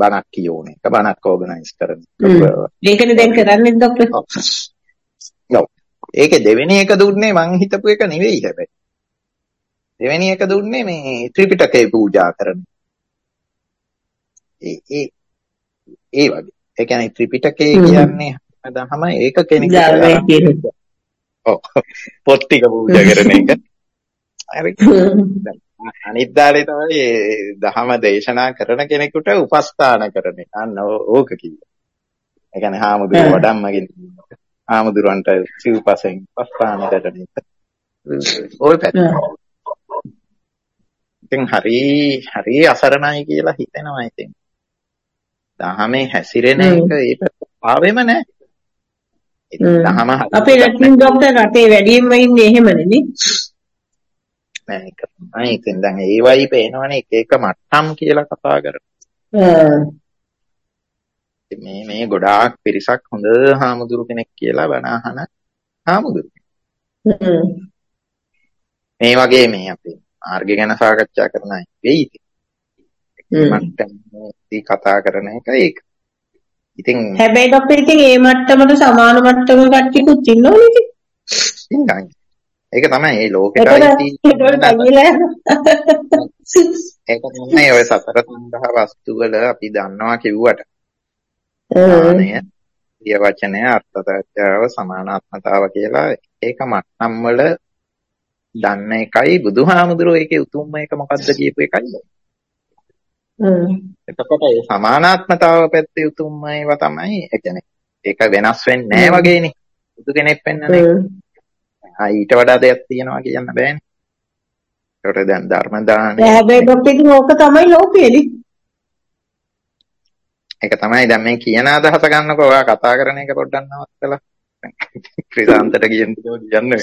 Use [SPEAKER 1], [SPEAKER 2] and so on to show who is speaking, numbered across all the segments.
[SPEAKER 1] බණක් කියෝන එක, බණක් ඕගනයිස් කරන එක.
[SPEAKER 2] ඒකනේ දැන් කරන්නේ ડોක්ටර්.
[SPEAKER 1] ඔව්. ඒකේ දෙවෙනි එක දුන්නේ මං හිතපු එක නෙවෙයි හැබැයි. දෙවෙනි එක දුන්නේ මේ ත්‍රිපිටකය පූජා කරන. ඒ වගේ. ඒ කියන්නේ ත්‍රිපිටකය කියන්නේ දහම ඒක කෙනෙකුට ඔව් පොත් ටික පූජා කරන එක. හරි. අනිත් දාලේ තමයි දහම දේශනා කරන කෙනෙකුට උපස්ථාන කරන එක. අන්න ඕක කිව්වා. ඒ කියන්නේ හාමුදුරුවෝ වඩම්මගෙන හාමුදුරුවන්ට සිව්පසෙන් උපස්ථාන කරන එක. ඔය පැත්ත. ඉතින් හරි අසරණයි කියලා හිතෙනවා ඉතින්. දහමේ හැසිරෙන එක ඒ පැත්ත ආවෙම නැහැ. දහම
[SPEAKER 2] අපේ රටින් ડોක්ටර් රටේ වැඩියෙන්ම ඉන්නේ එහෙමනේ නේ.
[SPEAKER 1] නෑ ඒක තමයි. ඉතින් දැන් ඒවයි පේනවනේ එක මට්ටම් කියලා කතා කරනවා. මේ ගොඩාක් පිරිසක් හොඳ හාමුදුරු කෙනෙක් කියලා බණ අහන හාමුදුරු. මේ වගේ මේ අපි මාර්ගය ගැන සාකච්ඡා කරන අය වෙයි. මට්ටමේ කතා කරන එක ඒක. ඉතින්
[SPEAKER 2] හැබැයි ડોක්ටර් ඉතින් මේ මට්ටමට සමාන මට්ටමක කට්ටියකුත් ඉන්නවනේ ඉතින්.
[SPEAKER 1] ඒක තමයි මේ ලෝකෙට ඒක තමයි ඔය සතර සංඝහ වස්තු වල අපි දන්නවා කිව්වට ඥානය, ප්‍රිය වචනය, අර්ථතත්ත්වය, සමානාත්මතාව කියලා ඒක මට්ටම් වල දන්න එකයි බුදුහාමුදුරුවෝ ඒකේ උතුම්ම එක මොකද්ද කියපු එකයි. එතකොට ඒ සමානාත්මතාව පැත්තේ උතුම්ම ඒවා තමයි. ඒ කියන්නේ ඒක වෙනස් වෙන්නේ නැහැ වගේනේ. බුදු කෙනෙක් පෙන්නන්නේ. ඊට වඩා දෙයක් තියෙනවා කියන්න බෑනේ. ඒකට දැන් ධර්ම දානය.
[SPEAKER 2] හැබැයි ડોක්ටර් ඉතින් ඕක තමයි ලෝකෙනේ.
[SPEAKER 1] ඒක තමයි දැන් මේ කියන අදහස ගන්නකො ඔයා කතා කරන එක පොඩ්ඩක් නවත්තලා. ක්‍රිසාන්තට කියන්න කියන්න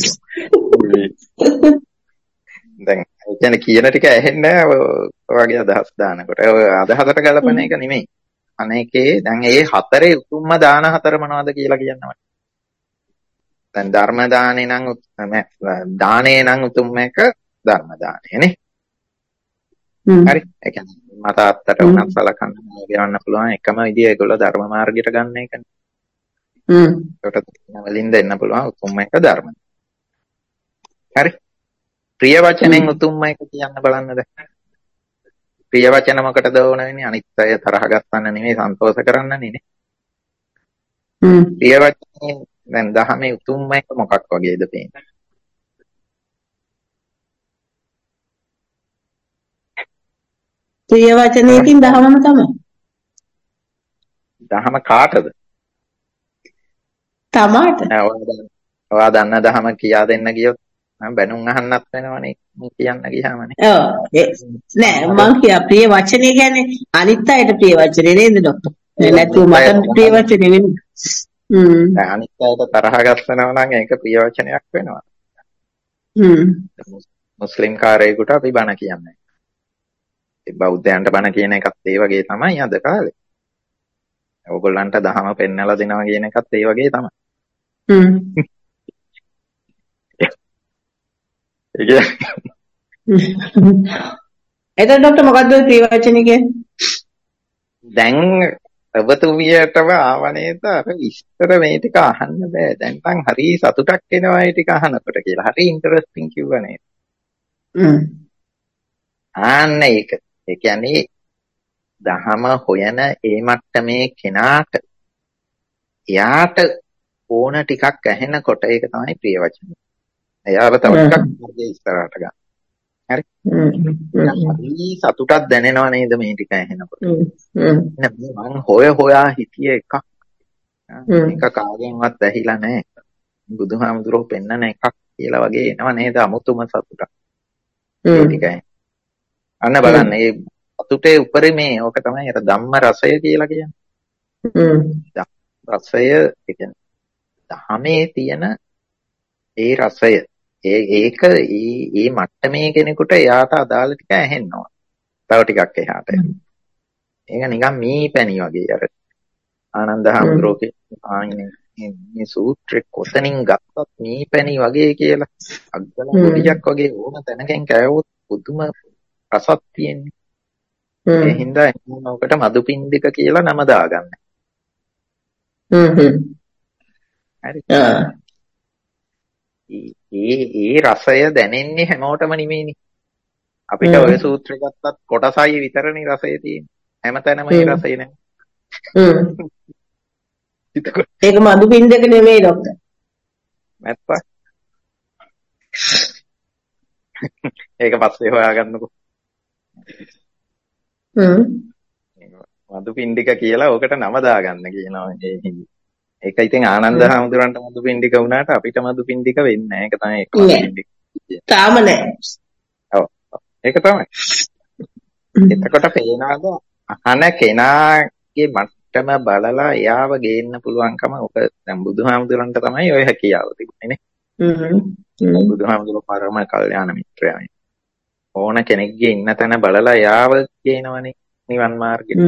[SPEAKER 1] දැන් ඒ කියන්නේ කියන ටික ඇහෙන්නේ නැහැ ඔයගේ අදහස් දානකොට. ඔය අදහසට ගලපන එක නෙමෙයි. අනේකේ දැන් ඒ හතරේ උතුම්ම දාන හතර මොනවද කියලා කියනවා. දැන් ධර්ම දානේ නම් දානේ නම් උතුම් එක ධර්ම දානේ නේ. හරි. ඒ කියන්නේ මට අත්තට උනත් සලකන්න ගන්න පුළුවන් එකම විදිය ඒගොල්ලෝ ධර්ම මාර්ගයට ගන්න එකනේ. ඒකට වලින් දෙන්න පුළුවන් උතුම් එක ධර්ම. හරි. ප්‍රිය වචනෙන් උතුම් එක කියන්න බලන්න දැන්. ප්‍රිය වචන මොකටද ඕන වෙන්නේ? අනිත් අය තරහ ගන්න නෙමෙයි සන්තෝෂ කරන්න නෙනේ. ප්‍රිය වචනේ දැන් දහමේ උතුම් එක මොකක් වගේද පේන්නේ?
[SPEAKER 2] ප්‍රිය වචනයකින් දහමම තමයි.
[SPEAKER 1] දහම කාටද?
[SPEAKER 2] තමාට.
[SPEAKER 1] ඔයා දන්න දහම කියා දෙන්න ගියොත් මම බැනුම් අහන්නත් වෙනවනේ කියන්න ගියාමනේ.
[SPEAKER 2] ඔව් නෑ මං කියා ප්‍රිය වචනේ කියන්නේ අනිත් අයට ප්‍රිය වචනේ නේද ડોක්ටර්? නැත්නම් මට ප්‍රිය වචනේ වෙන්නේ.
[SPEAKER 1] අනිත් අයට තරහ ගස්සනවා නම් ඒක ප්‍රිය වචනයක් වෙනවා. මුස්ලිම් කාරයෙකුට අපි බණ කියන්නේ. බෞද්ධයන්ට බණ කියන එකත් ඒ වගේ තමයි අද කාලේ. ඕගොල්ලන්ට දහම පෙන්නලා දෙනවා කියන එකත් ඒ වගේ තමයි.
[SPEAKER 2] එතකොට ડોක්ටර් මොකද්ද ප්‍රිය වචනේ කියන්නේ?
[SPEAKER 1] දැන් ඔබතුමියටම ආවනේද අර විස්තර මේ ටික අහන්න බෑ. දැන් නම් හරි සතුටක් එනවා මේ ටික අහනකොට කියලා. හරි ඉන්ටරෙස්ටිං කිව්වා නේද? ආන්න ඒක. ඒ කියන්නේ දහම හොයන ඒ මට්ටමේ කෙනාට එයාට ඕන ටිකක් ඇහෙනකොට ඒක තමයි ප්‍රිය වචනේ. එයාව තව ටිකක් මාර්ගයේ ඉස්සරහට ගන්න. හරි. හරි සතුටක් දැනෙනව නේද මේ ටික ඇහෙනකොට. මම හොයා හිතිය එකක්. මේක කාගෙන්වත් ඇහිලා නැහැ. බුදුහාමුදුරුවෝ පෙන්නන එකක් කියලා වගේ එනව නේද අමුතුම සතුටක්. ඒ ටිකයි. අන්න බලන්න මේ සතුටේ උපරිමේ ඕක තමයි අර ධම්ම රසය කියලා කියන්නේ. රසය කියන්නේ ධහමේ තියෙන ඒ රසය ඒක ඒ මට්ටමේ කෙනෙකුට එයාට අදාළ ටික ඇහෙනවා. තව ටිකක් එහාට. ඒක නිකන් මීපැණි වගේ අර ආනන්ද හාමුදුරුවෝ මේ සූත්‍රේ කොතනින් ගත්තත් මීපැණි වගේ කියලා අග්ගල ගොඩියක් වගේ ඕන තැනකින් කෑවොත් පුදුම රසක් තියෙන්නේ. ඒ හින්දා ඔකට මදුපිණ්ඩික කියලා නම දාගන්න. හරි. ඒ රසය දැනෙන්නේ හැමෝටම නෙමෙයිනේ. අපිට ඔය සූත්‍රය ගත්තත් කොටසයි විතරනේ රසය තියෙන්නේ. හැමතැනම ඒ රසය නැහැ.
[SPEAKER 2] ඒක මදුපිණ්ඩික නෙමෙයි ડોක්ටර්.
[SPEAKER 1] නැත්තා. ඒක පස්සේ හොයාගන්නකෝ. මදුපිණ්ඩික කියලා ඔකට නම දාගන්න කියනවා. ඒක ඉතින් ආනන්ද හාමුදුරන්ට මදුපිණ්ඩික වුණාට අපිට මදුපිණ්ඩික වෙන්නේ නැහැ. ඒක තමයි ඒක මදුපිණ්ඩික.
[SPEAKER 2] තාම නැහැ.
[SPEAKER 1] ඔව්. ඒක තමයි. එතකොට පේනවාද අහන කෙනාගේ මට්ටම බලලා එයාව ගේන්න පුළුවන්කම ඔක දැන් බුදුහාමුදුරන්ට තමයි ඔය හැකියාව තිබුණේ නේ. බුදුහාමුදුරුවෝ පරම කල්යාණ මිත්‍රයා. ඕන කෙනෙක්ගේ ඉන්න තැන බලලා එයාව ගේනවනේ නිවන් මාර්ගෙට.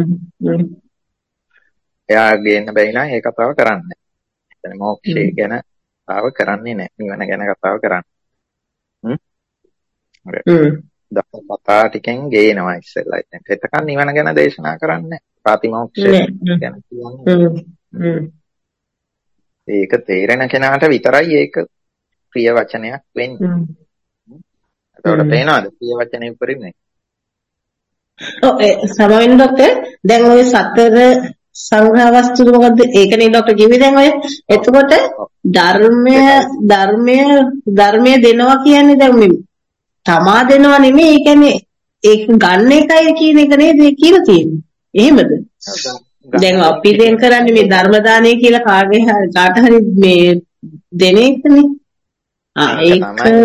[SPEAKER 1] එයා ගේන්න බැයි නම් ඒ කතාව කරන්නේ නැහැ. එතන මොක්ෂය ගැන කතාව කරන්නේ නැහැ. නිවන ගැන කතාව කරන්නේ. දසපතා ටිකෙන් ගේනවා ඉස්සෙල්ලා. එතකන් නිවන ගැන දේශනා කරන්නේ ප්‍රතිමෝක්ෂය ගැන කියන්නේ. ඒක තේරෙන කෙනාට විතරයි ඒක ප්‍රිය වචනයක් වෙන්නේ. එතකොට පේනවද ප්‍රිය වචනේ උපරිමයි?
[SPEAKER 2] ඔව් ඒ සමවෙන්න ડોක්ටර් දැන් ඔය සතර සංග්‍රහ වස්තු මොකද්ද? ඒකනේ ડોක්ටර් කිව්වේ දැන් ඔය. එතකොට ධර්මය දෙනවා කියන්නේ දැන් මේ තමා දෙනවා නෙමෙයි. ඒ කියන්නේ ඒක ගන්න එකයි කියන එක නේද කියලා තියෙන්නේ. එහෙමද? දැන් අපි දැන් කරන්නේ මේ ධර්ම දානය කියලා කාට හරි මේ දෙන එකනේ. ඒක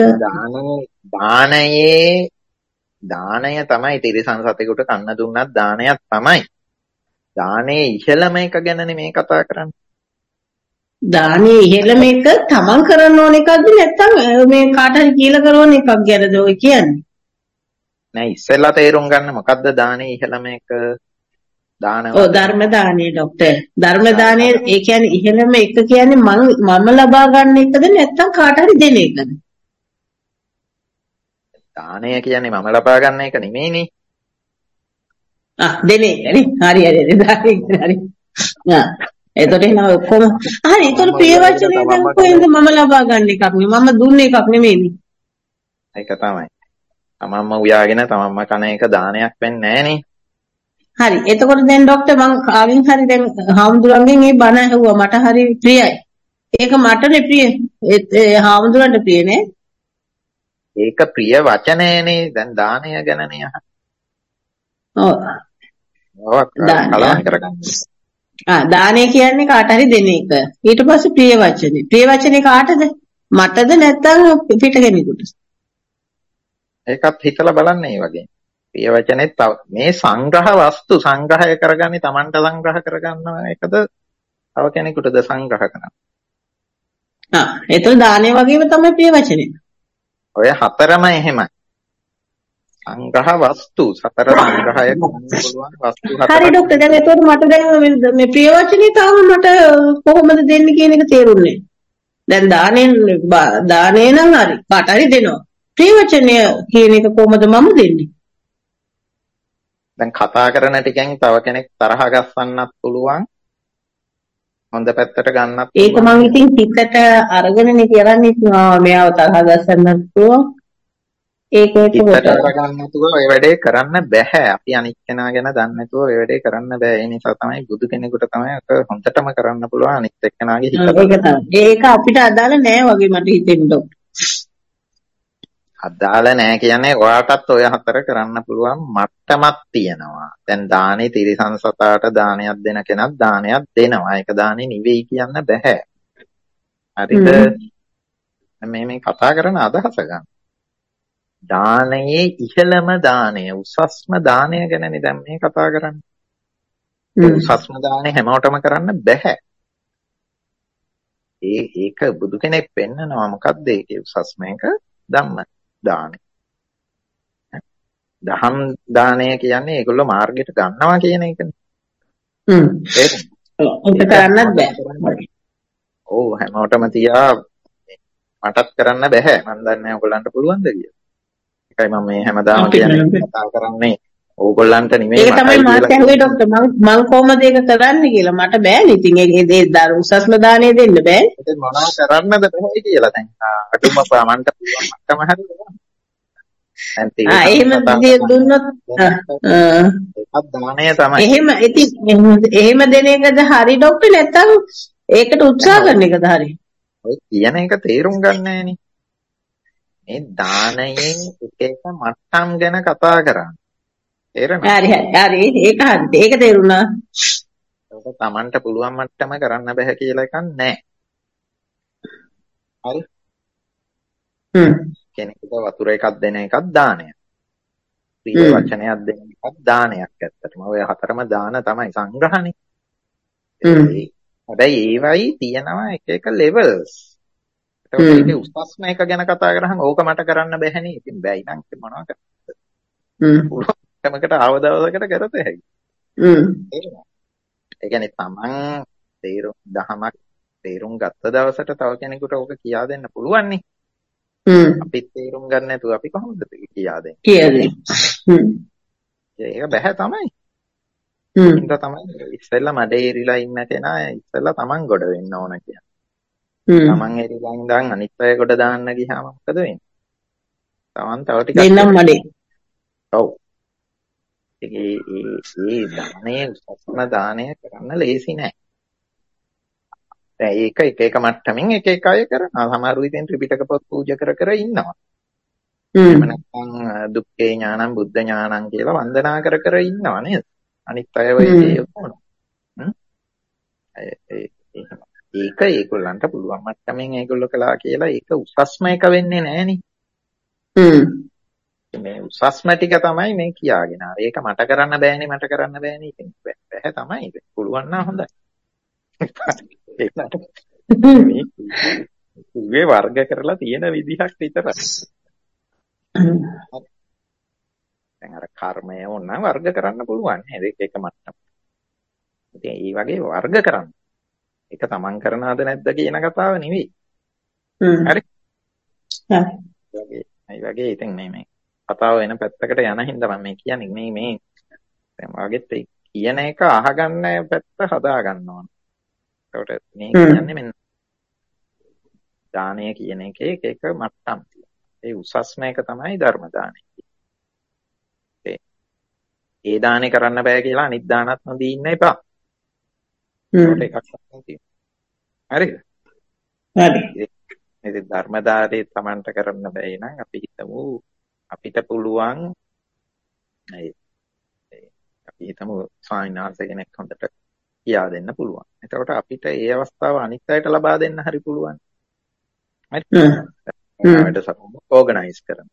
[SPEAKER 2] දානය
[SPEAKER 1] තමයි තිරිසන් සතෙකුට කන්න දුන්නත් දානයක් තමයි. දානේ ඉහළම එක ගැනනේ මේ කතා කරන්නේ.
[SPEAKER 2] දානේ ඉහළම එක තමන් කරන්න ඕන එකක්ද නැත්නම් මේ කාට හරි කියලා කරන එකක් ගැනද ඔය කියන්නේ?
[SPEAKER 1] නෑ ඉස්සෙල්ලා තේරුම් ගන්න මොකද්ද දානේ ඉහළම එක?
[SPEAKER 2] ඔව් ධර්ම දානේ ડોක්ටර්. ධර්ම දානේ ඒ කියන්නේ ඉහළම එක කියන්නේ මම ලබා ගන්න එකද නැත්නම් කාට හරි දෙන එකද?
[SPEAKER 1] දානය කියන්නේ මම ලබා ගන්න එක නෙමෙයිනේ.
[SPEAKER 2] දෙන එකනේ. හරි හරි. එතකොට එහෙනම් ඔක්කොම හරි. එතකොට ප්‍රිය වචනේ දැන් කොහෙන්ද මම ලබා ගන්න එකක් නේ. මම දුන්නේ එකක් නෙමෙයිනේ.
[SPEAKER 1] ඒක තමයි. තමන්ම උයාගෙන තමන්ම කන එක දානයක් වෙන්නේ නැහනේ.
[SPEAKER 2] හරි. එතකොට දැන් ડોක්ටර් මං කාගෙන් හරි දැන් හාමුදුරන්ගෙන් මේ බණ ඇහුවා. මට හරි ප්‍රියයි. ඒක මටනේ ප්‍රිය. ඒ හාමුදුරන්ට ප්‍රිය නේ.
[SPEAKER 1] ඒක ප්‍රිය වචනයනේ. දැන් දානය ගැනනේ අහන්නේ. ඔව්. කලවම් කරගන්න.
[SPEAKER 2] දානය කියන්නේ කාට හරි දෙන එක. ඊට පස්සේ ප්‍රිය වචනේ. ප්‍රිය වචනේ කාටද? මටද නැත්නම් පිට කෙනෙකුට?
[SPEAKER 1] ඒකත් හිතලා බලන්න මේ වගේ. ප්‍රිය වචනේ මේ සංග්‍රහ වස්තු සංග්‍රහය කරගන්නේ Tamanට සංග්‍රහ කරගන්න එකද තව කෙනෙකුටද සංග්‍රහ කරන්නේ?
[SPEAKER 2] ඒතර දානය වගේම තමයි ප්‍රිය වචනේ.
[SPEAKER 1] ඔය හතරම එහෙමයි. සංග්‍රහ වස්තු සතර සංග්‍රහය කරන්න පුළුවන් වස්තු හතරක්.
[SPEAKER 2] හරි ડોක්ටර් දැන් ඒතකොට මට දැන් මේ ප්‍රිය වචනේ තාම මට කොහොමද දෙන්නේ කියන එක තේරුන්නේ නැහැ. දැන් දානේ නම් හරි කාට හරි දෙනවා. ප්‍රිය වචනය කියන එක කොහොමද මම දෙන්නේ?
[SPEAKER 1] දැන් කතා කරන ටිකෙන් තව කෙනෙක් තරහ ගස්සන්නත් පුළුවන්. හොඳ පැත්තට ගන්නත් පුළුවන්.
[SPEAKER 2] ඒක මං ඉතින් හිතට අරගෙනනේ කරන්නේ. මෙයාව තරහ ගස්සන්නත් පුළුවන්. ඒක
[SPEAKER 1] හිතට අරගන්න නැතුව ඔය වැඩේ කරන්න බෑ. අපි අනිත් කෙනා ගැන දන්නේ නැතුව ඔය වැඩේ කරන්න බෑ. ඒ නිසා තමයි බුදු කෙනෙකුට තමයි ඔක හොඳටම කරන්න පුළුවන් අනිත් එක්කෙනාගේ හිත.
[SPEAKER 2] ඒක අපිට අදාළ නෑ වගේ මට හිතෙන්නේ.
[SPEAKER 1] අදාළ නෑ කියන්නේ ඔයාටත් ඔය හතර කරන්න පුළුවන් මට්ටමක් තියෙනවා. දැන් දානේ තිරිසන් සතාට දානයක් දෙන කෙනත් දානයක් දෙනවා. ඒක දානේ නෙවෙයි කියන්න බෑ. හරිද? මේ කතා කරන අදහස ගන්න. දානයේ ඉහළම දානය උසස්ම දානය ගැනනේ දැන් මේ කතා කරන්නේ. උසස්ම දානය හැමෝටම කරන්න බෑ. ඒක බුදු කෙනෙක් පෙන්නනවා. මොකද්ද ඒකේ උසස්ම එක? ධම්ම දානය. දහම් දානය කියන්නේ ඒගොල්ලෝ මාර්ගයට ගන්නවා කියන එකනේ.
[SPEAKER 2] ඒක කරන්නත් බෑ.
[SPEAKER 1] ඔව් හැමෝටම තියා මටත් කරන්න බෑ. මම දන්නේ නැහැ ඔයගොල්ලන්ට පුළුවන්ද කියලා. ඒකයි මම මේ හැමදාම කියන්නේ කතා කරන්නේ ඕගොල්ලන්ට නෙමෙයි
[SPEAKER 2] ඒක තමයි
[SPEAKER 1] මටයි
[SPEAKER 2] මාත්
[SPEAKER 1] කියලා
[SPEAKER 2] ඇහුවේ
[SPEAKER 1] කියන්නේ.
[SPEAKER 2] ડોක්ටර් මං කොහොමද ඒක කරන්නේ කියලා මට බෑනේ ඉතින් ඒ උසස්ම දාණය දෙන්න බෑ
[SPEAKER 1] ඉතින් මොනවා කරන්නද බෑ කියලා දැන් අඩුම ප්‍රමාණයට පුළුවන් මට්ටම හරියට දැන් තිරසං
[SPEAKER 2] එහෙම
[SPEAKER 1] සතාට
[SPEAKER 2] දුන්නොත්
[SPEAKER 1] ඒකත් දාණය තමයි.
[SPEAKER 2] එහෙම ඉතින් එහෙම දෙන එකද හරි ડોක්ටර් නැත්තම් ඒකට උත්සාහ
[SPEAKER 1] දැන්
[SPEAKER 2] කරන එකද හරි
[SPEAKER 1] ඔය කියන එක තේරුම් ගන්න නෑනේ. මේ දානයෙන් එක එක මට්ටම් ගැන කතා කරන්නේ. තේරෙනවද?
[SPEAKER 2] හරි ඒක හරි ඒක තේරුණා
[SPEAKER 1] ඒක Tamanට පුළුවන් මට්ටම කරන්න බෑ කියලා එකක් නෑ. හරි? කෙනෙකුට වතුර එකක් දෙන එකක් දානයක්. ප්‍රිය වචනයක් දෙන එකක් දානයක් ඇත්තටම. ඔය හතරම දාන තමයි සංග්‍රහණේ. හැබැයි ඒවයි තියෙනවා එක එක ලෙවල්ස්. ඒකට ඒකේ උසස්ම එක ගැන කතා කරාම ඕක මට කරන්න බැහැනේ. ඉතින් බැයි නම් මොනවා කරන්නද? පුළුවන්කමකට ආව දවසකට කරත හැකියි. ඒ කියන්නේ Taman දහමක් තේරුම් ගත්ත දවසට තව කෙනෙකුට ඕක කියා දෙන්න පුළුවන් නේ. අපිත් තේරුම් ගන්න නැතුව අපි කොහොමද කියා දෙන්නේ? ඒක බෑ තමයි. ඒක තමයි ඉස්සෙල්ලා මඩේ ඉරිලා ඉන්න කෙනා ඉස්සෙල්ලා Taman ගොඩ වෙන්න ඕන කියන්නේ. Taman එරිලා ඉඳන් අනිත් අය ගොඩ දාන්න ගියාම මොකද වෙන්නේ? Taman තව ටිකක්
[SPEAKER 2] දෙන්නම් මඩේ.
[SPEAKER 1] ඔව්. ඒ දානේ උසස්ම දානය කරන්න ලේසි නෑ. දැන් ඒක එක එක මට්ටමින් එක එක අය කරනවා. සමහරු ඉතින් ත්‍රිපිටක පොත් පූජා කර කර ඉන්නවා. එහෙම නැත්නම් දුක්ඛේ ඥානං බුද්ධ ඥානං කියලා වන්දනා කර කර ඉන්නවා නේද? අනිත් අය වෙයි ඒක ඒගොල්ලන්ට පුළුවන් මට්ටමින් ඒගොල්ලෝ කළා කියලා ඒක උසස්ම එක වෙන්නේ නෑනේ. මේ උසස්ම ටික තමයි මේ කියාගෙන. ඒක මට කරන්න බෑනේ මට කරන්න බෑනේ. ඉතින් බෑ තමයි. පුළුවන් නම් හොඳයි. මේ වර්ග කරලා තියෙන විදිහක් විතරයි. දැන් අර කර්මය ඕනනම් වර්ග කරන්න පුළුවන් නේද? ඒක මට්ටම. ඉතින් මේ වගේ වර්ග කරන්න. ඒක තමන් කරනවද නැද්ද කියන කතාව නෙවෙයි. හරි? මේ වගේ ඉතින් මේ කතාව වෙන පැත්තකට යන හින්දා මම මේ කියන්නේ මේ දැන් වාගෙත් කියන එක අහගන්න පැත්ත හදා ගන්න ඕන. ඒකට මේ කියන්නේ මෙන්න දානය කියන එකේ එක එක මට්ටම් තියෙනවා. ඒ උසස්ම එක තමයි ධර්ම දානය. ඒ දානේ කරන්න බෑ කියලා අනිත් දානත් නොදී ඉන්න එපා. ඒකට එකක් තමයි. හරිද? හරි. ඉතින් ධර්ම දානේ Tamanට කරන්න බැයි නම් අපි හිතමු අපිට පුළුවන් අපි හිතමු ස්වාමීන් වහන්සේ කෙනෙක් හොඳට කියා දෙන්න පුළුවන්. එතකොට අපිට ඒ අවස්ථාව අනිත් අයට ලබා දෙන්න හරි පුළුවන්. හරි. වැඩසටහන ඕගනයිස් කරන්න.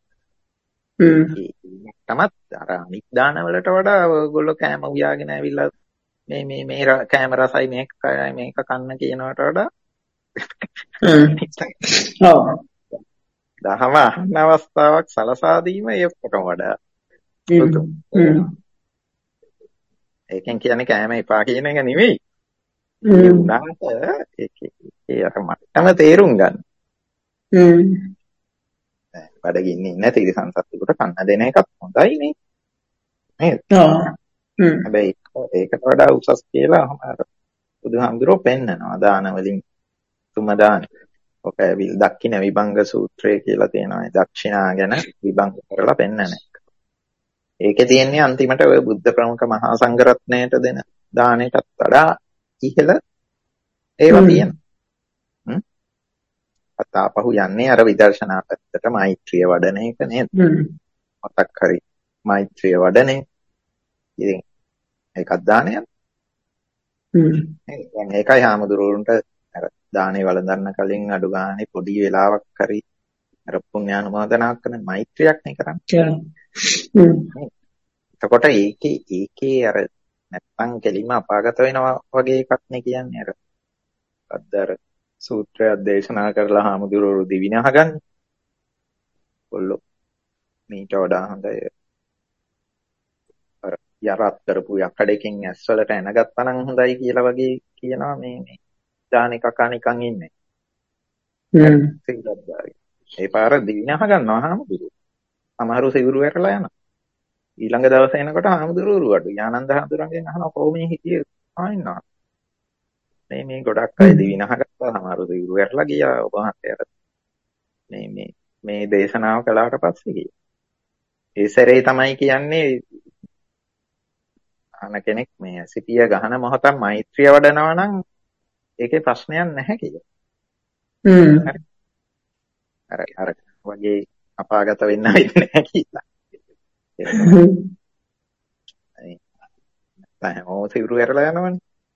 [SPEAKER 1] තමත් අර අනිත් දාන වලට වඩා ඔයගොල්ලෝ කෑම උයාගෙන ඇවිල්ලා මේ කෑම රසයි මේක කන්න කියනවට වඩා දහම අහන්න අවස්ථාවක් සලසා දීම ඒකටම වඩා ඒකෙන් කියන්නේ කෑම එපා කියන එක නෙවෙයි. ඒ උනාට ඒ අර මට්ටම තේරුම් ගන්න. බඩගින්න ඉන්න තිරිසන් සත්තුකට කන්න දෙන එකත් හොඳයි නේ. නේද? හැබැයි ඒකට වඩා උසස් කියලා බුදුහාමුදුරුවෝ පෙන්නනවා දාන වලින් තුම දාන. ඔක දක්ඛින විභංග සූත්‍රය කියලා තියෙනවා. දක්ෂිනා ගැන විභංග කරලා පෙන්නන එක. ඒකේ තියෙන්නේ අන්තිමට ඔය බුද්ධ ප්‍රමුඛ මහා සංඝරත්නයට දෙන දාණයටත් වඩා ඉහළ ඒවා තියෙනවා. අතාපහු යන්නේ අර විදර්ශනා පැත්තට මෛත්‍රිය වඩන එක නේද? මතක් හරි මෛත්‍රිය වඩන එක. ඉතින් ඒකත් දානයක්. ඒකයි හාමුදුරුවන්ට අර දානේ වළඳන්න කලින් අඩු ගානේ පොඩි වෙලාවක් හරි අර පුණ්‍යානුමෝදනා කරන මෛත්‍රියක් නේ කරන්නේ. එතකොට ඒකේ අර නැත්තම් කෙලින්ම අපාගත වෙනවා වගේ එකක් නේ කියන්නේ අර අද්දර සූත්‍රයක් දේශනා කරලා හාමුදුරුවෝ දිවින අහගන්න. කොල්ලෝ මීට වඩා හොඳයි. අර යරත් කරපු යකඩකින් ඇස් වලට එනගත්තා නම් හොඳයි කියලා වගේ කියනවා මේ දාන එකක් අනිකන් ඉන්නේ. ඒ පාර දිවින අහගන්නවා හාමුදුරුවෝ. සමහරව සිවුරු වැටලා යනවා. ඊළඟ දවසේ එනකොට හාමුදුරුවෝ අඩු. ආනන්ද හාමුදුරන්ගෙන් අහනවා කොහොම මේ හිටියේ ආන්නා. මේ ගොඩක් අය දිවිනහගත්තා සමහරු දිවිරු වැටලා ගියා ඔබ වහන්සේට. මේ දේශනාව කළාට පස්සේ ගියා. ඒ සැරේ තමයි කියන්නේ අන කෙනෙක් මේ සිටිය ගහන මොහොතක් මෛත්‍රිය වඩනවා නම් ඒකේ ප්‍රශ්නයක් නැහැ කියලා. අර වගේ අපාගත වෙන්න වෙන්නේ නැහැ කියලා. හැමෝම සිවුරු ඇරලා යනවනේ.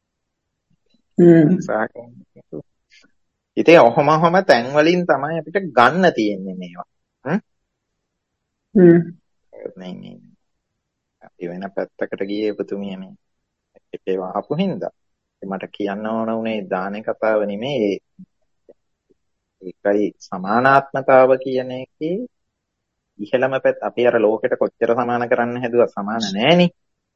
[SPEAKER 1] ඉතින් ඔහොම තැන් වලින් තමයි අපිට ගන්න තියෙන්නේ මේවා. මේ අපි වෙන පැත්තකට ගියේ ඔබතුමිය මේ ඒවා අහපු හින්දා මට කියන්න ඕන උනේ දානේ කතාව නෙමෙයි. ඒකයි සමානාත්මතාව කියන එකේ ඉහළම පැත්ත. අපි අර ලෝකෙට කොච්චර සමාන කරන්න හැදුවා සමාන නෑනේ.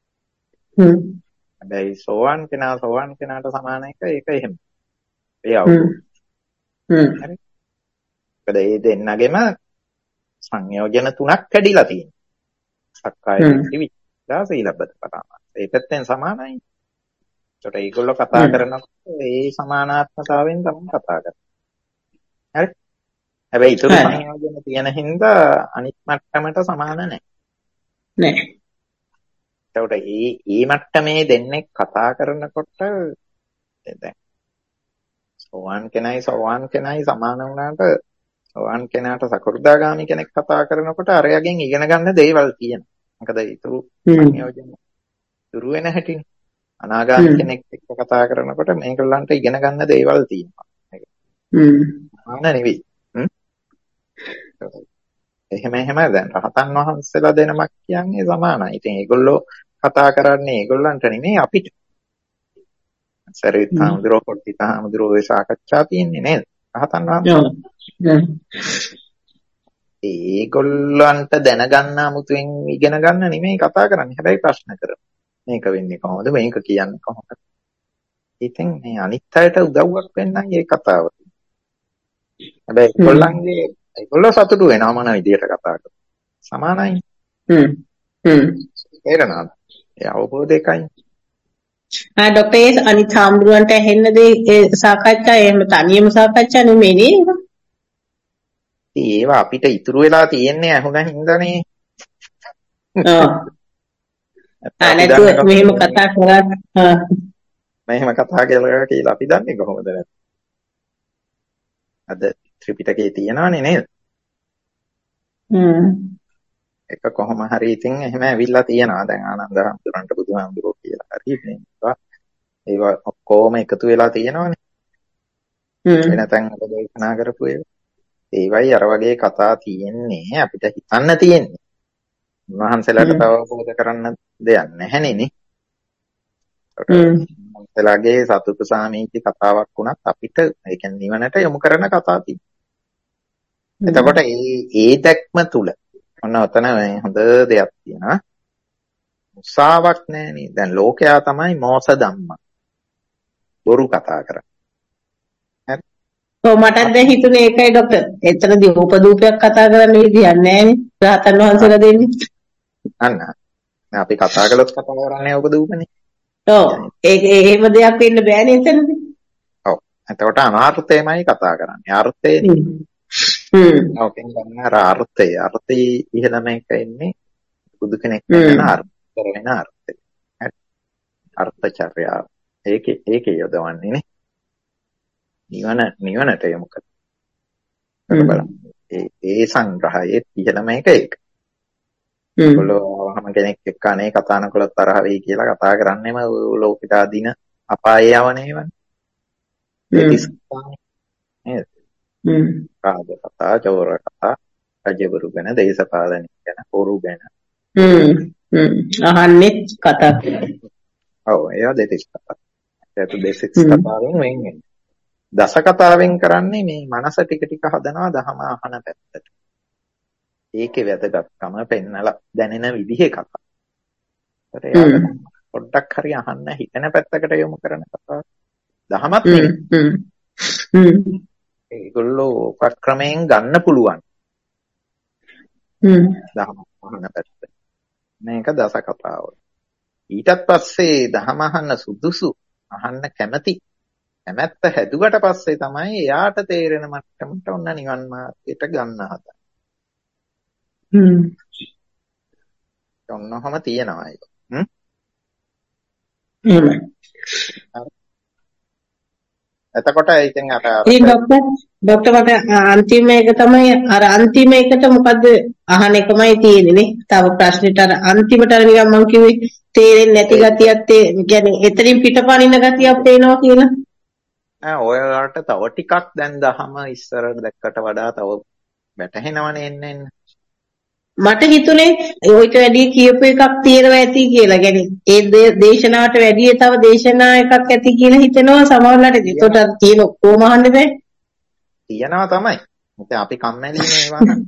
[SPEAKER 1] හැබැයි සෝවාන් කෙනාට සමාන එක ඒක එහෙම. ඒ අවුරුදු. හරි. ඒ දෙන්නගෙම සංයෝජන 3ක් කැඩිලා තියෙනවා. සක්කාය දිට්ඨි විචිකිච්ඡා සීලබ්බත පරාමාස. ඒ පැත්තෙන් සමානයි. ඒකට ඒගොල්ලෝ කතා කරනකොට ඒ සමානාත්මතාවයෙන් තමයි කතා කරන්නේ. හරි. හැබැයි ඒක සංයෝජන තියෙන හින්දා අනිත් මට්ටමට සමාන නැහැ.
[SPEAKER 2] නෑ.
[SPEAKER 1] ඒකට මේ මට්ටමේ දෙන්නේ කතා කරනකොට දැන් සෝවාන් කෙනයි සමාන වුණාට සෝවාන් කෙනාට සකෘදාගාමි කෙනෙක් කතා කරනකොට අරයගෙන් ඉගෙන ගන්න දේවල් තියෙනවා. මොකද ඊතුරු සංයෝජන දුරු වෙන හැටිනේ. අනාගාමි කෙනෙක් එක්ක කතා කරනකොට මේගොල්ලන්ට ඉගෙන ගන්න දේවල් තියෙනවා. සමාන නෙවෙයි. එහෙම දැන් රහතන් වහන්සේලා දෙනමක් කියන්නේ සමානයි. ඉතින් ඒගොල්ලෝ කතා කරන්නේ ඒගොල්ලන්ට නෙමෙයි අපිට. සරියුත් හාමුදුරුවෝ කොට්ටිත හාමුදුරුවෝ සාකච්ඡා තියෙන්නේ නේද? රහතන් වහන්සේ. ඒගොල්ලන්ට දැනගන්න අමුතුවෙන් ඉගෙන ගන්න නෙමෙයි කතා කරන්නේ. හැබැයි ප්‍රශ්න කරනවා. මේක වෙන්නේ කොහොමද? මේක කියන්නේ කොහොමද? ඉතින් මේ අනිත් අයට උදව්වක් වෙන්නයි මේ කතාව. හැබැයි ඒගොල්ලෝ සතුටු වෙනවා මොන විදියට කතා කරා. සමානයි. තේරෙනවද? ඒ අවබෝධයකයි.
[SPEAKER 2] ડોક્ટર අනිත් හාමුදුරන්ට ඇහෙන්නද ඒ සාකච්ඡා එහෙම තනියම සාකච්ඡා නෙමෙයි නේද?
[SPEAKER 1] ඒවා අපිට ඉතුරු වෙලා තියෙන්නේ අහුණා හින්දානේ.
[SPEAKER 2] නැතුව මෙහෙම කතා කරා.
[SPEAKER 1] මෙහෙම කතා කියලා අපි දන්නේ කොහොමද නැත්නම්? අද ත්‍රිපිටකයේ තියෙනවනේ නේද? එක කොහොම හරි ඉතින් එහෙම ඇවිල්ලා තියෙනවා. දැන් ආනන්ද හාමුදුරන්ට බුදුහාමුදුරුවෝ කියලා හරි ඒවා ඔක්කොම එකතු වෙලා තියෙනවනේ. වෙන තැන් වල දේශනා කරපු ඒවයි අර වගේ කතා තියෙන්නේ අපිට හිතන්න තියෙන්නේ. උන්වහන්සේලාට තව අවබෝධ කරන්න දෙයක් නැහැනේ නේ. උන්වහන්සේලාගේ සතුටු සාමීචි කතාවක් වුණත් අපිට ඒ කියන්නේ නිවනට යොමු කරන කතා තියෙනවා. එතකොට ඒ දැක්ම තුල ඔන්න ඔතන හොඳ දෙයක් තියෙනවා. මුසාවක් නැහැනේ. දැන් ලෝකයා තමයි මෝස ධම්ම. බොරු කතා කරන්නේ. හරි.
[SPEAKER 2] ඔව් මටත් දැන් හිතුනේ ඒකයි ડોක්ටර්. එතනදී උපදූපයක් කතා කරන්න විදියක් නැහැනේ. රහතන් වහන්සේලා දෙන්නේ.
[SPEAKER 1] අන්න. අපි කතා කළොත් කතා කරන්නේ උපදූපනේ.
[SPEAKER 2] ඔව්. ඒක එහෙම දෙයක් වෙන්න බෑනේ එතනදී.
[SPEAKER 1] ඔව්. එතකොට අනාර්ථයමයි කතා කරන්නේ. අර්ථයනේ. ඔකෙන් ගන්න අර්ථය. අර්ථය ඉහළම එක ඉන්නේ බුදු කෙනෙක් වෙන අර්ථ වෙන අර්ථය. හරි. අර්ථචර්යාව. ඒකේ යොදවන්නේ නේ. නිවනට යොමු කරලා. ඒ සංග්‍රහයේ ඉහළම එක ඒක. ඒගොල්ලෝ කෙනෙක් එක්ක අනේ කතා නොකළොත් තරහ වෙයි කියලා කතා කරන්නේම ලෝකෙට අදින අපායේ යවනේවනේ. නේද? රාජ කතා, චෝර කතා, රජවරු ගැන, දේශපාලන ගැන, හොරු ගැන.
[SPEAKER 2] අහන්නේ කතා කරනවා.
[SPEAKER 1] ඔව් ඒවා දෙතිස් කතා. ඒත් දෙතිස් කතාවෙන් වෙන්නේ. දස කතාවෙන් කරන්නේ මේ මනස ටික ටික හදනවා දහම අහන පැත්තට. ඒකේ වැදගත්කම පෙන්නලා දැනෙන විදිහේ කතා. ඒකට පොඩ්ඩක් හරි අහන්න හිතෙන පැත්තකට යොමු කරන කතා. දහමත් නෙමෙයි. ඒගොල්ලෝ උපක්‍රමයෙන් ගන්න පුළුවන්. දහම අහන පැත්ත. මේක දස කතාව. ඊටත් පස්සේ දහම අහන්න සුදුසු, අහන්න කැමති, කැමැත්ත හැදුවට පස්සේ තමයි එයාට තේරෙන මට්ටමට ඔන්න නිවන් මාර්ගයට ගන්න හදන්නේ. ඔන්නෝම තියෙනවා ඒක.
[SPEAKER 2] එහෙමයි.
[SPEAKER 1] එතකොට ඉතින් අර
[SPEAKER 2] ડોක්ටර් මට අන්තිම එක තමයි අර අන්තිම එකට මොකද්ද අහන එකමයි තියෙන්නේ නේ. තව ප්‍රශ්නෙට අර අන්තිමට අර නිකන් මම කිව්වේ තේරෙන්නේ නැති ගතියක් ඒ කියන්නේ එතනින් පිටපනින ගතියක් පේනවා කියලා.
[SPEAKER 1] ඔයාලට තව ටිකක් දැන් දහම ඉස්සර දැක්කට වඩා තව වැටහෙනවනේ එන්න.
[SPEAKER 2] මට හිතුනේ ඔයිට වැඩි කියපු එකක් තියෙනවා ඇති කියලා. يعني ඒ දේශනාවට වැඩි තව දේශනා එකක් ඇති කියලා හිතෙනවා සමහරවිට. ඒකට තියෙන ඔක්කොම අහන්න බෑ.
[SPEAKER 1] තියනවා තමයි. ඉතින් අපි කම්මැලි මේවා නම්.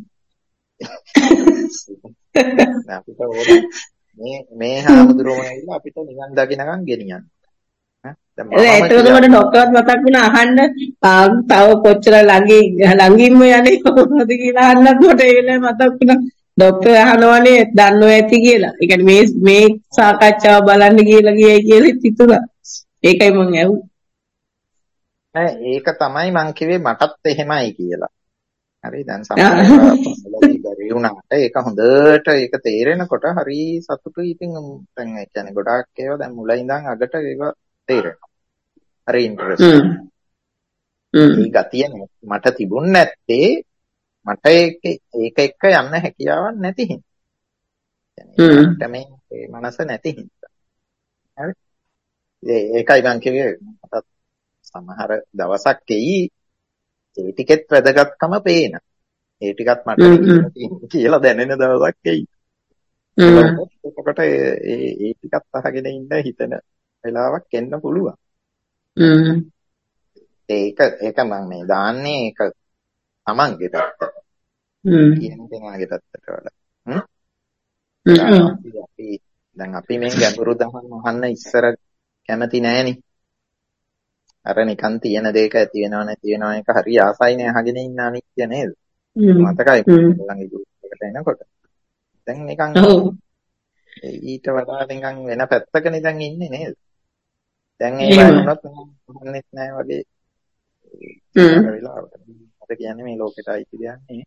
[SPEAKER 1] අපිට ඕනේ මේ හාමුදුරුවෝ ඇවිල්ලා අපිට නිවන් දකින්නකම් ගෙනියන්න.
[SPEAKER 2] ඒකවල ડોක්ටර්වත් මතක් වුණා අහන්න තව කොච්චර ළඟින්ම යන්නේ කොහොමද කියලා අහන්නත් මට ඒ වෙලාවේ මතක් වුණා. ડોක්ටර් අහනවනේ දන්නව ඇති කියලා. ඒ කියන්නේ මේ සාකච්ඡාව බලන්න කියලා කියයි කියලා හිතුණා. ඒකයි මම ඇහුවේ.
[SPEAKER 1] ඒක තමයි මං කිව්වේ මටත් එහෙමයි කියලා. හරි දැන් සමහරවිට බැරි වුණාට ඒක හොඳට ඒක තේරෙනකොට හරි සතුටුයි. ඉතින් දැන් ඒ කියන්නේ ගොඩාක් ඒවා දැන් මුල ඉඳන් අගට ඒක තේරෙනවා. හරි ඉන්ටරෙස්ටිං. මේ ගතිය මට තිබුණ නැත්තේ මට ඒක එක්ක යන්න හැකියාවක් නැති හින්දා. මේ මනස නැති හින්දා. හරි. ඒකයි මං කිව්වේ මට සමහර දවසක් එයි ඒ ටිකෙත් වැදගත්කම පේන. ඒ ටිකත් මට කියලා දැනෙන දවසක් එයි. එතකොට ඒ ටිකත් අහගෙන ඉන්න හිතන වෙලාවක් එන්න පුළුවන්. ඒක මම මේ දාන්නේ ඒක තමන්ගේ පැත්ත. කියන කෙනාගේ පැත්තට වඩා. දැන් අපි මේ ගැඹුරු දහම් අහන්න ඉස්සර කැමති නෑනේ. අර නිකන් තියෙන දෙයක ඇති වෙනව නැති වෙනව එක හරි ආසයිනේ අහගෙන ඉන්න අනිත්‍ය නේද? මතකයි ළඟ ගෲප් එකට එනකොට. දැන් නිකන් ඊට වඩා නිකන් වෙන පැත්තකනේ දැන් ඉන්නේ නේද? දැන් ඒ වුණත් මොන්නෙත් නෑ වගේ. වෙලාවට මට කියන්නේ මේ ලෝකෙට අයිති දෙයක් නේ.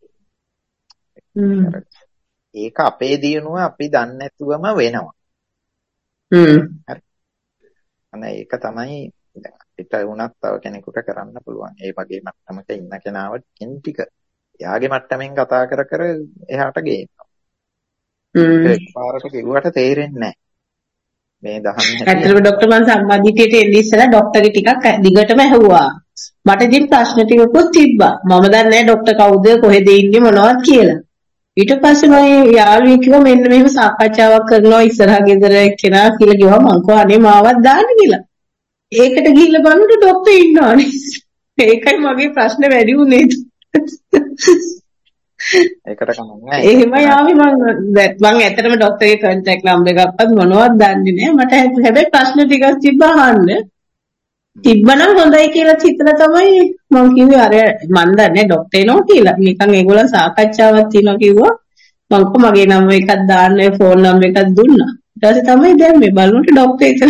[SPEAKER 1] ඒක අපේ දිනුව අපි දන්නේ නැතුවම වෙනවා. හරි. අනේ ඒක තමයි දැන් අපිට වුණත් තව කෙනෙකුට කරන්න පුළුවන්. ඒ වගේ මට්ටමක ඉන්න කෙනාවට ටික එයාගේ මට්ටමින් කතා කර එහාට ගේනවා. එකපාරට කිව්වට තේරෙන්නේ නැහැ. මේ දහම්
[SPEAKER 2] ඇත්තටම ડોක්ටර් මම සම්මාදිටියට එන්නේ ඉස්සලා ડોක්ටර්ගේ ටිකක් දිගටම ඇහුවා. මට ඉතින් ප්‍රශ්න ටිකකුත් තිබ්බා. මම දන්නේ නැහැ ડોක්ටර් කවුද කොහෙද ඉන්නේ මොනවද කියලා. ඊට පස්සේ මම යාළුවෙක් කිව්වා මෙන්න මෙහෙම සාකච්ඡාවක් කරනවා ඉස්සරහ ගෙදර කෙනා කියලා කිව්වා මං කෝ අනේ මාවත් දාන්න කියලා. ඒකට ගිහිල්ලා බලනකොට ડોක්ටර් ඉන්නවනේ. ඒකයි මගේ ප්‍රශ්න වැඩි වුනේ.
[SPEAKER 1] ඒකට කමන්නේ.
[SPEAKER 2] එහෙමයි ආවේ මම ඇත්තටම ડોක්ටර්ගේ කන්ටැක්ට් නම්බර් එකක්වත් මොනවද දන්නේ නැහැ. මට හැබැයි ප්‍රශ්න ටිකක් තිබ්බා අහන්න. තිබ්බනම් හොඳයි කියලා හිතලා තමයි මම කිව්වේ අර මන් දන්නේ ડોක්ටර් එනවා කියලා. නිකන් ඒගොල්ලන් සාකච්ඡාවක් තියෙනවා කිව්වා. මම කො මගේ නම්බර් එකක් දාන්න ෆෝන් නම්බර් එකක් දුන්නා. ඊට පස්සේ තමයි දැන් මේ බලනකොට ડોක්ටර් එක.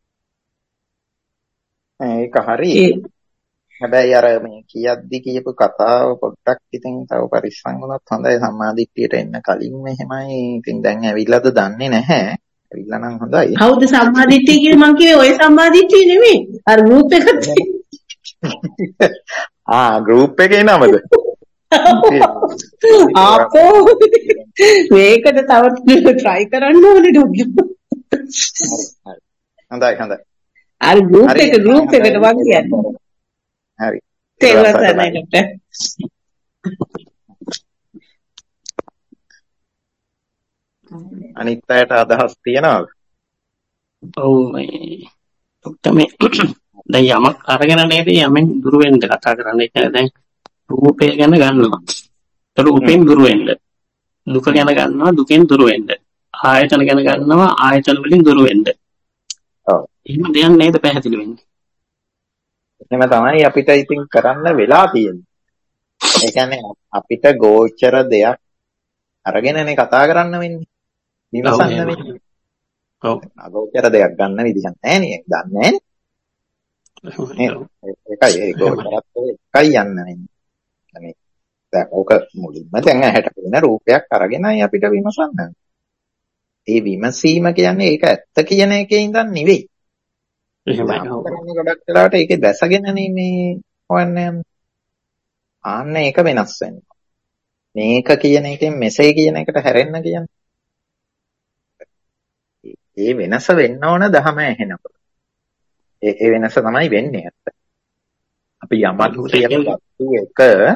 [SPEAKER 1] ඒක හරි. හැබැයි අර මේ කියද්දි කියපු කතාව පොඩ්ඩක් ඉතින් තව පරිස්සම් වුණත් හොඳයි. සම්මාදිට්ඨියට එන්න කලින් මෙහෙමයි. ඉතින් දැන් ඇවිල්ලාද දන්නේ නැහැ. ඇවිල්ලා නම් හොඳයි.
[SPEAKER 2] හවුද සම්මාදිට්ඨිය කියන්නේ මං කිව්වේ ඔය සම්මාදිට්ඨිය නෙමෙයි. අර ගෲප් එකක්
[SPEAKER 1] ගෲප් එකේ නමද?
[SPEAKER 2] ආපෝ මේකට තව try කරන්න ඕනේ ඩොග්ගි.
[SPEAKER 1] හොඳයි.
[SPEAKER 2] අර ගෲප් එකට මං කියන්නේ.
[SPEAKER 1] හරි.
[SPEAKER 2] තේරුණාද ඩොක්ටර්?
[SPEAKER 1] අනිත් අයට අදහස් තියනවද?
[SPEAKER 3] ඔව් මේ ડોක්ටර් මේ දැන් යමක් අරගෙන නේද යමෙන් දුර වෙන්න කතා කරන්නේ. ඒ කියන්නේ දැන් රූපය ගැන ගන්නවා. ඒක රූපෙන් දුර වෙන්න. දුක ගැන ගන්නවා දුකෙන් දුර වෙන්න. ආයතන ගැන ගන්නවා ආයතන වලින් දුර වෙන්න.
[SPEAKER 1] ඔව්.
[SPEAKER 3] එහෙම දෙයක් නේද පැහැදිලි වෙන්නේ.
[SPEAKER 1] එහෙම තමයි අපිට ඉතින් කරන්න වෙලා තියෙන්නේ. ඒ කියන්නේ අපිට ගෝචර දෙයක් අරගෙනනේ කතා කරන්න වෙන්නේ. විමසන්න වෙන්නේ.
[SPEAKER 3] ඔව්.
[SPEAKER 1] අගෝචර දෙයක් ගන්න විදිහක් නැහැ නේ. දන්නේ නැහැ. ඒකයි ඒ ගෝචරත් එකයි යන්න වෙන්නේ. දැන් ඕක මුලින්ම දැන් ඇහැට පෙනෙන රූපයක් අරගෙනයි අපිට විමසන්න. ඒ විමසීම කියන්නේ ඒක ඇත්ත කියන එකේ ඉඳන් නෙවෙයි.
[SPEAKER 3] එහෙමයි.
[SPEAKER 1] කරන්නේ ගොඩක් වෙලාවට ඒකේ දැසගෙනනේ මේ හොයන්නේ. ආන්න ඒක වෙනස් වෙනවා. මේක කියන එකෙන් මෙසේ කියන එකට හැරෙන්න කියන්නේ. ඒ වෙනස වෙන්න ඕන දහම ඇහෙනකොට. ඒ වෙනස තමයි වෙන්නේ ඇත්ත. අපි යමක් කියලා ගත්තු එක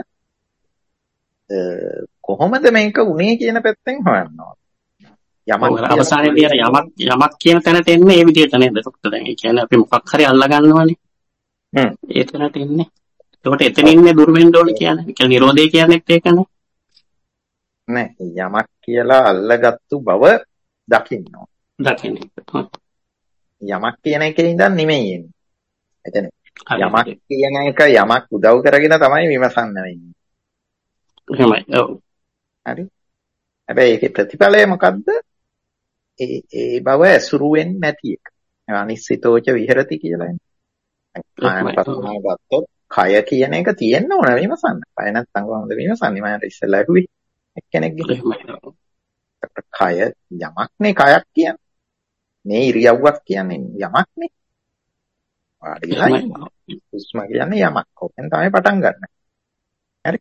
[SPEAKER 1] කොහොමද මේක උනේ කියන පැත්තෙන් හොයනවා.
[SPEAKER 3] අවසානයේදී අර යමක් කියන තැනට එන්නේ ඒ විදිහට නේද ડોක්ටර්? දැන් ඒ කියන්නේ අපි මොකක් හරි අල්ලා ගන්නවනේ. ඒ තැනට එන්නේ. ඒකට එතනින්නේ දුර වෙන්න ඕනේ කියන්නේ. ඒ කියන්නේ නිරෝධය කියන්නේත් ඒකනේ.
[SPEAKER 1] නෑ යමක් කියලා අල්ලගත්තු බව දකින්න.
[SPEAKER 3] දකින්න.
[SPEAKER 1] යමක් කියන එකේ ඉඳන් නෙමෙයි එන්නේ. එතන යමක් කියන එක යමක් උදව් කරගෙන තමයි විමසන්න වෙන්නේ.
[SPEAKER 3] එහෙමයි. ඔව්.
[SPEAKER 1] හරි. හැබැයි ඒකේ ප්‍රතිඵලය මොකද්ද? ඒ බව ඇසුරු වෙන්නේ නැති එක. අනිශ්චිතෝච විහෙරති කියලා එන්නේ. කායපස්නා ගත්තොත් කය කියන එක තියෙන්න ඕන විමසන්න. කය නැත්නම් කොහොමද විමසන්නේ? මම ඉස්සෙල්ලා ඇහුවේ එක්කෙනෙක්ගේ. කය යමක්නේ කයක් කියන්නේ. මේ ඉරියව්වක් කියන්නේ යමක්නේ. වාඩිලා ඉන්නවා. හුස්ම කියන්නේ යමක්. කොහෙන් තමයි පටන් ගන්න. හරි.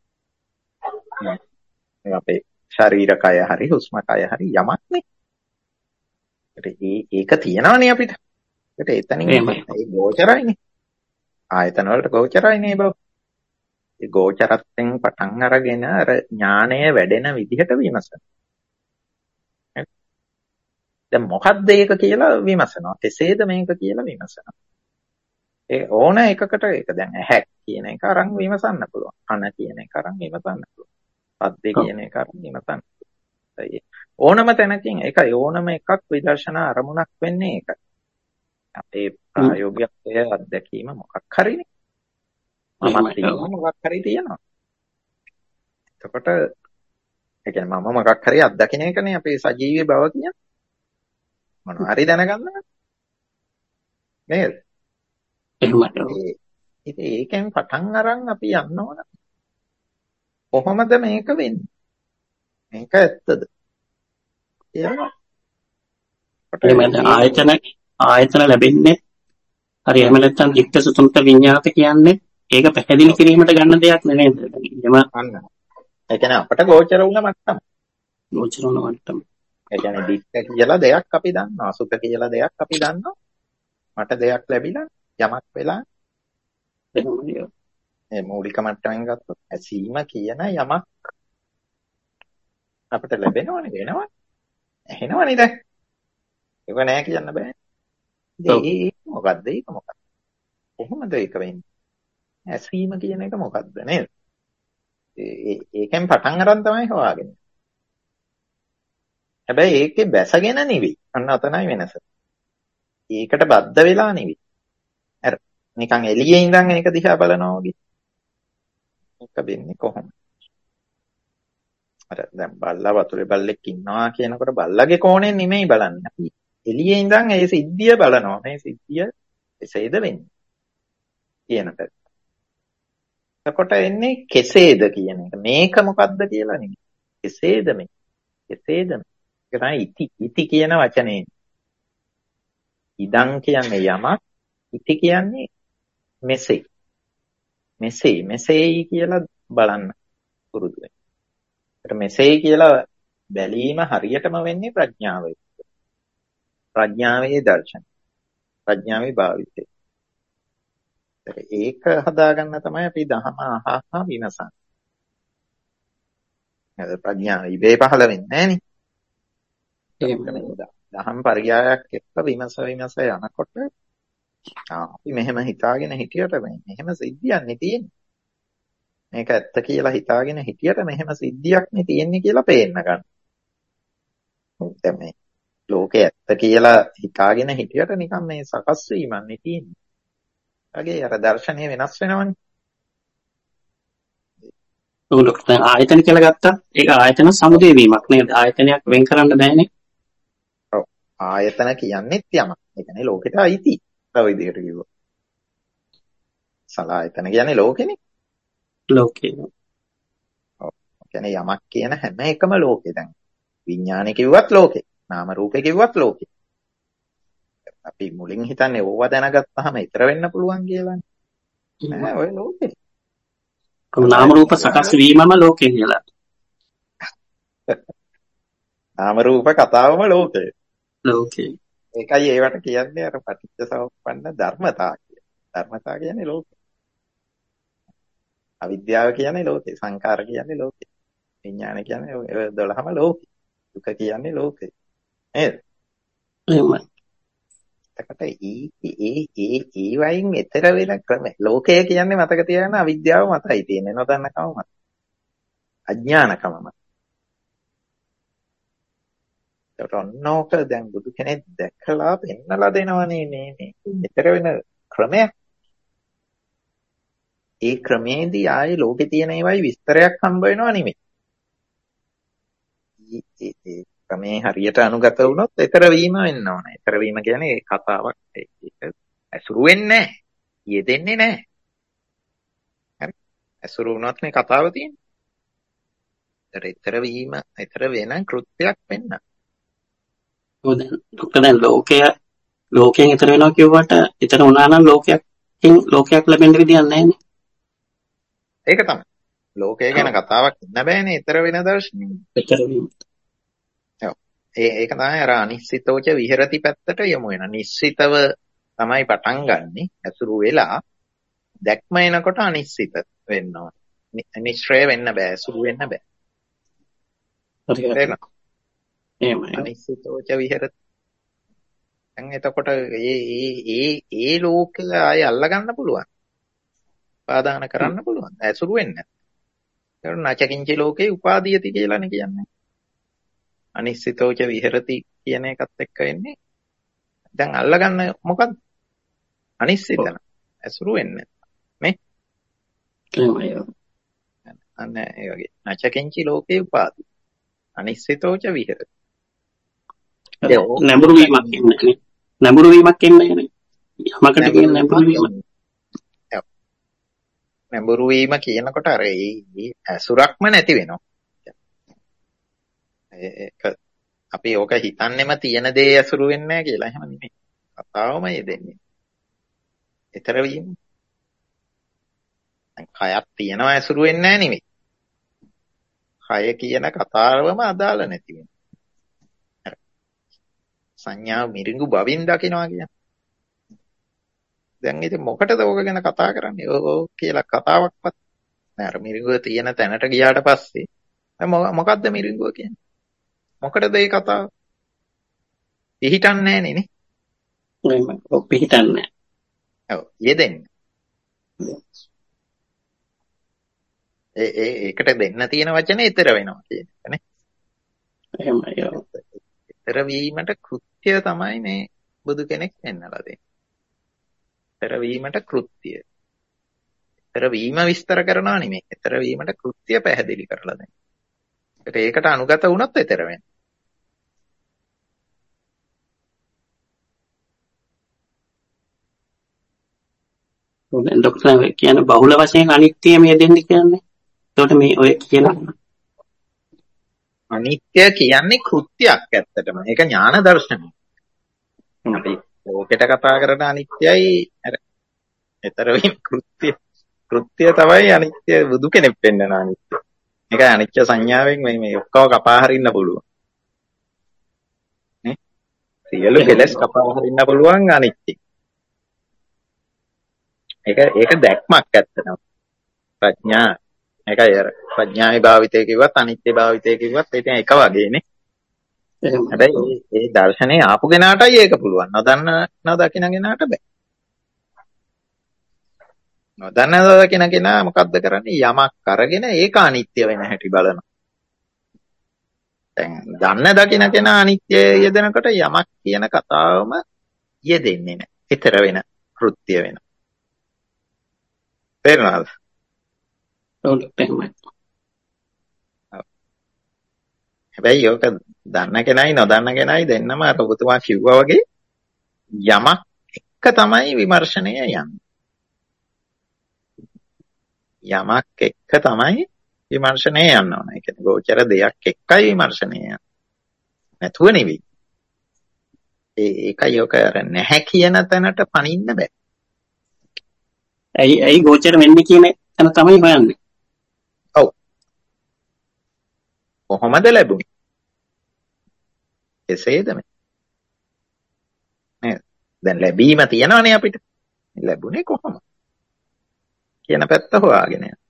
[SPEAKER 1] අපේ ශරීර කය හරි හුස්ම කය හරි යමක්නේ. ඒක තියනවනේ අපිට. ඒකට එතනින් ඒ ගෝචරයිනේ. ආයතන වලට ගෝචරයිනේ බව. ඒ ගෝචරයෙන් පටන් අරගෙන අර ඥාණය වැඩෙන විදිහට විමසන. දැන් මොකද්ද ඒක කියලා විමසනවා. කෙසේද මේක කියලා විමසනවා. ඒ ඕන එකකට ඒක දැන් ඇහැ කියන එක අරන් විමසන්න පුළුවන්. කන කියන එක අරන් විමසන්න පුළුවන්. පද්දේ කියන එක අරන් විමසන්න පුළුවන්. ඕනම තැනකින් ඒකයි ඕනම එකක් විදර්ශනා අරමුණක් වෙන්නේ ඒකයි. අපේ ප්‍රායෝගික අත්දැකීම මොකක් හරිනේ. මොකක් හරි තියෙනවා. එතකොට ඒ කියන්නේ මම මොකක් හරි අත්දකින්න එකනේ අපේ සජීවී බව කියන්නේ. මොනවා හරි දැනගන්න නේද?
[SPEAKER 3] එහෙමයි.
[SPEAKER 1] ඉතින් ඒකෙන් පටන් අරන් අපි යන්න ඕන. කොහොමද මේක වෙන්නේ? මේක ඇත්තද?
[SPEAKER 3] ආයතන ලැබෙන්නේ හරි එහෙම නැත්නම් ධිට්ඨ සුතුම්ත විඤ්ඤාත කියන්නේ ඒක පැහැදිලි කිරීමට ගන්න දෙයක් නෙමෙයිද? එහෙම
[SPEAKER 1] අන්න. ඒ කියන්නේ අපට ගෝචර වුණ මට්ටම.
[SPEAKER 3] ගෝචර වුණ මට්ටම.
[SPEAKER 1] ඒ කියන්නේ ධිට්ඨ කියලා දෙයක් අපි දන්නවා. සුත කියලා දෙයක් අපි දන්නවා. මට දෙයක් ලැබිලා යමක් වෙලා ඒ මූලික මට්ටමින් ගත්තොත් ඇසීම කියන යමක් අපිට ලැබෙනවනේ වෙනවා. ඇහෙනවනේ දැන්. ඒක නෑ කියන්න බෑ. ඒක මොකද්ද? ඒක මොකක්ද? කොහොමද ඒක වෙන්නේ? ඇසීම කියන එක මොකද්ද නේද? ඒකෙන් පටන් අරන් තමයි හොයාගන්නේ. හැබැයි ඒකේ බැසගෙන නෙවෙයි. අන්න අතනයි වෙනස. ඒකට බද්ධ වෙලා නෙවෙයි. අර නිකන් එළියේ ඉඳන් ඒක දිහා බලනවා වගේ. ඒක වෙන්නේ කොහොමද? අර දැන් බල්ලා වතුරේ බල්ලෙක් ඉන්නවා කියනකොට බල්ලගේ කෝණයෙන් නෙමෙයි බලන්නේ. අපි එළියේ ඉඳන් ඒ සිද්ධිය බලනවා. මේ සිද්ධිය එසේද වෙන්නේ කියන පැත්ත. එතකොට එන්නේ කෙසේද කියන එක. මේක මොකද්ද කියලා නෙමෙයි. කෙසේද මේ? කෙසේද මේ? ඒක තමයි ඉති කියන වචනේ. ඉදං කියන්නේ යමක්, ඉති කියන්නේ මෙසේ. මෙසේයි කියලා බලන්න පුරුදු වෙන්න. ඒකට මෙසේ කියලා බැලීම හරියටම වෙන්නේ ප්‍රඥාවයි. ප්‍රඥාවේ දර්ශන. ප්‍රඥාවේ භාවිතය. ඒක හදාගන්න තමයි අපි දහම අහහා විමසන්නේ. ප්‍රඥාව ඉබේ පහළ වෙන්නේ නෑනේ. දහම් පරියායක් එක්ක විමස යනකොට අපි මෙහෙම හිතාගෙන හිටියට මෙහෙම සිද්ධියක් නේ තියෙන්නේ. මේක ඇත්ත කියලා හිතාගෙන හිටියට මෙහෙම සිද්ධියක් නේ තියෙන්නේ කියලා පේන්න ගන්න. දැන් මේ ලෝකේ ඇත්ත කියලා හිතාගෙන හිටියට නිකන් මේ සකස් වීමක් නේ තියෙන්නේ. වගේ අර දර්ශනය වෙනස් වෙනවනේ.
[SPEAKER 3] ඔව් ආයතන කියලා ගත්තා ඒක ආයතන සමුදේ වීමක් නේද? ආයතනයක් වෙන් කරන්න බෑනේ.
[SPEAKER 1] ආයතන කියන්නේත් යමක්. ඒ කියන්නේ ලෝකෙට අයිති. තව විදිහට කිව්වොත්. සලආයතන කියන්නේ ලෝකෙනේ.
[SPEAKER 3] ලෝකේ.
[SPEAKER 1] ඔව්. ඒ කියන්නේ යමක් කියන හැම එකම ලෝකේ. දැන් විඥානේ කිව්වත් ලෝකේ. නාම රූපේ කිව්වත් ලෝකේ. අපි මුලින් හිතන්නේ ඕවා දැනගත්තාම ඊතර වෙන්න පුළුවන් කියලානේ. නෑ ඔය ලෝකේ.
[SPEAKER 3] නාම රූප සකස් වීමම ලෝකේ කියලා.
[SPEAKER 1] නාම රූප කතාවම ලෝකේ.
[SPEAKER 3] ලෝකේ.
[SPEAKER 1] ඒකයි ඒවට කියන්නේ අර පටිච්ච සමුප්පන්න ධර්මතා කියලා. ධර්මතා කියන්නේ ලෝකේ. අවිද්‍යාව කියන්නේ ලෝකේ. සංකාර කියන්නේ ලෝකේ. විඥාන කියන්නේ ඔය 12ම ලෝකේ. දුක කියන්නේ ලෝකේ. නේද?
[SPEAKER 3] එහෙමයි.
[SPEAKER 1] එතකොට ඒ වයින් ඈතර වෙන ක්‍රම ලෝකය කියන්නේ මතක තියාගන්න අවිද්‍යාව මතයි තියෙන්නේ නොදන්නකම මත. අඥානකම මත. ඒකට ඔන්නෝක දැන් බුදු කෙනෙක් දැකලා පෙන්නලා දෙනවනේ මේ ඈතර වෙන ක්‍රමයක්. ඒ ක්‍රමේදී ආයේ ලෝකේ තියෙන ඒවායි විස්තරයක් හම්බ වෙනව නෙමෙයි. ඒ ක්‍රමේ හරියට අනුගත වුණොත් ඈතර වීම වෙන්න ඕන. ඈතර වීම කියන්නේ කතාවක්. ඒක ඇසුරු වෙන්නේ නැහැ. යෙදෙන්නේ නැහැ. හරි. ඇසුරු වුණොත් මේ කතාව තියෙන්නේ. ඈතර වීම ඈතර වෙන කෘත්‍යයක් වෙන්න.
[SPEAKER 3] ඔව් දැන් ලෝකයෙන් ඈතර වෙනවා කියුවට ඈතර වුණා නම් ලෝකයක් ලැබෙන්න විදියක් නැහැ නේ.
[SPEAKER 1] ඒක තමයි. ලෝකය ගැන කතාවක් ඉන්න බෑනේ ඈතර වෙන දර්ශනෙ.
[SPEAKER 3] ඈතර වීම.
[SPEAKER 1] ඔව්. ඒක තමයි අර අනිශ්චිතෝච විහෙරති පැත්තට යමු වෙන. නිශ්චිතව තමයි පටන් ගන්නෙ. ඇසුරු වෙලා දැක්ම එනකොට අනිශ්චිත වෙන්න ඕන. නිශ්චය වෙන්න බෑ. ඇසුරු වෙන්න බෑ.
[SPEAKER 3] හරියට. එහෙමයි.
[SPEAKER 1] අනිශ්චිතෝච විහෙරති. දැන් එතකොට ඒ ලෝකය ආයේ අල්ලගන්න පුළුවන්. උපාදාන කරන්න පුළුවන්. ඇසුරු වෙන්නේ නැහැ. ඒක නචකින්චි ලෝකේ උපාදීයති කියලානේ කියන්නේ. අනිශ්චිතෝච විහෙරති කියන එකත් එක්ක එන්නේ. දැන් අල්ලගන්න මොකද්ද? අනිශ්චිතන. ඇසුරු වෙන්නේ නේ?
[SPEAKER 3] එහෙමයි.
[SPEAKER 1] අන්න ඒ වගේ. නචකින්චි ලෝකේ උපාදී. අනිශ්චිතෝච විහෙරති.
[SPEAKER 3] නැඹුරු වීමක් එන්නේ නේ. නැඹුරු වීමක් එන්නේ නේ. යමකට කියන නැඹුරු වීම.
[SPEAKER 1] නැඹුරු වීම කියනකොට අර ඒ ඇසුරක්ම නැති වෙනවා. ඒක අපි ඕක හිතන්නෙම තියෙන දේ ඇසුරු වෙන්නේ නැහැ කියලා. එහෙම නෙමෙයි. කතාවම යෙදෙන්නේ. ඊතර වීම. දැන් කයක් තියෙනවා ඇසුරු වෙන්නේ නැහැ නෙමෙයි. කය කියන කතාවම අදාළ නැති වෙනවා. සංඥා මිරිඟු බවින් දකිනවා කියන්නේ. දැන් ඉතින් මොකටද ඕක ගැන කතා කරන්නේ? ඕ කියලා කතාවක්වත් නෑ. අර මිරිඟුව තියෙන තැනට ගියාට පස්සේ මොකද්ද මිරිඟුව කියන්නේ? මොකටද ඒ කතාව? පිහිටන්නේ නෑනේ නේ.
[SPEAKER 3] එහෙමයි. ඔව් පිහිටන්නේ.
[SPEAKER 1] ඔව් යෙදෙන්නේ. ඒකට දෙන්න තියෙන වචනේ ඊතර වෙනවා කියන එක නේ.
[SPEAKER 3] එහෙමයි.
[SPEAKER 1] ඊතර වීමට කෘත්‍ය තමයි මේ බුදු කෙනෙක් පෙන්නලා දෙන්නේ. ඊතර වීමට කෘත්‍ය. ඊතර වීම විස්තර කරනවා නෙමෙයි. ඊතර වීමට කෘත්‍ය පැහැදිලි කරලා දෙනවා. ඒකට අනුගත වුණොත් ඊතර වෙනවා.
[SPEAKER 3] දැන් ડોක්ටර් කියන්නේ බහුල වශයෙන් අනිත්‍ය මේ දෙන්නේ කියන්නේ. එතකොට මේ ඔය කියන
[SPEAKER 1] අනිත්‍ය කියන්නේ කෘත්‍යයක් ඇත්තටම. ඒක ඥාන දර්ශනය. අපි ලෝකෙට කතා කරන අනිත්‍යයි අර ඊතර වීම කෘත්‍ය තමයි අනිත්‍ය බුදු කෙනෙක් පෙන්නන අනිත්‍ය. ඒකයි අනිත්‍ය සංඥාවෙන් මේ ඔක්කොම කපා හරින්න පුළුවන්. නේ? සියලු කෙලස් කපා හරින්න පුළුවන් අනිත්‍ය. ඒක දැක්මක් ඇත්තටම. ප්‍රඥා. ඒකයි අර ප්‍රඥාවේ භාවිතය කිව්වත් අනිත්‍ය භාවිතය කිව්වත් ඒක එක වගේනේ. හැබැයි ඒ දර්ශනේ ආපු කෙනාටයි ඒක පුළුවන්. නොදකින කෙනාට බෑ. නොදකින කෙනා මොකද්ද කරන්නේ? යමක් අරගෙන ඒක අනිත්‍ය වෙන හැටි බලනවා. දැන් දකින කෙනා අනිත්‍ය යෙදෙනකොට යමක් කියන කතාවම යෙදෙන්නේ නැහැ. ඊතර වෙන කෘත්‍ය වෙන. තේරුණාද? හැබැයි ඕක දන්න කෙනයි නොදන්න කෙනයි දෙන්නම අර ඔබතුමා කිව්වා වගේ යමක් එක තමයි විමර්ශනය යන්නේ. යමක් එක්ක තමයි විමර්ශනය යන්න ඕන. ඒ කියන්නේ ගෝචර දෙයක් එක්කයි විමර්ශනය යන්නේ. නැතුව නෙවෙයි. ඒකයි ඔක අර නැහැ කියන තැනට පනින්න බෑ.
[SPEAKER 3] ඇයි ගෝචර වෙන්නේ කියන තැන තමයි හොයන්නේ.
[SPEAKER 1] ඔව්. කොහොමද ලැබුණේ? එසේද මේ? නේද? දැන් ලැබීම තියෙනවනේ අපිට. ලැබුණේ කොහොමද? කියන පැත්ත හොයාගෙන යන්න.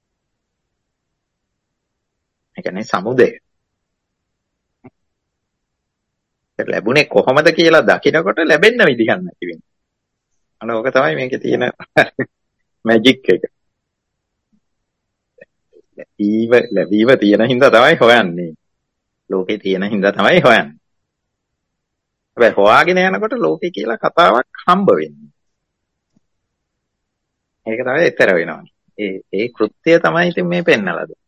[SPEAKER 1] ඒ කියන්නේ සමුදය. ලැබුණේ කොහොමද කියලා දකිනකොට ලැබෙන්න විදිහක් නැති වෙනවා. අන්න ඕක තමයි මේකේ තියෙන මැජික් එක. ලැබීම තියෙන හින්දා තමයි හොයන්නේ. ලෝකේ තියෙන හින්දා තමයි හොයන්නේ. හැබැයි හොයාගෙන යනකොට ලෝකේ කියලා කතාවක් හම්බ වෙන්නේ. ඒක තමයි ඊතර වෙනවා. ඒ කෘත්‍යය තමයි ඉතින් මේ පෙන්නලා දෙන්නේ.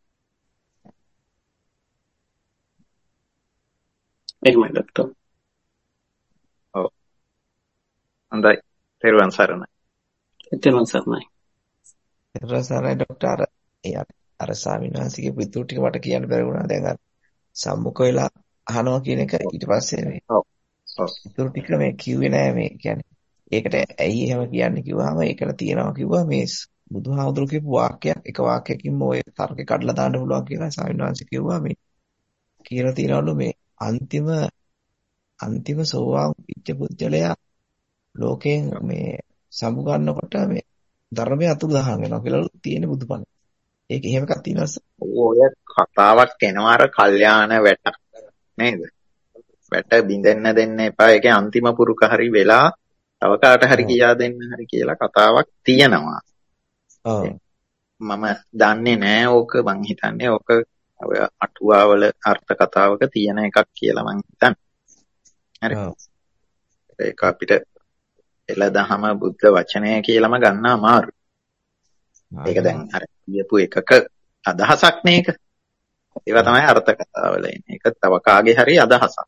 [SPEAKER 3] එහෙමයි ડોක්ටර්.
[SPEAKER 1] ඔව්. හොඳයි. තෙරුවන් සරණයි.
[SPEAKER 3] තෙරුවන් සරණයි.
[SPEAKER 4] තෙරුවන් සරණයි ડોක්ටර්. අර ස්වාමීන් වහන්සේගේ පිටු ටික මට කියන්න බැරි වුණා. දැන් අර සම්මුඛ වෙලා අහනවා කියන එක ඊට පස්සේ මේ
[SPEAKER 1] ඔව්. ඔව්.
[SPEAKER 4] පිටු ටික මේ කිව්වේ නෑ මේ කියන්නේ. ඒකට ඇයි එහෙම කියන්නේ කිව්වහම ඒකට තියෙනවා කිව්වා මේ බුදුහාමුදුරු කියපු වාක්‍යයක් එක වාක්‍යයකින්ම ඔය තර්කේ කඩලා දාන්න පුළුවන් කියලා ස්වාමීන් වහන්සේ කිව්වා මේ කියලා තියනවලු මේ අන්තිම සෝවාන් පිච්ච පුද්ගලයා ලෝකයෙන් මේ සමු ගන්නකොට මේ ධර්මයේ අතුරුදහන් වෙනවා කියලා තියෙන බුදුපණ. ඒක එහෙම එකක් තියෙනවද?
[SPEAKER 1] ඔය කතාවක් එනවා අර කල්යාණ වැට නේද? වැට බින්දෙන්න දෙන්න එපා. ඒකේ අන්තිම පුරුක හරි වෙලා තව කාට හරි කියා දෙන්න හරි කියලා කතාවක් තියෙනවා.
[SPEAKER 4] ඔව්.
[SPEAKER 1] මම දන්නේ නෑ ඕක. මං හිතන්නේ ඕක ඔය අටුවාවල අර්ථ කතාවක තියෙන එකක් කියලා මං හිතන්නේ. හරි. ඒක අපිට එළදහම බුද්ධ වචනය කියලාම ගන්න අමාරුයි. ඒක දැන් අර කියපු එකක අදහසක් නේක. ඒවා තමයි අර්ථ කතාවල එන්නේ. ඒක තව කාගේ හරි අදහසක්.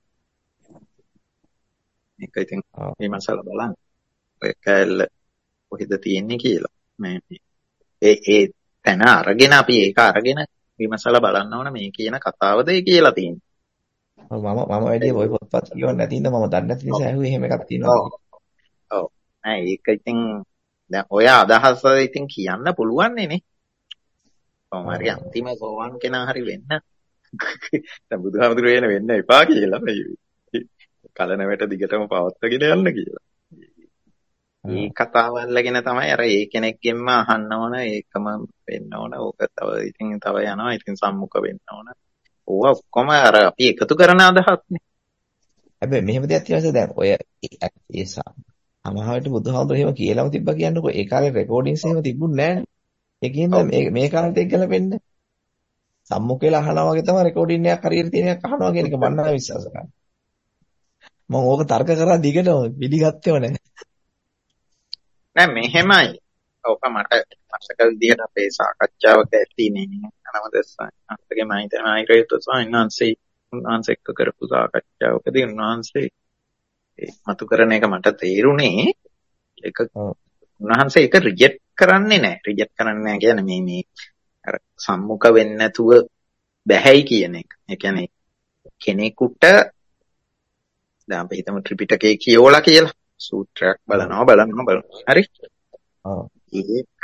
[SPEAKER 1] මේක ඉතින් විමසලා බලන්න. ඔය කැලල කොහෙද තියෙන්නේ කියලා. ඒ තැන අරගෙන අපි ඒක අරගෙන විමසලා බලන්න ඕන මේ කියන කතාවද ඒ කියලා තියෙන්නේ.
[SPEAKER 4] මම වැඩි ඔය පොත්පත් කියවන්න නැති ඉඳ මම දන්නේ නැති නිසා ඇහුවේ එහෙම එකක් තියෙනවා.
[SPEAKER 1] ඔව්. නෑ ඒක ඉතින් දැන් ඔය අදහස ඉතින් කියන්න පුළුවන් නේ. කොහොම හරි අන්තිම සෝවන් කෙනා හරි වෙන්න. දැන් බුදුහාමුදුරුවෝ වෙන්න එපා කියලා මේ කලන වැට දිගටම පවත්වාගෙන යන්න කියලා. මේ කතාව අල්ලගෙන තමයි අර ඒ කෙනෙක්ගෙන්ම අහන්න ඕන ඒකම වෙන්න ඕන. ඕක තව යනවා. ඉතින් සම්මුඛ වෙන්න ඕන. ඕවා ඔක්කොම අර අපි එකතු කරන අදහස්නේ.
[SPEAKER 4] හැබැයි මෙහෙම දෙයක් තියෙනවා දැන් ඔය ඒ සමහරවිට බුදුහාමුදුරුවෝ එහෙම කියලාම තිබ්බා කියන්නකෝ ඒ කාලේ රෙකෝඩින්ග්ස් එහෙම තිබුණේ නැහැ. ඒ කියන්නේ මේ කාලේට එක්ක ගලපෙන්නේ. සම්මුඛ වෙලා අහනවා වගේ තමයි රෙකෝඩින් එකක් හරියට තියෙන එකක් අහනවා කියන එක මම නම් විශ්වාස කරන්නේ. මම ඕක තර්ක කරා දිගටම පිළිගත්තේව නැහැ.
[SPEAKER 1] නෑ මෙහෙමයි. ඔක මට අසක විදිහට අපේ සාකච්ඡාවක ඇතිනේ අනවදස්සන්ගේ මම හිතන ආයතන සායනන්සේ උන්වහන්සේ එක්ක කරපු සාකච්ඡාවකදී උන්වහන්සේ මතු කරන එක මට තේරුණේ ඒක උන්වහන්සේ ඒක රිජෙක්ට් කරන්නේ නැහැ. රිජෙක්ට් කරන්නේ නැහැ කියන්නේ මේ අර සම්මුඛ වෙන්නේ නැතුව බැහැයි කියන එක. ඒ කියන්නේ කෙනෙකුට දැන් අපි හිතමු ත්‍රිපිටකේ කියවලා කියලා සූත්‍රයක් බලනවා. හරි?
[SPEAKER 4] ඔව්.
[SPEAKER 1] ඒක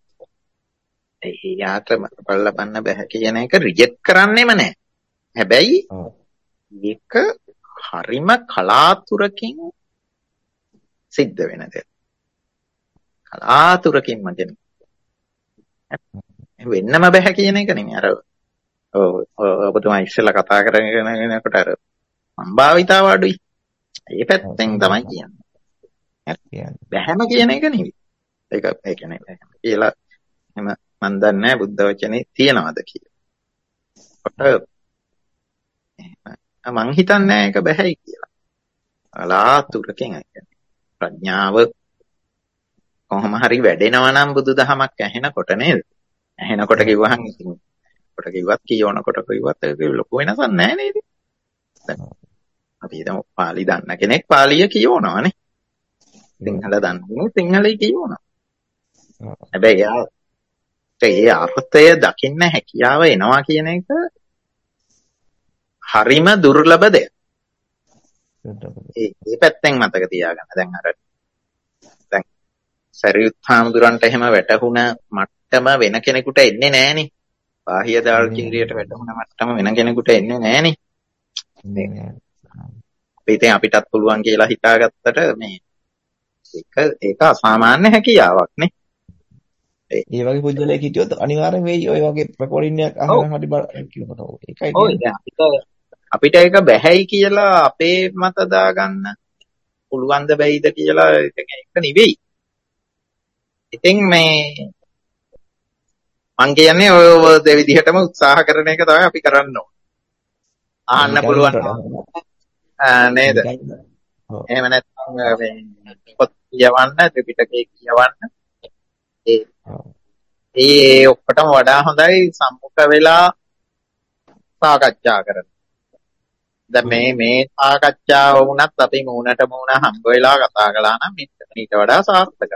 [SPEAKER 1] එයාට බලන්න බෑ කියන එක රිජෙක්ට් කරන්නෙම නැහැ. හැබැයි ඒක හරිම කලාතුරකින් සිද්ධ වෙන දෙයක්. කලාතුරකින්ම කියන වෙන්නම බෑ කියන එක නෙමෙයි. අර ඔබතුමා ඉස්සෙල්ලා කතා කරගෙන යනකොට අර සම්භාවිතාව අඩුයි. ඒ පැත්තෙන් තමයි කියන්නේ. බෑම කියන එක නෙවෙයි. ඒක ඒ කියන්නේ බෑම කියලා එහෙම මන් දන්නේ නැහැ බුද්ධ වචනේ තියනවාද කියලා. මං හිතන්නේ ඒක බෑයි කියලා. කලාතුරකින් කියන්නේ ප්‍රඥාව කොහොම හරි වැඩෙනවා නම් බුදුදහමක් ඇහෙනකොට නේද? ඇහෙනකොට කිව්වහම ඉතින් කොට කිව්වත් කියවනකොට කිව්වත් ඒක ලොකු වෙනසක් නැහැ නේද? දැන් අපි හිතමු පාලි දන්න කෙනෙක් පාලිය කියවනවානේ. සිංහල දන්නේ සිංහලයි කියවනවා. හැබැයි ඒ අර්ථය දකින්න හැකියාව එනවා කියන එක හරිම දුර්ලභ දෙයක්. ඒ පැත්තෙන් මතක තියාගන්න. දැන් සරියුත් හාමුදුරන්ට එහෙම වැටහුණ මට්ටම වෙන කෙනෙකුට එන්නේ නැහනේ. බාහිය දාල්කිරියට වැටහුණ මට්ටම වෙන කෙනෙකුට එන්නේ නැහනේ. ඉතින් අපිටත් පුළුවන් කියලා හිතාගත්තට මේ ඒක අසාමාන්‍ය හැකියාවක් නේ.
[SPEAKER 4] ඒ වගේ පුද්ගලයෙක් හිටියොත් අනිවාර්යෙන් වෙයි ඔය වගේ රෙකෝඩින් එකක් අහගෙන හරි බලන්න කියනකොට. ඒකයි
[SPEAKER 1] අපිට ඒක බැහැයි කියලා අපේ මත දාගන්න පුළුවන් ද බැයිද කියලා ඒක නෙවෙයි. ඉතින් මේ මං කියන්නේ ඔය දෙවිදිහටම උත්සාහ කරන එක තමයි අපි කරන්න ඕනේ. අහන්න පුළුවන් නේද? එහෙම නැත්නම් මේ පොත් කියවන්න, ත්‍රිපිටකය කියවන්න. ඒ ඔක්කොටම වඩා හොඳයි සම්මුඛ වෙලා සාකච්ඡා කරන. දැන් මේ සාකච්ඡාව වුණත් අපි මූණට මූණ හම්බ වෙලා කතා කළා නම් ඊට වඩා සාර්ථකයි.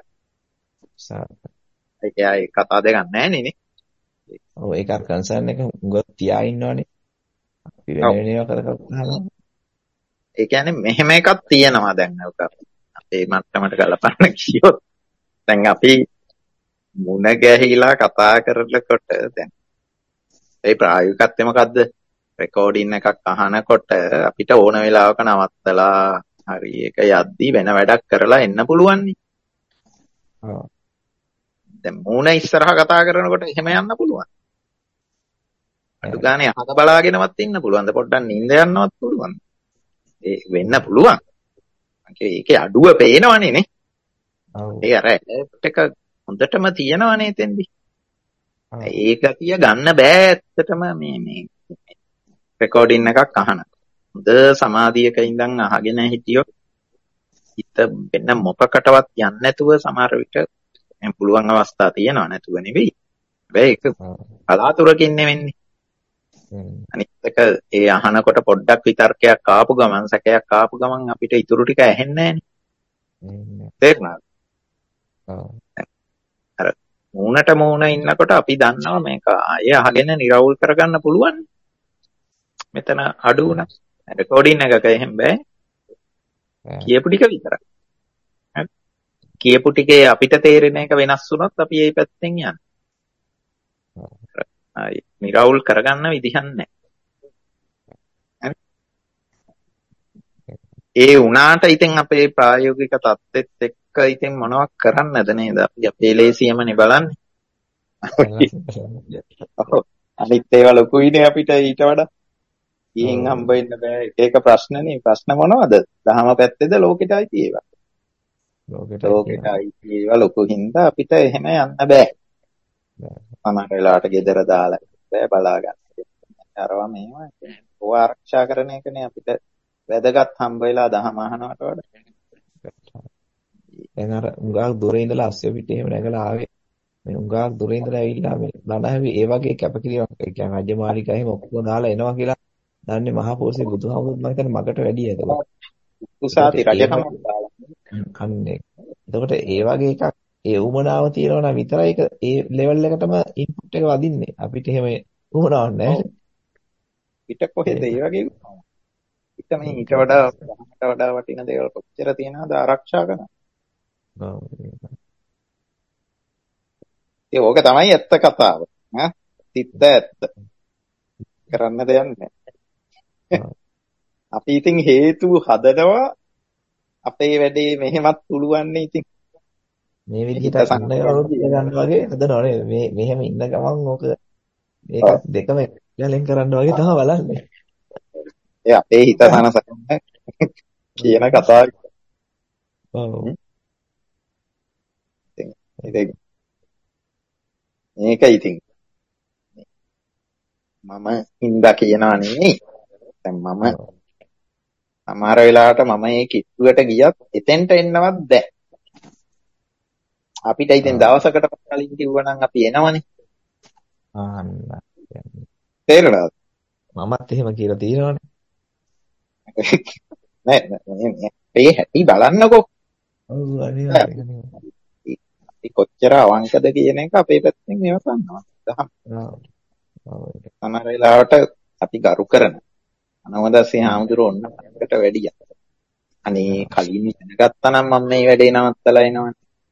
[SPEAKER 1] ඒකයි කතා දෙකක් නැහැ නේ.
[SPEAKER 4] ඔව් ඒක කන්සර්න් එක උගත් තියා ඉන්නවනේ. අපි වෙන ඒවා කරලා
[SPEAKER 1] ඒ කියන්නේ මෙහෙම එකක් තියෙනවා දැන් අපේ මට්ටමට ගලපන්න කියොත් දැන් අපි මුණ ගැහිලා කතා කරනකොට දැන් ඒ ප්‍රායෝගිකත්වය මොකද්ද? රෙකෝඩින් එකක් අහනකොට අපිට ඕන වෙලාවක නවත්තලා හරි ඒක යද්දි වෙන වැඩක් කරලා එන්න පුළුවන් නේ. දැන් මූණ ඉස්සරහා කතා කරනකොට එහෙම යන්න පුළුවන්. අඩු ගානේ අහක බලාගෙනවත් ඉන්න පුළුවන්. පොඩ්ඩක් නිින්ද යන්නවත් පුළුවන්. ඒ වෙන්න පුළුවන්. ඒකේ අඩුව පේනවනේ නේ. ඒ අර එක හොඳටම තියෙනවනේ එතෙන්දී. ඒක තිය ගන්න බෑ ඇත්තටම මේ රෙකෝඩින් එකක් අහන. හොඳ සමාධියක ඉඳන් අහගෙන හිටියොත් හිත වෙන මොකකටවත් යන්නේ නැතුව සමහර විට පුළුවන් අවස්ථා තියෙනවා නැතුව නෙවෙයි. හැබැයි ඒක කලාතුරකින් නෙවෙන්නේ. අනිත් එක ඒ අහනකොට පොඩ්ඩක් විතර්කයක් ආපු ගමන් සැකයක් ආපු ගමන් අපිට ඉතුරු ටික ඇහෙන්නේ නැහනේ. තේරුණාද? අර මූණට මූණ ඉන්නකොට අපි දන්නවා මේක ආයේ අහගෙන නිරවුල් කරගන්න පුළුවන්. මෙතන අඩු වුණා. රෙකෝඩින් එකක එහෙම බෑ. කියපු ටික විතරයි. කියපු ටිකේ අපිට තේරෙන එක වෙනස් වුණොත් අපි ඒ පැත්තෙන් යන්නේ. නිරවුල් කරගන්න විදිහක් නැහැ. ඒ වුණාට ඉතින් අපේ ප්‍රායෝගික தත්ත්වෙත් එක්ක ඉතින් මොනවක් කරන්නද නේද? අපි අපේ ලේසියමනේ බලන්නේ. අනිත් ඒවා ලොකුයිනේ අපිට ඊට වඩා. ඊයෙන් හම්බ වෙන්න බෑ. ඒක ප්‍රශ්නනේ. ප්‍රශ්න මොනවද? දහම පැත්තේද ලෝකෙටයි තියෙවා. ලෝකෙටයි තියෙවා ලොකු හින්දා අපිට එහෙම යන්න බෑ. සමහර වෙලාවට ගෙදර දාලා බෑ බලා ගන්න. අරවා මේවා ඕව ආරක්ෂා කරන එකනේ අපිට වැදගත් හම්බ වෙලා දහම අහනවට වඩා.
[SPEAKER 4] දැන් අර උඟාක් දුරේ ඉඳලා අස්සෙ පිටේ එහෙම නැගලා ආවේ. මේ උඟාක් දුරේ ඉඳලා ඇවිල්ලා මේ ලණහැවි ඒ වගේ කැපකිරීමක් ඒ කියන්නේ රාජමාලිකා එහෙම ඔක්කොම දාලා එනවා කියලා දන්නේ මහා පොසේ බුදුහාමුදුරුවෝ මම හිතන්නේ මගට වැඩි ඒක.
[SPEAKER 1] උසාති රජකම දාලා.
[SPEAKER 4] අන්නේ. එතකොට ඒ වගේ එකක් ඒ උමනාව තියනවා නම් විතරයි ඒක ඒ ලෙවල් එකටම ඉන්පුට් එක වදින්නේ. අපිට එහෙම උමනාවක් නැහැ.
[SPEAKER 1] පිට කොහෙද ඒ වගේ පිට මේ ඊට වඩා වටින දේවල් කොච්චර තියෙනවද ආරක්ෂා කරන. ඕක තමයි ඇත්ත කතාව. තිත්ත ඇත්ත. කරන්න දෙයක් නැහැ. අපි ඉතින් හේතු හදනවා අපේ වැඩේ මෙහෙමත් පුළුවන් නේ ඉතින්.
[SPEAKER 4] මේ විදිහට සංකල්ප ගන්න වගේ හදනවා නේද? මේ මෙහෙම ඉන්න ගමන් ඕක මේක දෙකම එකලෙන් කරන්න වගේ තමයි බලන්නේ.
[SPEAKER 1] ඒ අපේ හිත සනසන කියන කතාව.
[SPEAKER 4] ඔව්.
[SPEAKER 1] මේක ඉතින් මම හින්දා කියනවා නෙමෙයි. දැන් මම සමහර වෙලාවට මම මේ කිට්ටුවට ගියත් එතෙන්ට එන්නවත් බෑ. අපිට ඉතින් දවසකට කලින් කිව්වනම් අපි එනවනේ. තේරෙනවද?
[SPEAKER 4] මමත් එහෙම කියලා තියෙනවනේ.
[SPEAKER 1] නෑ නෑ මේ හැටි බලන්නකෝ.
[SPEAKER 4] ඔව් අනිවාර්යෙන්.
[SPEAKER 1] අපි කොච්චර අවංකද කියන එක අපේ පැත්තෙන් මේව කරනවා. දහම් සමහර වෙලාවට අපි ගරු කරන අනවදස්සේ හාමුදුරුවෝ ඔන්න මකට වැඩියා. අනේ කලින් දැනගත්තා නම් මම මේ වැඩේ නවත්තලා එනවනේ.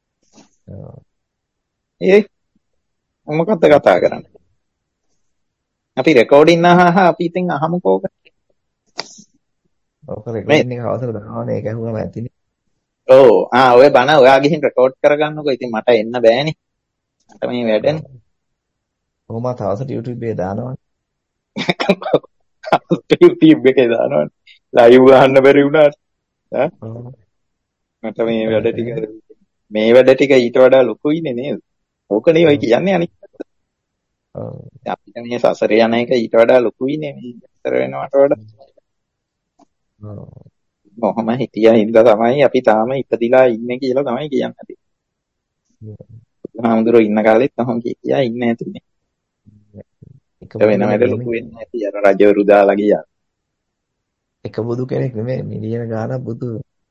[SPEAKER 1] ඒ මොකක්ද කතා කරන්නේ? අපි රෙකෝඩින් අහහා අපි ඉතින් අහමුකෝ.
[SPEAKER 4] ඔක රෙකෝඩින් එක අවසර දානවනේ ඒක ඇහුවම ඇතිනේ.
[SPEAKER 1] ඔව් ඔය බණ ඔයා ගිහින් රෙකෝඩ් කරගන්නකෝ. ඉතින් මට එන්න බෑනේ. මට මේ වැඩනේ.
[SPEAKER 4] කොහොමද අවසර YouTube එකේ දානවනේ.
[SPEAKER 1] YouTube එකේ දානවනේ. ලයිව් ගහන්න බැරි වුණාට. මට මේ වැඩ ටික ඊට වඩා ලොකුයිනේ නේද? ඕකනේ ඔය කියන්නේ අනිත් පැත්ත. අපිට මේ සසරේ යන එක ඊට වඩා ලොකුයිනේ මේ ඉතර වෙනවට වඩා. මොහොම හිතියා හින්දා තමයි අපි තාම ඉපදිලා ඉන්නේ කියලා තමයි කියන්නේ. බුදුහාමුදුරුවෝ ඉන්න කාලෙත් තහොම කියා ඉන්නේ නැතුනේ. එක වෙන වැඩ ලොකු වෙන්නේ නැති අර රජවරු දාලා ගියා.
[SPEAKER 4] එක බුදු කෙනෙක් නෙමෙයි මිලියන ගාණක් බුදු.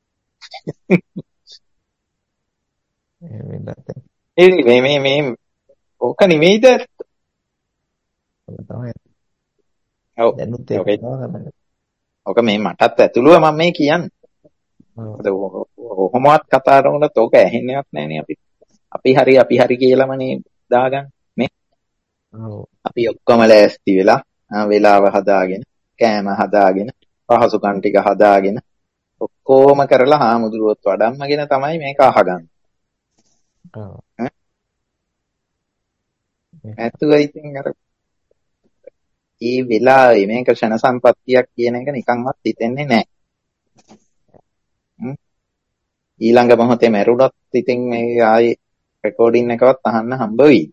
[SPEAKER 1] මේ ඕක නෙමෙයිද?
[SPEAKER 4] තමයි.
[SPEAKER 1] ඔව්.
[SPEAKER 4] දැනුත් ඒක කරන්නේ.
[SPEAKER 1] ඕක මේ මටත් ඇතුළුව මම මේ කියන්නේ. මොකද කොහොමවත් කතා කරනකොට ඕක ඇහෙන්නේවත් නැහනේ අපි. අපි හරි කියලාමනේ දාගන්නේ නේ. අපි ඔක්කොම ලෑස්ති වෙලා වෙලාව හදාගෙන කෑම හදාගෙන පහසුකම් ටික හදාගෙන ඔක්කොම කරලා හාමුදුරුවොත් වඩම්මගෙන තමයි මේක අහගන්නේ. ඇත්තද ඉතින් අර ඒ වෙලාවේ මේක ක්ෂණ සම්පත්තියක් කියන එක නිකන්වත් හිතෙන්නේ නැහැ. ඊළඟ මොහොතේ මැරුණොත් ඉතින් මේ ආයේ රෙකෝඩින් එකවත් අහන්න හම්බ වෙයි.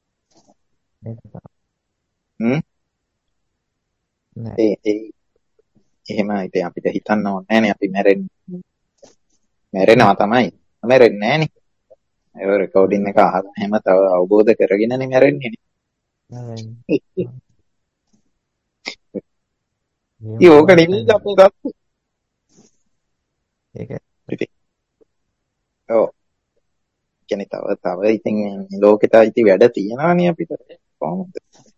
[SPEAKER 1] එහෙම ඉතින් අපිට හිතන්න ඕනේ නැහනේ අපි මැරෙනවා තමයි. මැරෙන්නේ නැහනේ. ඒ රෙකෝඩින් එක අහගෙන හැම තව අවබෝධ කරගෙනනේ මැරෙන්නේ. යෝක නෙමෙයි අපේ දත්.
[SPEAKER 4] ඒක.
[SPEAKER 1] ඔව්. කියන්නේ තව ඉතින් ලෝකෙට ඉති වැඩ තියෙනවානේ අපිට. කොහොමද?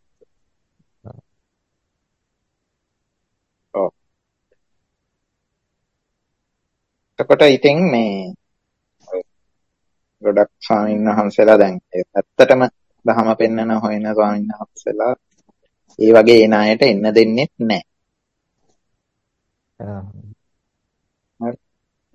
[SPEAKER 1] ඔව්. එතකොට ඉතින් මේ ගොඩක් ස්වාමීන් වහන්සේලා දැන් ඇත්තටම දහම පෙන්වන හොයන ස්වාමීන් වහන්සේලා ඒ වගේ එන අයට එන්න දෙන්නේ නැහැ.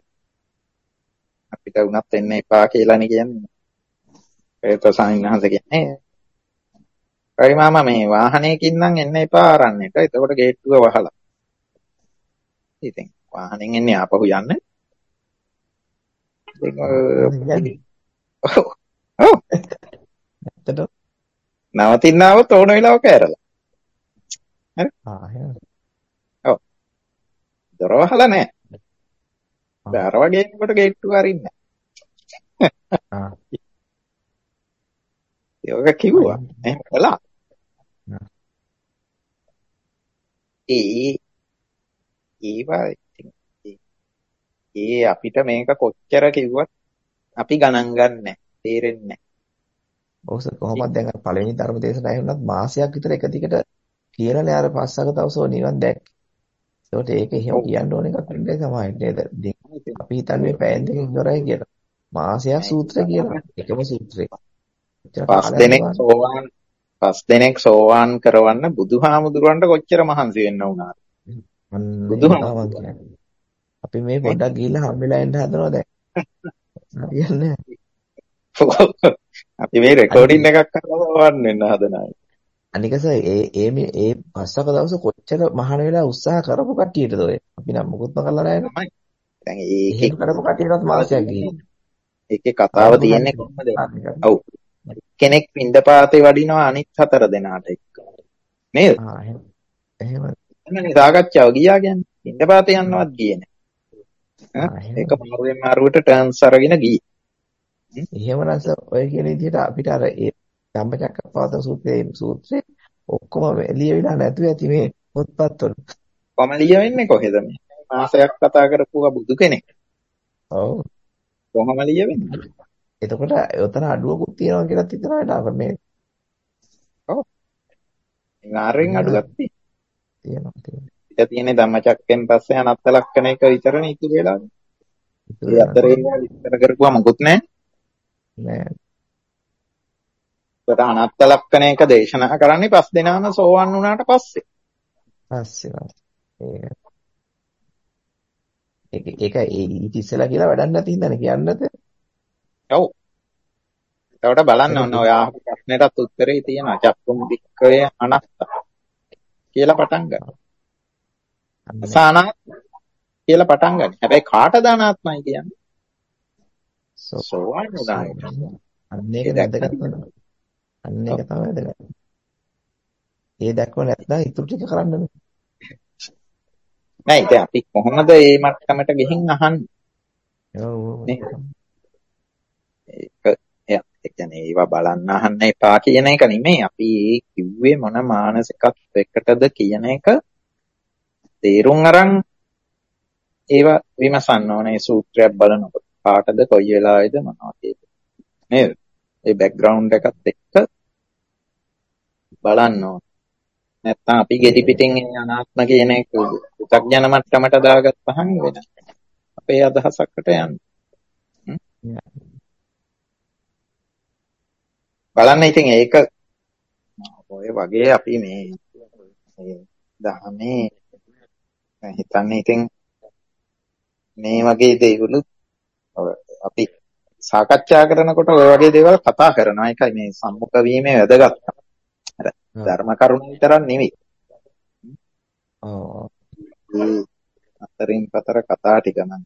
[SPEAKER 1] අපිට උනත් එන්න එපා කියලානේ කියන්නේ. ඒත් ස්වාමීන් වහන්සේ කියන්නේ "අයි මාමා මේ වාහනයකින් නම් එන්න එපා අරන් එක. එතකොට ගේට්ටුව වහලා." ඉතින් වාහනෙන් එන්නේ ආපහු යන්න. ඔව්.
[SPEAKER 4] ඇත්තට
[SPEAKER 1] නවතින්න આવොත් ඕන වෙලාවක ඇරලා. හරි? ඔව්. දොර වහලා නැහැ. අර වගේ කොට ගේට්ටුව අරින්න. ඒක කිව්වා. එහෙම කළා. ඒ අපිට මේක කොච්චර කිව්වත් අපි ගණන් ගන්නෑ. තේරෙන්නේ නැහැ.
[SPEAKER 4] ඔව් සර් කොහොමද දැන් අර පළවෙනි ධර්ම දේශනාවේ වුණත් මාසයක් විතර එක දිගට කියලානේ අර පස්සක දවසෝ නිවන් දැක්කේ. ඒකට ඒක එහෙම කියන්න ඕන එකක් නෙවෙයි සමාජයට නේද? අපි හිතන්නේ පැයෙන් දෙකකින් ඉවරයි කියලා. මාසයක් සූත්‍රය කියලා. එකම සූත්‍රය.
[SPEAKER 1] පස් දෙනෙක් සෝවාන් කරවන්න බුදුහාමුදුරන්ට කොච්චර මහන්සි වෙන්න වුණාද?
[SPEAKER 4] බුදුහාමුදුරන් අපි මේ පොඩ්ඩක් ගිහිල්ලා හම්බෙලා එන්න හදනවා දැන්. හරියන්නේ නැහැ.
[SPEAKER 1] අපි මේ රෙකෝඩින් එකක් කරලා සෝවාන් වෙන්න හදනවා.
[SPEAKER 4] අනික සර් ඒ පස්සක දවස කොච්චර මහාන වෙලා උත්සාහ කරපු කට්ටියටද ඔය අපි නම් මුකුත්ම කරලා නැහැ නේ.
[SPEAKER 1] දැන්
[SPEAKER 4] ඒක කරපු කට්ටියටත් මාසයක් ගිහින්.
[SPEAKER 1] ඒකේ කතාව තියෙන්නේ කොහොමද? ඔව්. කෙනෙක් පින්දපාතේ වඩිනවා අනිත් 4 දෙනාට එක්ක. නේද?
[SPEAKER 4] එහෙම.
[SPEAKER 1] එන්නනේ සාකච්ඡාව ගියා කියන්නේ. පින්දපාතේ යන්නවත් ගියේ නැහැ. ඒක මාරුවෙන් මාරුවට ටර්න්ස් අරගෙන ගියේ.
[SPEAKER 4] එහෙමනම් ඔය කියන විදිහට අපිට අර ඒ ධම්මචක්කප්පවත්තන සූත්‍රයේ ඔක්කොම ලියවිලා නැතුව ඇති මේ පොත්පත්වල.
[SPEAKER 1] කොමලිය වෙන්නේ කොහෙද මේ? මාසයක් කතා කරපුවා බුදු කෙනෙක්.
[SPEAKER 4] ඔව්.
[SPEAKER 1] කොහොම ලියවෙන්නේ?
[SPEAKER 4] එතකොට උතන අඩුවකුත් තියෙනවා කියලා හිතනවා නේද මේ.
[SPEAKER 1] ඔව්. ආරෙන් අඩුවක්
[SPEAKER 4] තියෙනවා.
[SPEAKER 1] ඒක තියෙන්නේ ධම්මචක්කෙන් පස්සේ අනත්ත ලක්ෂණ එක විතරනේ ඉතුරු වෙලා. ඒ අතරේ විස්තර කරපුවා මොකුත් නැහැ.
[SPEAKER 4] නෑ.
[SPEAKER 1] ඒකට අනත්ත ලක්ෂණයක දේශනා කරන්නේ පස් දෙනාම සෝවන් වුණාට පස්සේ.
[SPEAKER 4] ඒක ඊට ඉස්සෙල්ලා කියලා වැඩක් නැති හින්දානේ කියන්නද?
[SPEAKER 1] ඔව්. ඒකට බලන්න ඕන ඔය අහපු ප්‍රශ්නෙටත් උත්තරේ තියෙනවා. චක්කුම් දික්කය අනත්ත කියලා පටන් ගන්න. අසානාත්ම කියලා පටන් ගන්න. හැබැයි කාටද අනාත්මයි කියන්නේ? සෝවන් උදායි.
[SPEAKER 4] අන්න ඒක වැදගත් වෙනවා. අන්න ඒක තමයි වැදගත්. ඒ දැක්ව නැත්නම් ඉතුරු ටික කරන්න බෑ.
[SPEAKER 1] නෑ ඉතින් අපි කොහොමද මේ මට්ටමට ගිහින් අහන්නේ?
[SPEAKER 4] ඔව්.
[SPEAKER 1] ඒ කියන්නේ ඒවා බලන්න අහන්න එපා කියන එක නෙමෙයි. අපි කිව්වේ මොන මානසිකත්වයකටද කියන එක තේරුම් අරන් ඒවා විමසන්න ඕනේ. සූත්‍රයක් බලනකොට කාටද කොයි වෙලාවේද මොනවද නේද? ඒ බෑග්ග්‍රවුන්ඩ් එකත් එක්ක බලන්න ඕනේ. නැත්නම් අපි ගෙඩි පිටින් අනාත්ම කියන එක උත්ඥාන මට්ටමට දාගත්තාම වෙන අපේ අදහසකට යන්නේ. බලන්න ඉතින් ඒක ඔය වගේ අපි මේ දහමේ හිතන්නේ ඉතින් මේ වගේ දේවල් අපි සාකච්ඡා කරනකොට ඔය වගේ දේවල් කතා කරනවා. ඒකයි මේ සම්මුඛ වීමේ වැදගත්කම. අර ධර්ම කරුණු විතරක් නෙවෙයි.
[SPEAKER 4] ඔව්.
[SPEAKER 1] අතරින් පතර කතා ටික නම්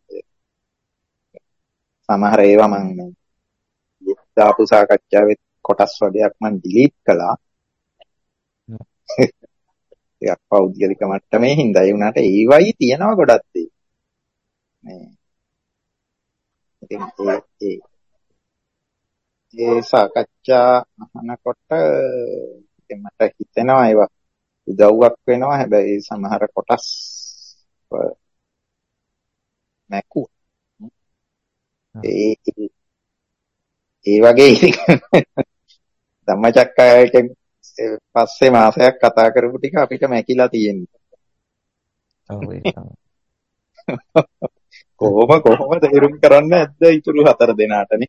[SPEAKER 1] සමහර ඒවා මම දාපු සාකච්ඡාවේ කොටස් වගේක් මම ඩිලීට් කළා. ඒක පෞද්ගලික මට්ටමේ හින්දා ඒ උනාට ඒවයි තියෙනවා ගොඩක් දේ. මේ ඉතින් ඒ සාකච්ඡා අහනකොට ඉතින් මට හිතෙනවා ඒවා උදව්වක් වෙනවා. හැබැයි සමහර කොටස් නැකු ඒ වගේ ධම්මචක්කයෙන් පස්සේ මාසයක් කතා කරපු ටික අපිට මැකිලා තියෙනවා.
[SPEAKER 4] ඔව් ඒක.
[SPEAKER 1] කොහොම තේරුම් කරන්න නැද්ද ඉතුරු 4 දෙනාටනේ.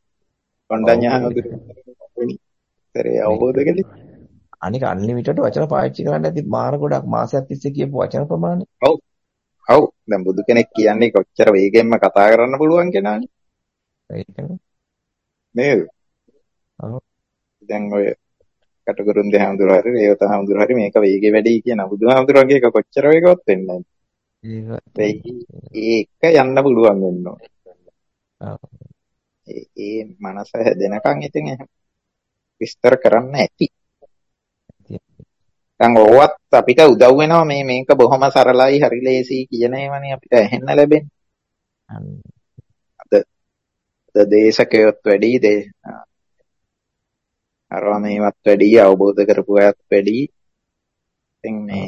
[SPEAKER 1] කොණ්ඩඤ්ඤාහඳුරේ අවබෝධ කළේ.
[SPEAKER 4] අනික අන්ලිමිටඩ් වචන පාවිච්චි කරන්න ඇති මාර ගොඩක් මාසයක් තිස්සේ කියපු වචන ප්‍රමාණය.
[SPEAKER 1] ඔව්. ඔව්. දැන් බුදු කෙනෙක් කියන්නේ කොච්චර වේගෙන්ම කතා කරන්න පුළුවන් කෙනානේ.
[SPEAKER 4] ඒකනේ.
[SPEAKER 1] නේද?
[SPEAKER 4] ඔව්.
[SPEAKER 1] දැන් ඔය කටුකුරුන් දෙහඳුර හරි රේවත හඳුර හරි මේක වේගෙ වැඩි කියන බුදුහාමුදුරන්ගේ එක කොච්චර වේගවත් වෙන්නේ ඒක යන්න පුළුවන් වෙන්න ඕනේ. ඒ මනස හැදෙනකන් ඉතින් විස්තර කරන්න ඇති. දැන් ඕවත් අපිට උදව් වෙනවා මේක බොහොම සරලයි හරි ලේසි කියන ඒවානේ අපිට ඇහෙන්න ලැබෙන්නේ. අද දේශකයොත් වැඩි අරවා මේවත් වැඩි අවබෝධ කරපු අයත් වැඩි. ඉතින් මේ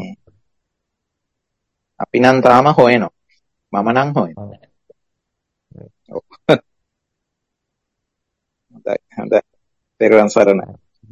[SPEAKER 1] අපි නම් තාම හොයනවා. මම නම් හොයනවා. හොඳයි. පෙරවන් සරණයි.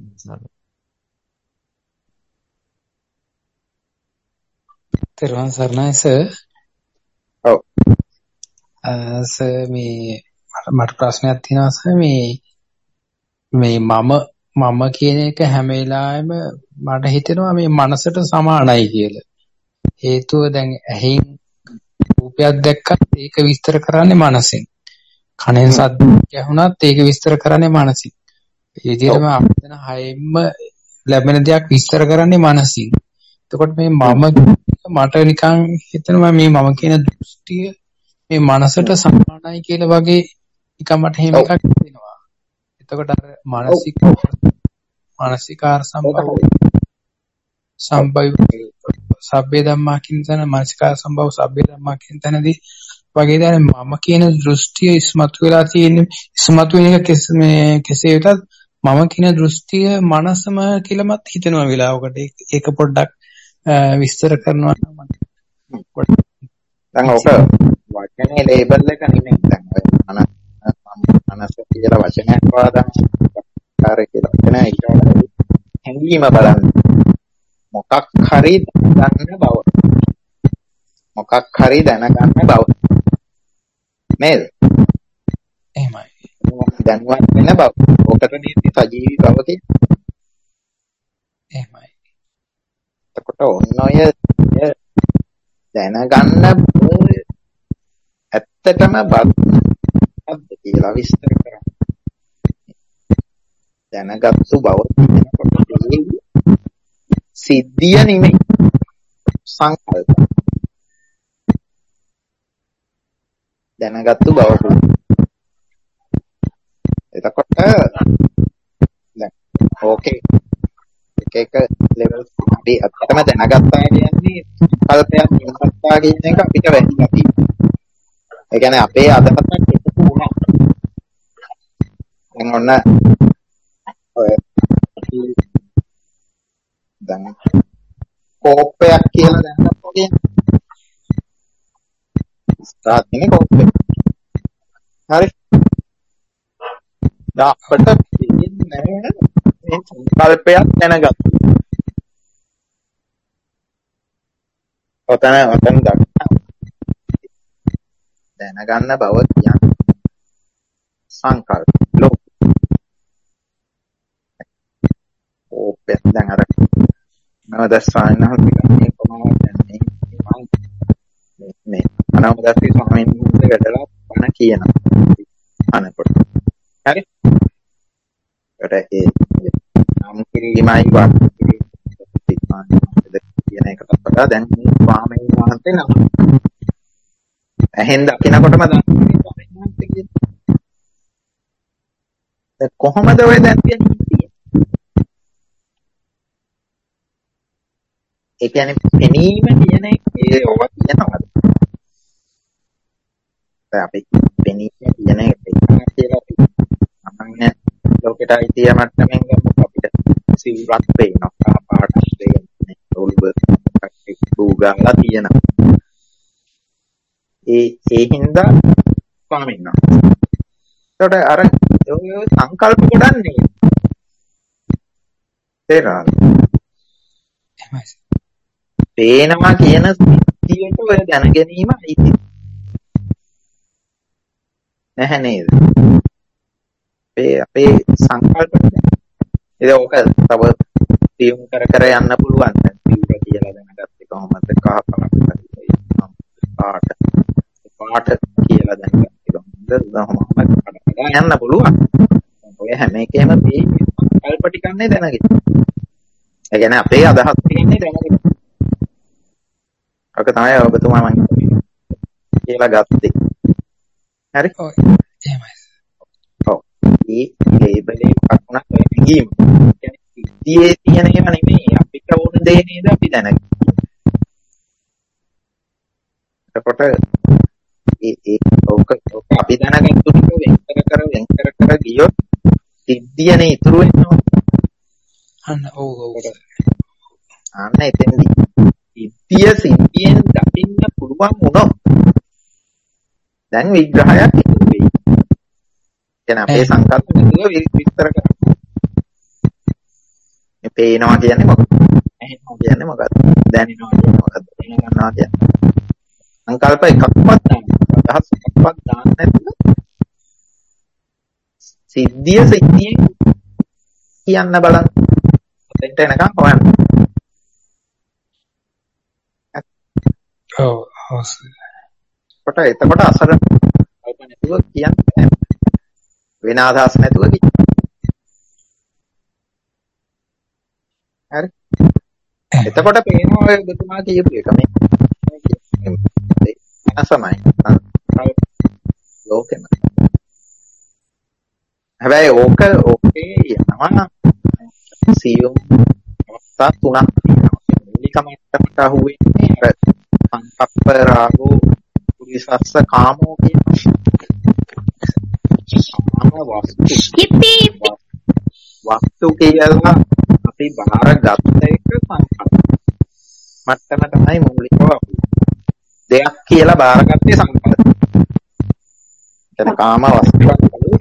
[SPEAKER 5] පෙරවන් සරණයි සර්.
[SPEAKER 1] ඔව්.
[SPEAKER 5] සර් මේ මට ප්‍රශ්නයක් තියෙනවා සර් මේ මම කියන එක හැම වෙලාවෙම මට හිතෙනවා මේ මනසට සමානයි කියලා. හේතුව දැන් ඇහෙන් රූපයක් දැක්කත් ඒක විස්තර කරන්නේ මනසෙන්. කනෙන් ශබ්දයක් ඇහුණත් ඒක විස්තර කරන්නේ මනසින්. ඒ විදිහටම අපිට හයෙන්ම ලැබෙන දෙයක් විස්තර කරන්නේ මනසින්. එතකොට මේ මට නිකන් හිතෙනවා මේ මම කියන දෘෂ්ටිය මේ මනසට සමානයි කියලා වගේ නිකන් මට එහෙම එකක් හිතෙනවා. එතකොට අර මානසිකාර සම්භව සබ්බේ ධම්මා කියන තැන මානසිකාර සම්භව සබ්බේ ධම්මා කියන තැනදී වගේ දැන් මම කියන දෘෂ්ටිය ඉස්මතු වෙලා තියෙන්නේ ඉස්මතු වෙන එක කෙසේ වෙතත් මම කියන දෘෂ්ටිය මනසම කියලාමත් හිතෙනවා වෙලාවකට. ඒක පොඩ්ඩක් විස්තර කරනවා නම්
[SPEAKER 1] දැන් ඔක වචනේ ලේබල් එක නෙමෙයි. දැන් මනස කියලා වචනයක් වාදම් කාර්ය කියලා වචනය ඊට හැංගීම බලන්න. මොකක් හරි දැනගන්න බව. මොකක් හරි දැනගන්න බව. නේද?
[SPEAKER 5] එහෙමයි.
[SPEAKER 1] දැනුවත් වෙන බව. ඔකට නේද සජීවී බව කියන්නේ.
[SPEAKER 5] එහෙමයි.
[SPEAKER 1] එතකොට ඔන්න ඔය දැනගන්න ඇත්තටම බද්ද කියලා විස්තර කරා. දැනගත්තු බව කියනකොට සිද්ධිය නෙමෙයි සංකල්ප. දැනගත්තු බව. එතකොට දැන් ඕකේ එක ලෙවල් අපි අත්තම දැනගත්තා කියන්නේ කල්පයක් ඉන්නත්තා කියන එක අපිට වැහිලා තියෙනවා. ඒ කියන්නේ අපේ අදහසක් එකතු වුණා. දැන් ඔන්න ඔය දැන් කෝපයක් කියලා දැනගත්තා කියන්නේ ස්ථාපනේ කෝපය. හරි. අපට දෙන්නේ මේ සංකල්පයක් දැනගත්තා. ඔතන දැනගන්න බව කියන්නේ සංකල්ප ලෝක. ඕපෙන් දැන් අර නවදස්සාන හොස්පිටලේ කොහොමද දැන්නේ මේ අනාමදස්සී ස්වාමීන් වහන්සේ ගැටලා බණ කියනවා. අනකොට හරි. ඒ නම් කිරීමයි වාක්‍ය කියන එකට වඩා දැන් මේ ස්වාමීන් වහන්සේ නම ඇහෙන් දකිනකොටම දන්නේ ස්වාමීන් වහන්සේ කියන්නේ. කොහොමද ඔය දැන් කියන්නේ? ඒ කියන්නේ පෙනීම කියන එකේ ඔවා කියනවාද? දැන් අපි පෙනීම කියන එක කියලා අහන්නේ ලෝකෙට අයිතිය මට්ටමින් ගමු අපිට සිවුරක් පේනවා පාටක් පේන්නේ ඔළුව ගාලා තියෙනවා. ඒ හින්දා ස්වාමීන් වහන්සේ. ඒකට අර සංකල්ප ගොඩක් නේ. තේරෙනවද?
[SPEAKER 5] එහෙමයි.
[SPEAKER 1] පේනවා කියන සිද්ධියට ඔය දැන ගැනීම අයිති. නැහැ නේද? අපේ සංකල්ප ඒක ඔක තව තියුම් කර යන්න පුළුවන්. දැන් සිවුර කියලා දැනගත්තේ කොහොමද? කහ පාට කියලා දැනගත්තේ කොහොමද? යන්න පුළුවන්. ඔය හැම එකෙම මේ සංකල්ප ටිකන්නේ දැනගෙන. ඒ කියන්නේ අපේ අදහස් තියෙන්නේ දැනගෙන. ඔක තමයි ඔබතුමා මම කියලා ගත්තේ. හරි?
[SPEAKER 5] ඔව්. එහෙමයි.
[SPEAKER 1] ඔව්. මේ ලේබලේ කකුණක් වෙනගීම. කියන්නේ සිද්ධියේ තියෙන ඒවා නෙමෙයි අපිට ඕන දේ නේද අපි දැනගන්නේ. එතකොට ඕක අපි දැනගත්තු ටික වෙන් කර ගියොත් සිද්ධියනේ ඉතුරු වෙනවා.
[SPEAKER 5] අන්න ඔව්.
[SPEAKER 1] අන්න එතෙන්දී සිද්ධියෙන් දකින්න පුළුවන් වුණොත් දැන් විග්‍රහයක් ඉතුරු වෙයි. කියන්නේ අපේ සංකල්ප ටික විස්තර කරනවා. මේ පේනවා කියන්නේ මොකක්ද? ඇහෙනවා කියන්නේ මොකක්ද? දැනෙනවා කියන්නේ මොකක්ද? දැනගන්නවා කියන්නේ සංකල්ප එකක්වත් දාන්න. අදහස් එකක්වත් දාන්න නැතුව සිද්ධියෙන් කියන්න බලන්න. ඔතෙන්ට එනකම් හොයන්න.
[SPEAKER 5] ඔව්.
[SPEAKER 1] එතකොට අසරණ කල්ප නැතුව කියන්නේ වෙන අදහස් නැතුව කියන්නේ. හරි. එතකොට පේනවා ඔය ඔබතුමා කියපු එක මේ අසමයි. ලෝකෙම. හැබැයි ඕකේ යනවා සියුම් අවස්ථා තුනක් තියෙනවා. මූලික මට්ටමට අහුවෙන්නේ අර සංකප්ප රාගෝ පුරිසස්ස කාමෝ කියන කාම වස්තු. වස්තු කියලා අපි බාර ගත්ත එක සංකල්ප මට්ටම තමයි මූලිකව දෙයක් කියලා බාරගත්තේ සංකල්ප. එතන කාම වස්තුවක්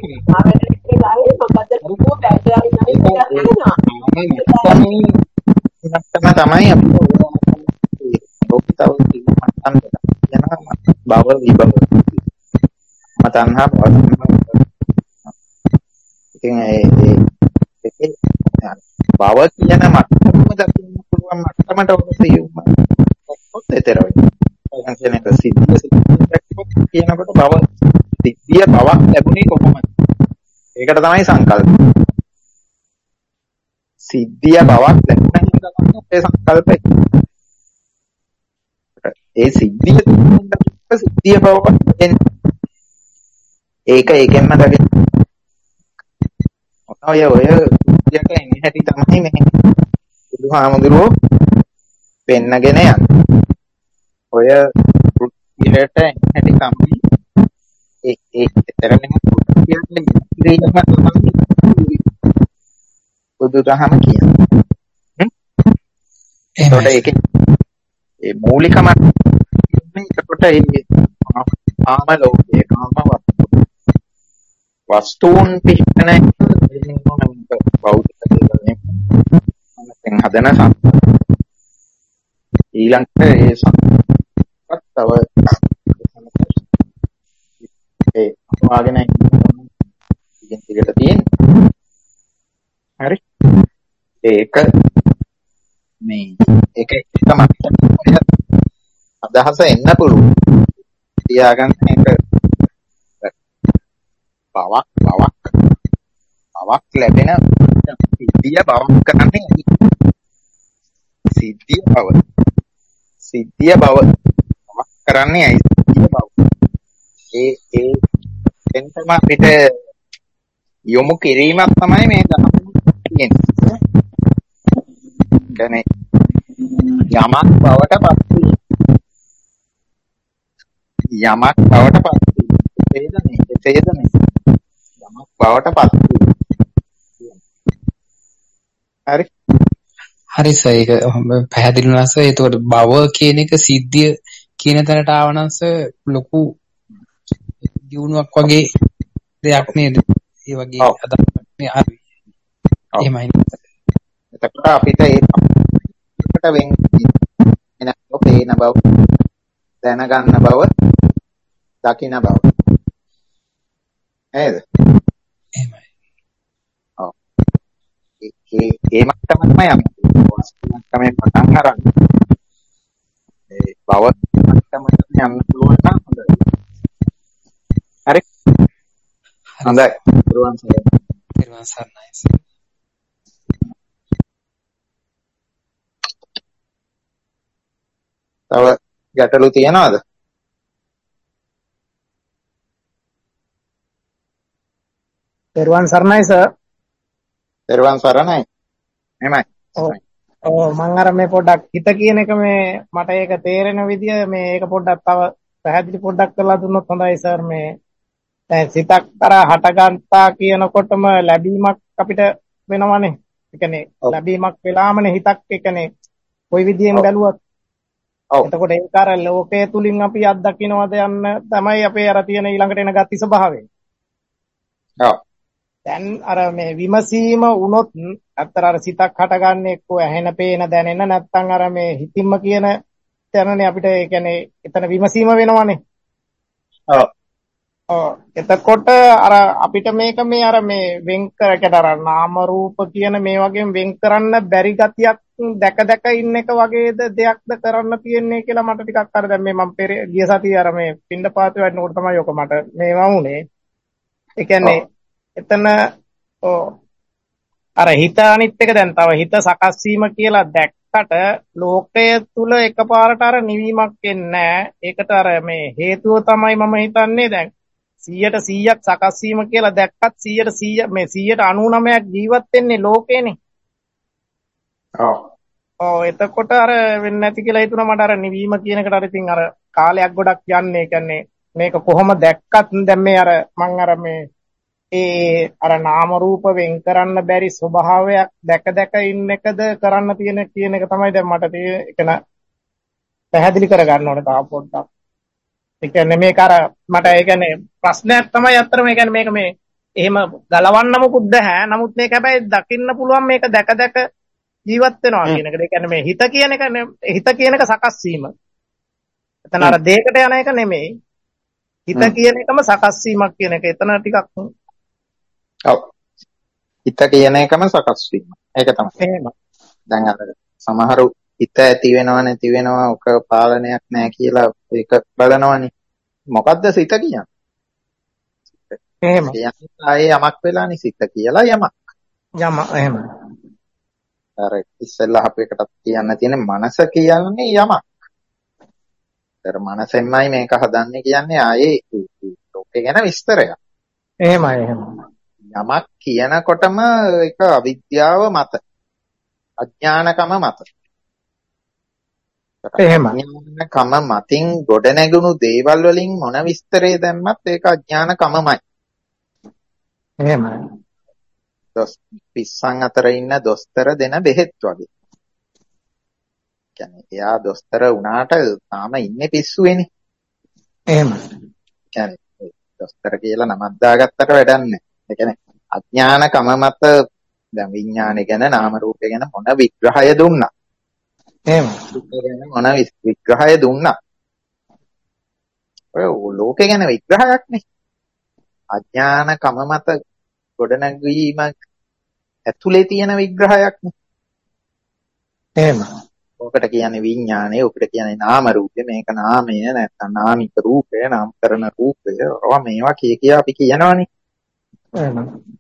[SPEAKER 1] මට්ටම තමයි අපි ලෝකතාව මට්ටම් යනවා භව විභව මතන්හා ඉතින් ඒකේ භව කියන මට්ටම දකින්න පුළුවන් මට්ටමට ඔබ එතරම් සංකේනක සිද්ධිය කියනකොට භව සිද්ධිය බවක් ලැබුණේ කොහොමද? ඒකට තමයි සංකල්ප. සිද්ධිය බවක් ලැබුණා කියලා තමයි ඒ සංකල්පය. ඒ සිද්ධිය බවක් එන්නේ. ඒක ඒකෙන්ම දකින්න. ඔය සිද්ධියට එන්නේ හැටි තමයි මේ බුදුහාමුදුරුවෝ පෙන්නගෙන යන්නේ. ඔය රුධිරයට එන්නේ හැටි තමයි ඒ තරමින් කියන්නේ ඉතිරිම තමයි බුදුදහම කියන්නේ. ඒකට ඒකේ ඒ මූලිකම එතකොට ඒ කාම ලෝකයේ කාම වස්තුන් පිටන බෞද්ධ දෙන්නේ මනසෙන් හදන ඊළඟට ඒ තව ඒ වාගෙන ඉතින් ටිකට තියෙන්නේ. හරි. ඒක මේ ඒක තමයි අදහස එන්න පුළුවන්. තියාගන්න එක බවක් ලැබෙන සිද්ධිය බවක් කරන්නේ සිද්ධිය බව බවක් කරන්නේ ඇයි සිද්ධිය බව එතනම අපිට යොමු කිරීමක් තමයි මේ ධර්ම කියන්නේ. කියන්නේ යමක් බවට පත් යමක් බවට පත් එතේදනේ යමක් බවට පත් හරි
[SPEAKER 5] සර් ඒක පැහැදිලි වුණා සර්. ඒතකොට භව කියන එක සිද්ධිය කියන තැනට ආවනම් සර් ලොකු දියුණුවක් වගේ දෙයක් නේද? ඒ වගේ අදහසක් නේ හරි. එහෙමයි.
[SPEAKER 1] එතකොට අපිට ඒකට වෙන්නේ පේන බව, දැනගන්න බව, දකින්න බව. නේද?
[SPEAKER 5] එහෙමයි.
[SPEAKER 1] ඔව්. ඒ මට්ටම තමයි අපි මට්ටමේ පටන් අරන් ඒ බව මට්ටමට යන්න පුළුවන් නම් හොඳයි. හරි. හොඳයි. පුරුවන්
[SPEAKER 5] සරණයි.
[SPEAKER 1] තව ගැටලු තියනවද?
[SPEAKER 6] පෙරවන් සරණයි සර්.
[SPEAKER 1] පෙරවන් සරණයි. එහෙමයි.
[SPEAKER 6] ඔව් මම අර මේ පොඩ්ඩක් හිත කියන එක මේ මට ඒක තේරෙන විදිය මේ ඒක පොඩ්ඩක් තව පැහැදිලි පොඩ්ඩක් කරලා දුන්නොත් හොඳයි සර්. මේ දැන් සිතක් අර හටගත්තා කියනකොටම ලැබීමක් අපිට වෙනවනේ. ඒ කියන්නේ ලැබීමක් වෙලාමනේ හිතක් ඒ කියන්නේ කොයි විදියෙන් බැලුවත්. එතකොට ඒක අර ලෝකයේ තුලින් අපි අත්දකින්නවද යන්න තමයි අපේ අර තියෙන ඊළඟට එන ගති ස්වභාවය.
[SPEAKER 1] ඔව්.
[SPEAKER 6] දැන් අර මේ විමසීම වුණොත් අතර අර සිතක් හටගන්නේ එක්ක ඇහෙන පේන දැනෙන නැත්නම් අර මේ හිතින්ම කියන තැනනේ අපිට ඒ කියන්නේ එතන විමසීම වෙනවනේ.
[SPEAKER 1] ඔව්.
[SPEAKER 6] එතකොට අර අපිට මේක මේ අර මේ වෙන් කරකට අර නාම රූප කියන මේ වගේ වෙන් කරන්න බැරි ගතියක් දැක ඉන්න එක වගේද දෙයක්ද කරන්න තියෙන්නේ කියලා මට ටිකක් අර දැන් මේ මම ගිය සතියේ අර මේ පින්ඩපාත වඩනකොට තමයි ඔක මට මේවා වුනේ. ඒ කියන්නේ එතන අර හිත අනිත් එක දැන් තව හිත සකස් වීම කියලා දැක්කට ලෝකයේ තුල එකපාරට අර නිවීමක් එන්නේ නැහැ. ඒකට අර මේ හේතුව තමයි මම හිතන්නේ දැන් 100% සකස් වීම කියලා දැක්කත් 100% මේ 99% ජීවත් වෙන්නේ ලෝකේනේ. ඔව් එතකොට අර වෙන්නේ නැති කියලා හිතුණා මට අර නිවීම කියන එකට අර ඉතින් අර කාලයක් ගොඩක් යන්නේ. කියන්නේ මේක කොහොම දැක්කත් දැන් මේ අර මං අර මේ ඒ අර නාම රූප වෙන් කරන්න බැරි ස්වභාවයක් දැක දැක ඉන්න එකද කරන්න තියෙන කියන එක තමයි දැන් මට පැහැදිලි කරගන්න ඕනේ තාම පොඩ්ඩක්. ඒ කියන්නේ මේක අර මට ඒ කියන්නේ ප්‍රශ්නයක් තමයි අත්‍තරම ඒ කියන්නේ මේක මේ එහෙම ගලවන්න මොකුත් බෑ. නමුත් මේක හැබැයි දකින්න පුළුවන් මේක දැක දැක ජීවත් වෙනවා කියන එක. ඒ කියන්නේ මේ හිත කියන එක සකස් වීම. එතන අර දෙයකට යන එක නෙමෙයි. හිත කියන එකම සකස් වීමක් කියන එක. එතන ටිකක්
[SPEAKER 1] ඔව්. හිත කියන එකම සකස් වීම. ඒක තමයි.
[SPEAKER 6] එහෙම.
[SPEAKER 1] දැන් අර සමහරු හිත ඇති වෙනවා නැති වෙනවා ඔක පාලනයක් නැහැ කියලා ඒක බලනවනේ. මොකද්ද සිත කියන්නේ?
[SPEAKER 6] එහෙම.
[SPEAKER 1] කියන්නේ ආයේ යමක් වෙලානේ සිත කියලා යමක්.
[SPEAKER 6] එහෙම.
[SPEAKER 1] අර ඉස්සෙල්ලා අපි එකටත් කියන්න තියෙන මනස කියන්නේ යමක්. අර මනසෙන්මයි මේක හදන්නේ කියන්නේ ආයේ ලෝකේ ගැන විස්තරයක්.
[SPEAKER 6] එහෙමයි.
[SPEAKER 1] යමක් කියනකොටම ඒක අවිද්‍යාව මත අඥානකම මත අඥානකම මතින් ගොඩ නැගුණු දේවල් වලින් මොන විස්තරේ දැම්මත් ඒක අඥානකමමයි.
[SPEAKER 6] එහෙමයි.
[SPEAKER 1] පිස්සන් අතර ඉන්න දොස්තර දෙන බෙහෙත් වගේ. කියන්නේ එයා දොස්තර වුණාට තාම ඉන්නේ පිස්සුවේනේ.
[SPEAKER 6] එහෙමයි.
[SPEAKER 1] කියන්නේ දොස්තර කියලා නමක් දාගත්තට වැඩක් නැහැ. ඒ කියන්නේ අඥානකම මත දැන් විඥානය ගැන නාම රූපය ගැන මොන විග්‍රහය දුන්නා. මොන විග්‍රහය දුන්නා. ඔය ලෝකේ ගැන විග්‍රහයක් නේ. අඥානකම මත ගොඩනැගීම ඇතුලේ තියෙන විග්‍රහයක් නේ.
[SPEAKER 6] එහෙම.
[SPEAKER 1] ඔකට කියන්නේ විඥානය, ඔකට කියන්නේ නාම රූපය, මේක නාමය නැත්නම් නාමික රූපය, නාමකරණ රූපය. ඔවා මේවා කිය අපි කියනවනේ.
[SPEAKER 6] එහෙම.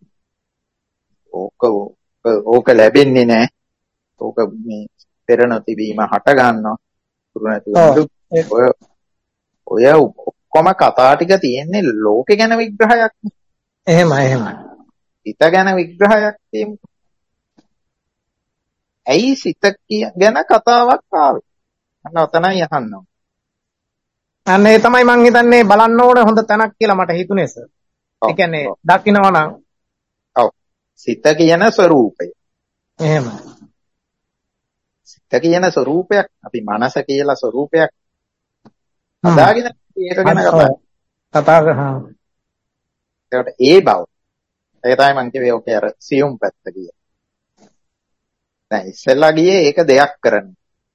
[SPEAKER 1] ඕක ලැබෙන්නේ නැහැ. ඕක මේ පෙර නොතිබීම හට ගන්නවා. පුරු නැති ඔය ඔක්කොම කතා ටික තියෙන්නේ ලෝකේ ගැන විග්‍රහයක්.
[SPEAKER 6] එහෙමයි.
[SPEAKER 1] සිත ගැන විග්‍රහයක් තියෙමු. ඇයි සිත ගැන කතාවක් ආවේ? අන්න ඔතනයි අහන්න ඕන.
[SPEAKER 6] අන්න ඒ තමයි මං හිතන්නේ බලන්න ඕනේ හොඳ තැනක් කියලා මට හිතුනේ සර්. ඒ කියන්නේ දකින්නවා නම්
[SPEAKER 1] ඔව්. සිත කියන ස්වરૂපය.
[SPEAKER 6] එහෙම.
[SPEAKER 1] සිත කියන ස්වરૂපයක් අපි මනස කියලා ස්වરૂපයක් හදාගෙන ඒක ගැන
[SPEAKER 6] කතා කරා.
[SPEAKER 1] ඒකට ඒ බව. ඒක තමයි මං කිව්වේ ඔකේ අර සියුම් පැත්ත කිය. දැන් ඉස්සෙල්ලා ගියේ ඒක දෙයක් කරන්න.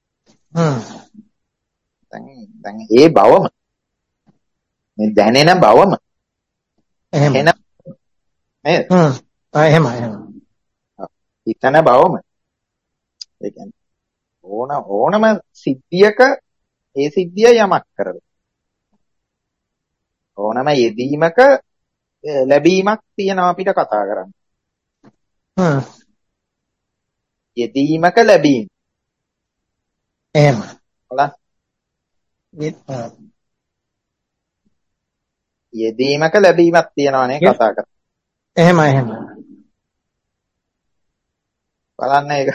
[SPEAKER 1] දැන් ඒ බවම මේ දැනෙන බවම
[SPEAKER 6] එහෙම
[SPEAKER 1] නේද?
[SPEAKER 6] එහෙමයි.
[SPEAKER 1] හිතන බවම ඒ කියන්නේ ඕනම සිද්ධියක ඒ සිද්ධිය යමක් කරද ඕනම යෙදීමක ලැබීමක් තියෙනවා අපිට කතා කරන්න. යෙදීමක ලැබීම.
[SPEAKER 6] එහෙම.
[SPEAKER 1] යෙදීමක ලැබීමක් තියෙනවානේ කතා කරන්නේ.
[SPEAKER 6] එහෙම.
[SPEAKER 1] බලන්න ඒක.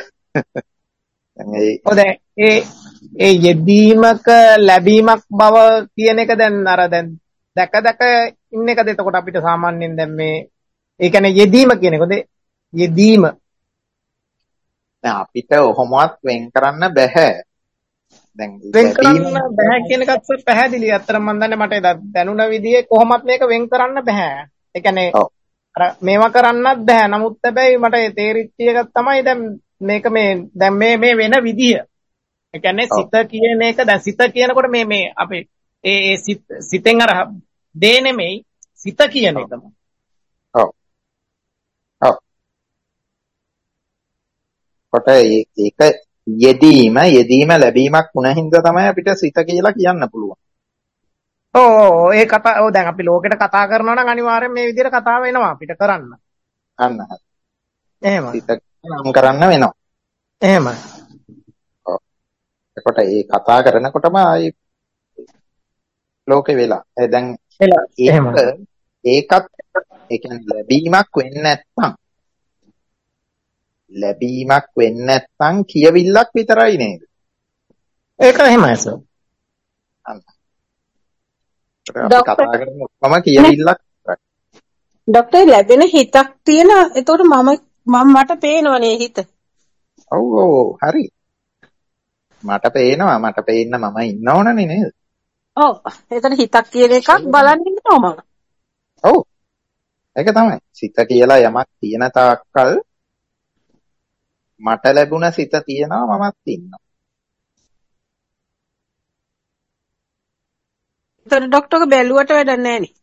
[SPEAKER 6] දැන් ඒ යෙදීමක ලැබීමක් බව කියන එක දැන් දැක ඉන්න එකද එතකොට අපිට සාමාන්‍යයෙන් දැන් මේ ඒ කියන්නේ යෙදීම කියන එකද යෙදීම
[SPEAKER 1] දැන් අපිට ඔහොමවත් වෙන් කරන්න බෑ. දැන්
[SPEAKER 6] වෙන් කරන්න බෑ කියන එකත් පැහැදිලි. අත්‍තරම මම දන්නේ මට දැනුණ විදිහේ කොහොමත් මේක වෙන් කරන්න බෑ. ඒ කියන්නේ අර මේවා කරන්නත් බෑ. නමුත් හැබැයි මට තේරිච්ච එකක් තමයි දැන් මේක දැන් මේ වෙන විදිය. ඒ කියන්නේ සිත කියන එක දැන් සිත කියනකොට මේ අපි ඒ සිතෙන් අර දේ නෙමෙයි සිත කියන එකම.
[SPEAKER 1] ඔව්. කොට ඒක යෙදීම ලැබීමක් වුණ හින්දා තමයි අපිට සිත කියලා කියන්න පුළුවන්.
[SPEAKER 6] ඔව් ඒ කතා දැන් අපි ලෝකෙට කතා කරනවා නම් අනිවාර්යෙන් මේ විදිහට කතා වෙනවා අපිට කරන්න.
[SPEAKER 1] අන්න හරි.
[SPEAKER 6] එහෙම.
[SPEAKER 1] සිත නම් කරන්න වෙනවා.
[SPEAKER 6] එහෙම.
[SPEAKER 1] ඔව්. එතකොට ඒ කතා කරනකොටම ආයි ලෝකේ වෙලා. දැන් ඒකත් ඒ කියන්නේ ලැබීමක් වෙන්නේ නැත්නම් කියවිල්ලක් විතරයි නේද?
[SPEAKER 6] ඒක එහෙමයි සර්.
[SPEAKER 1] අපි කතා කරන ඔක්කොම කියවිල්ලක් විතරයි.
[SPEAKER 2] ડોક્ટર ලැබෙන හිතක් තියෙන. එතකොට මට පේනවනේ හිත.
[SPEAKER 1] ඔව් හරි. මට පේනවා. මට පේන්න මම ඉන්න ඕනනේ නේද?
[SPEAKER 2] ඔව්. එතන හිතක් කියන එකක් බලන්න ඉන්නවා මම.
[SPEAKER 1] ඔව්. ඒක තමයි. සිත කියලා යමක් තියෙන තාක්කල් මට ලැබුණ සිත තියෙනවා මමත් ඉන්නවා.
[SPEAKER 2] එතන ડોක්ටර්ක බැලුවට වැඩක් නැහැ නේ.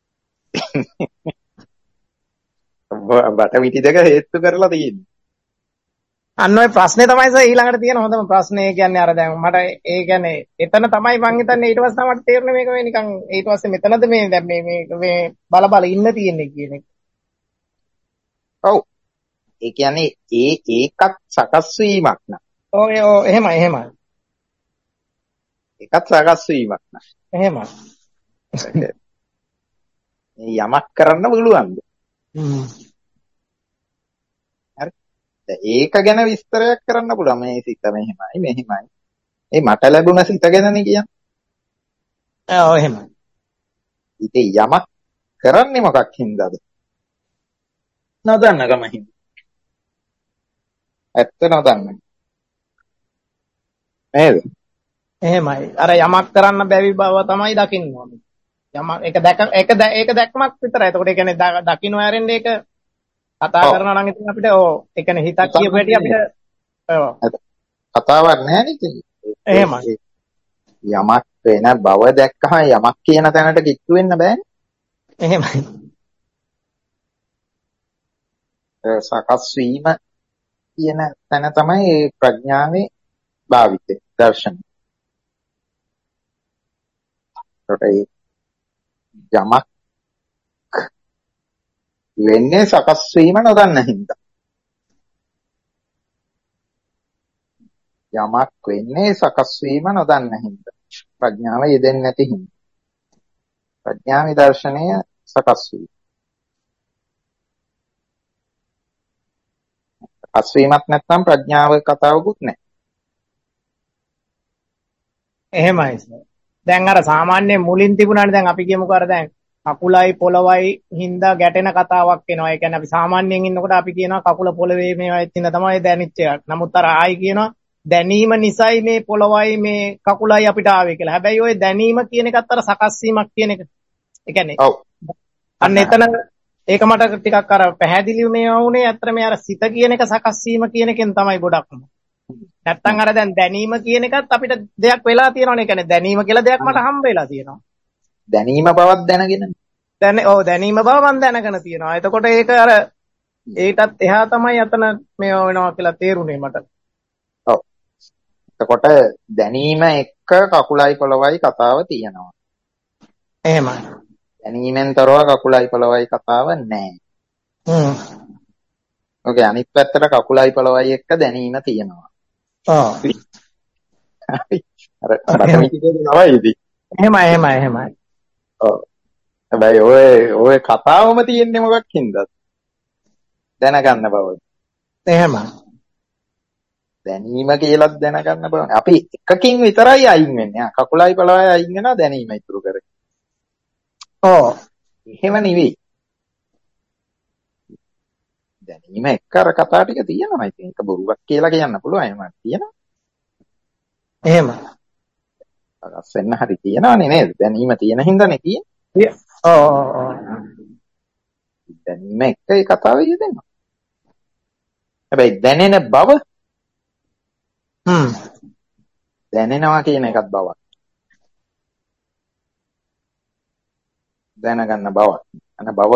[SPEAKER 1] බටමිටි දෙක හේතු කරලා තියෙන්නේ.
[SPEAKER 6] අන්න ඔය ප්‍රශ්නේ තමයි සර් ඊළඟට තියෙන හොඳම ප්‍රශ්නේ කියන්නේ අර දැන් මට ඒ කියන්නේ එතන තමයි මං හිතන්නේ ඊට පස්සේ තමයි තේරෙන්නේ මේක මේ නිකන් ඊට පස්සේ මෙතනද මේ දැන් මේ බල ඉන්න තියෙන්නේ කියන එක.
[SPEAKER 1] ඔව්. ඒ කියන්නේ ඒකත් සකස් වීමක් න ะ.
[SPEAKER 6] ඔය එහෙමයි.
[SPEAKER 1] ඒකත් සකස් වීමක් න ะ.
[SPEAKER 6] එහෙමයි.
[SPEAKER 1] යමක් කරන්න පුළුවන්ද? හරි. ඒක ගැන විස්තරයක් කරන්න පුළුවන්. මේ සිත මෙහෙමයි. ඒ මට ලැබුණ සිත ගැනනේ කියන්නේ.
[SPEAKER 6] ඔව් එහෙමයි.
[SPEAKER 1] ඉතින් යමක් කරන්නේ මොකක් හින්දාද? නොදන්නකම හින්දා. ඇත්ත නොදන්න. නේද?
[SPEAKER 6] එහෙමයි. අර යමක් කරන්න බැරි බව තමයි දකින්න ඕනේ. යමක් ඒක දැක්මක් විතරයි. එතකොට ඒ කියන්නේ දකින්න ආරෙන්නේ ඒක කතා කරනවා නම් ඉතින් අපිට ඒ කියන්නේ හිතක් කියපු හැටි අපිට
[SPEAKER 1] කතාවක් නැහැ නේද?
[SPEAKER 6] එහෙමයි.
[SPEAKER 1] යමක් වෙන බව දැක්කම යමක් කියන තැනට කිට්ටු වෙන්න බෑනේ.
[SPEAKER 6] එහෙමයි.
[SPEAKER 1] සකස් වීම කියන තැන තමයි ප්‍රඥාවේ භාවිතය දර්ශනය. යමක් වෙන්නේ සකස් වීම නොදන්න හින්දා. යමක් වෙන්නේ සකස් වීම නොදන්න හින්දා. ප්‍රඥාව යෙදෙන්නේ නැති හින්දා. ප්‍රඥාවේ දර්ශනය සකස් වීම. සකස් වීමක් නැත්නම් ප්‍රඥාව කතාවකුත් නැහැ.
[SPEAKER 6] එහෙමයි සර්. දැන් අර සාමාන්‍ය මුලින් තිබුණානේ දැන් අපි කියමුකෝ අර දැන් කකුලයි පොළවයි හින්දා ගැටෙන කතාවක් එනවා. ඒ කියන්නේ අපි සාමාන්‍යයෙන් ඉන්නකොට අපි කියනවා කකුල පොළවේ මේවා එක්කින්ද තමයි දැනෙච්ච එකක්. නමුත් අර ආයි කියනවා දැනීම නිසයි මේ පොළවයි මේ කකුලයි අපිට ආවේ කියලා. හැබැයි ওই දැනීම කියන එකත් අර සකස් වීමක් කියන එක. ඒ කියන්නේ
[SPEAKER 1] ඔව්.
[SPEAKER 6] අන්න එතන ඒක මට ටිකක් අර පැහැදිලි මේ වුණේ අත්‍තර මේ අර සිත කියන එක සකස් වීම කියන එකෙන් තමයි ගොඩක්ම. නැත්තම් අර දැන් දැනීම කියන එකත් අපිට දෙයක් වෙලා තියෙනවනේ. ඒ කියන්නේ දැනීම කියලා දෙයක් මට හම්බ වෙලා තියෙනවා.
[SPEAKER 1] දැනීම බවක් දැනගෙන.
[SPEAKER 6] දැනීම බව මම දැනගෙන තියෙනවා. එතකොට ඒක අර ඒකටත් එහා තමයි අතන මේව වෙනවා කියලා තේරුනේ මට.
[SPEAKER 1] ඔව්. එතකොට දැනීම එක්ක කකුලයි පොළවයි කතාව තියෙනවා.
[SPEAKER 6] එහෙමයි.
[SPEAKER 1] දැනීමෙන් තොරව කකුලයි පොළවයි කතාව නැහැ. ඔකේ අනිත් පැත්තට කකුලයි පොළවයි එක්ක දැනීම තියෙනවා.
[SPEAKER 6] හරි.
[SPEAKER 1] අර බටමිටිකේ නවයිදී.
[SPEAKER 6] එහෙමයි.
[SPEAKER 1] ඔව්. හැබැයි ඔය කතාවම තියෙන්නේ මොකක් හින්දාද? දැනගන්න බව.
[SPEAKER 6] එහෙමයි.
[SPEAKER 1] දැනීම කියලා දැනගන්න බව. අපි එකකින් විතරයි අයින් වෙන්නේ. කකුලයි පොළවයි අයින් වෙනවා දැනීම ඉතුරු කරගෙන.
[SPEAKER 6] ඔව්.
[SPEAKER 1] එහෙම නෙවෙයි. දැනීම එක්ක අර කතා ටික තියෙනවා. ඉතින් ඒක බොරුවක් කියලා කියන්න පුළුවන්. එහෙම තියෙනවා.
[SPEAKER 6] එහෙමයි.
[SPEAKER 1] සකස් වෙන්න හරි තියෙනවනේ නේද? දැනීම තියෙන හින්දානේ තියෙන්නේ.
[SPEAKER 6] ඔව්.
[SPEAKER 1] දැනීම එක්ක ඒ කතාව යෙදෙනවා. හැබැයි දැනෙන බව දැනෙනවා කියන එකත් බවක්. දැනගන්න බවක්. අන බව.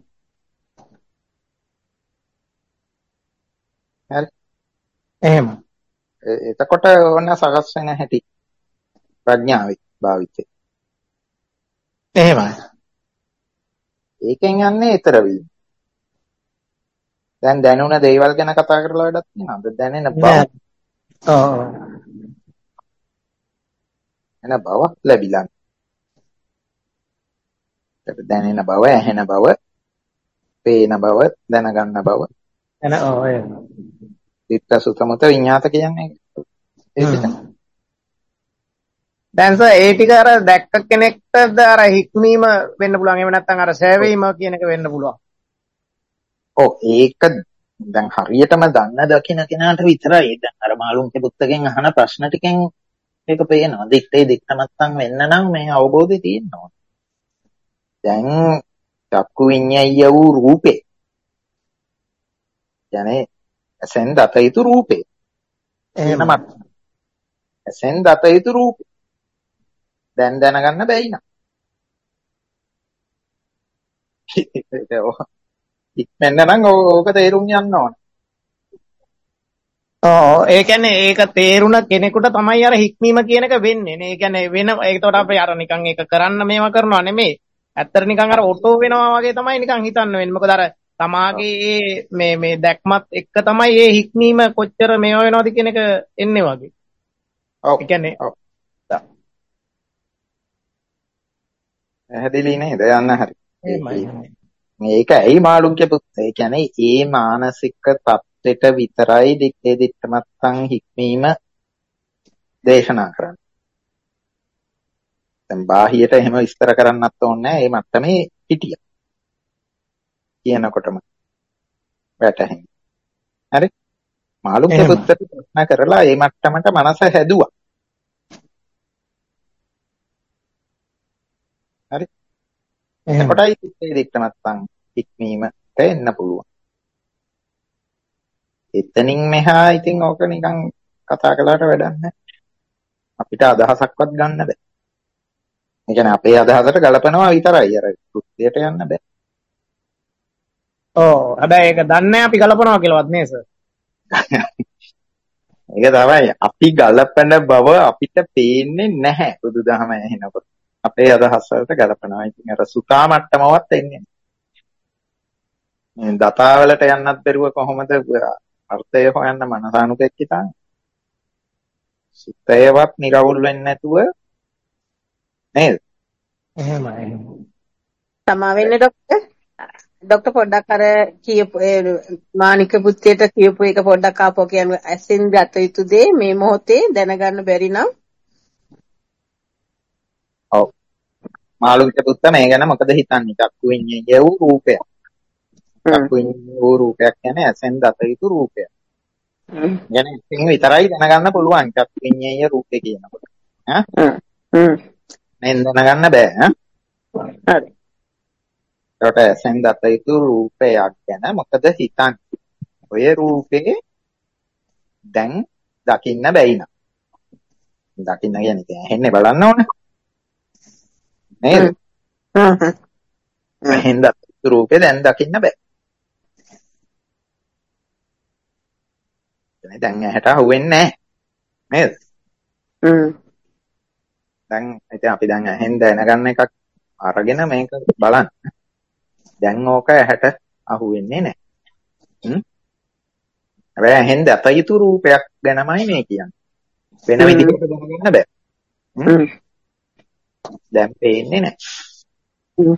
[SPEAKER 1] හරි.
[SPEAKER 6] එහෙම.
[SPEAKER 1] එතකොට ඕන සකස් වෙන හැටි ප්‍රඥාවේ භාවිතය.
[SPEAKER 6] එහෙමයි.
[SPEAKER 1] ඒකෙන් යන්නේ ඊතර වීම. දැන් දැනුණ දේවල් ගැන කතා කරලා වැඩක් නෑද? දැනෙන බව.
[SPEAKER 6] ඔව්.
[SPEAKER 1] එන බවක් ලැබිලා. දැනෙන බව, ඇහෙන බව, පේන බව, දැනගන්න බව.
[SPEAKER 6] ඔව් එහෙම.
[SPEAKER 1] දිට්ඨ සුතමත විඤ්ඤාත කියන්නේ ඒක.
[SPEAKER 6] දැන් සර් ඒ ටික අර දැක්ක කෙනෙක්ටද අර හික්මීම වෙන්න පුළුවන්. එහෙම නැත්නම් අර සෑවීම කියන එක වෙන්න පුළුවන්.
[SPEAKER 1] ඔව් ඒක දැන් හරියටම දන්න දකින්න කෙනාට විතරයි. දැන් අර මාළුන්ගේ පුත්තගෙන් අහන ප්‍රශ්න ටිකෙන් ඒක පේනවා. දිත්තේ දික්ක නැත්තම් වෙන්න නම් මේ අවබෝධය තියෙනවා. දැන් චක්කු විඤ්ඤාය වූ රූපේ. يعني ඇසෙන් දත යුතු රූපේ. එහෙම ඇසෙන් දත යුතු රූපේ. දැන් දැනගන්න බැයි නං. ඉක්මන්න නම් ඕක තේරුම් යන්න ඕන.
[SPEAKER 6] ඔව් ඒ කියන්නේ ඒක තේරුණ කෙනෙකුට තමයි අර හික්මීම කියන එක වෙන්නේ නේ. ඒ කියන්නේ වෙන ඒකට අපි අර නිකන් ඒක කරන්න මේවා කරනවා නෙමෙයි. ඇත්තට නිකන් අර ඔටෝ වෙනවා වගේ තමයි නිකන් හිතන්න වෙන්නේ. මොකද අර තමාගේ මේ දැක්මත් එක්ක තමයි මේ හික්මීම කොච්චර මේවා වෙනවද කියන එක එන්නේ වගේ.
[SPEAKER 1] ඔව්.
[SPEAKER 6] ඒ කියන්නේ
[SPEAKER 1] පැහැදිලි නේද? යන්න හරි.
[SPEAKER 6] එහෙමයි.
[SPEAKER 1] මේක ඇයි මාළුන්ගේ පුත්ත? ඒ කියන්නේ ඒ මානසික தත්ත්වෙට විතරයි දිත්තේ දිත්තමත්සං හික්මීම දේශනා කරන්නේ. දැන් බාහියට එහෙම විස්තර කරන්නත් ඕනේ නැහැ. ඒ මට්ටමේ හිටියා. කියනකොටම වැටහෙන. හරි? මාළුන්ගේ පුත්තට ප්‍රශ්න කරලා ඒ මට්ටමට මනස හැදුවා. හරි? එතකොටයි දිත්තේ දිත්තමත්සං හික්මීමට එන්න පුළුවන්. එතනින් මෙහා ඉතින් ඕක නිකන් කතා කළාට වැඩක් නැහැ. අපිට අදහසක්වත් ගන්න බෑ. ඒ කියන්නේ අපේ අදහසට ගලපනවා විතරයි. අර කෘත්‍යයට යන්න බෑ.
[SPEAKER 6] ඔව් හැබැයි ඒක දන්නේ අපි ගලපනවා කියලාවත් නේ සර්.
[SPEAKER 1] ඒක තමයි අපි ගලපන බව අපිට පේන්නේ නැහැ බුදුදහම ඇහෙනකොට. අපේ අදහස් වලට ගලපනවා. ඉතින් අර සුතා මට්ටමවත් එන්නේ නැහැ. දතාවලට යන්නත් බැරුව කොහොමද අර්ථය හොයන්න මනසානුපෙක්කිතා. සුතේවත් නිරවුල් වෙන්නේ නැතුව නේද?
[SPEAKER 6] එහෙමයි.
[SPEAKER 2] තමා වෙන්නේ ડોක්ටර් පොඩ්ඩක් අර කියපු මානික පුත්තියට කියපු එක පොඩ්ඩක් ආපහු කියන්නේ ඇසෙන් ගත යුතු දේ මේ මොහොතේ දැනගන්න බැරි නම්
[SPEAKER 1] ඔව් මාළුන්ගේ පුත්ත මේ ගැන මොකද හිතන්නේ? චක්කු විඤ්ඤාය වූ රූපයක්. චක්කු විඤ්ඤාය වූ රූපයක් කියන්නේ ඇසෙන් දත යුතු රූපයක්. يعني ඉතින් විතරයි දැනගන්න පුළුවන් චක්කු විඤ්ඤාය රූපේ කියනකොට. ඈ නෙන් දැනගන්න බෑ ඈ.
[SPEAKER 2] හරි.
[SPEAKER 1] ඒකට ඇසෙන් දත යුතු රූපයක් ගැන මොකද හිතන්නේ? ඔය රූපේ දැන් දකින්න බැයි නං. දකින්න කියන්නේ ඇහෙන්නේ බලන්න ඕනේ. නේද? ඇහෙන් දත යුතු රූපේ දැන් දකින්න බෑ. දැන් ඇහැට අහුවෙන්නේ නැහැ. නේද? දැන් ඉතින් අපි දැන් ඇහෙන් දැනගන්න එකක් අරගෙන මේක බලන්න. දැන් ඕක ඇහැට අහුවෙන්නේ නැහැ. හැබැයි ඇහෙන් දත යුතු රූපයක් ගැනමයි මේ කියන්නේ. වෙන විදිහකට දැනගන්න බෑ. දැන් පේන්නේ නැහැ.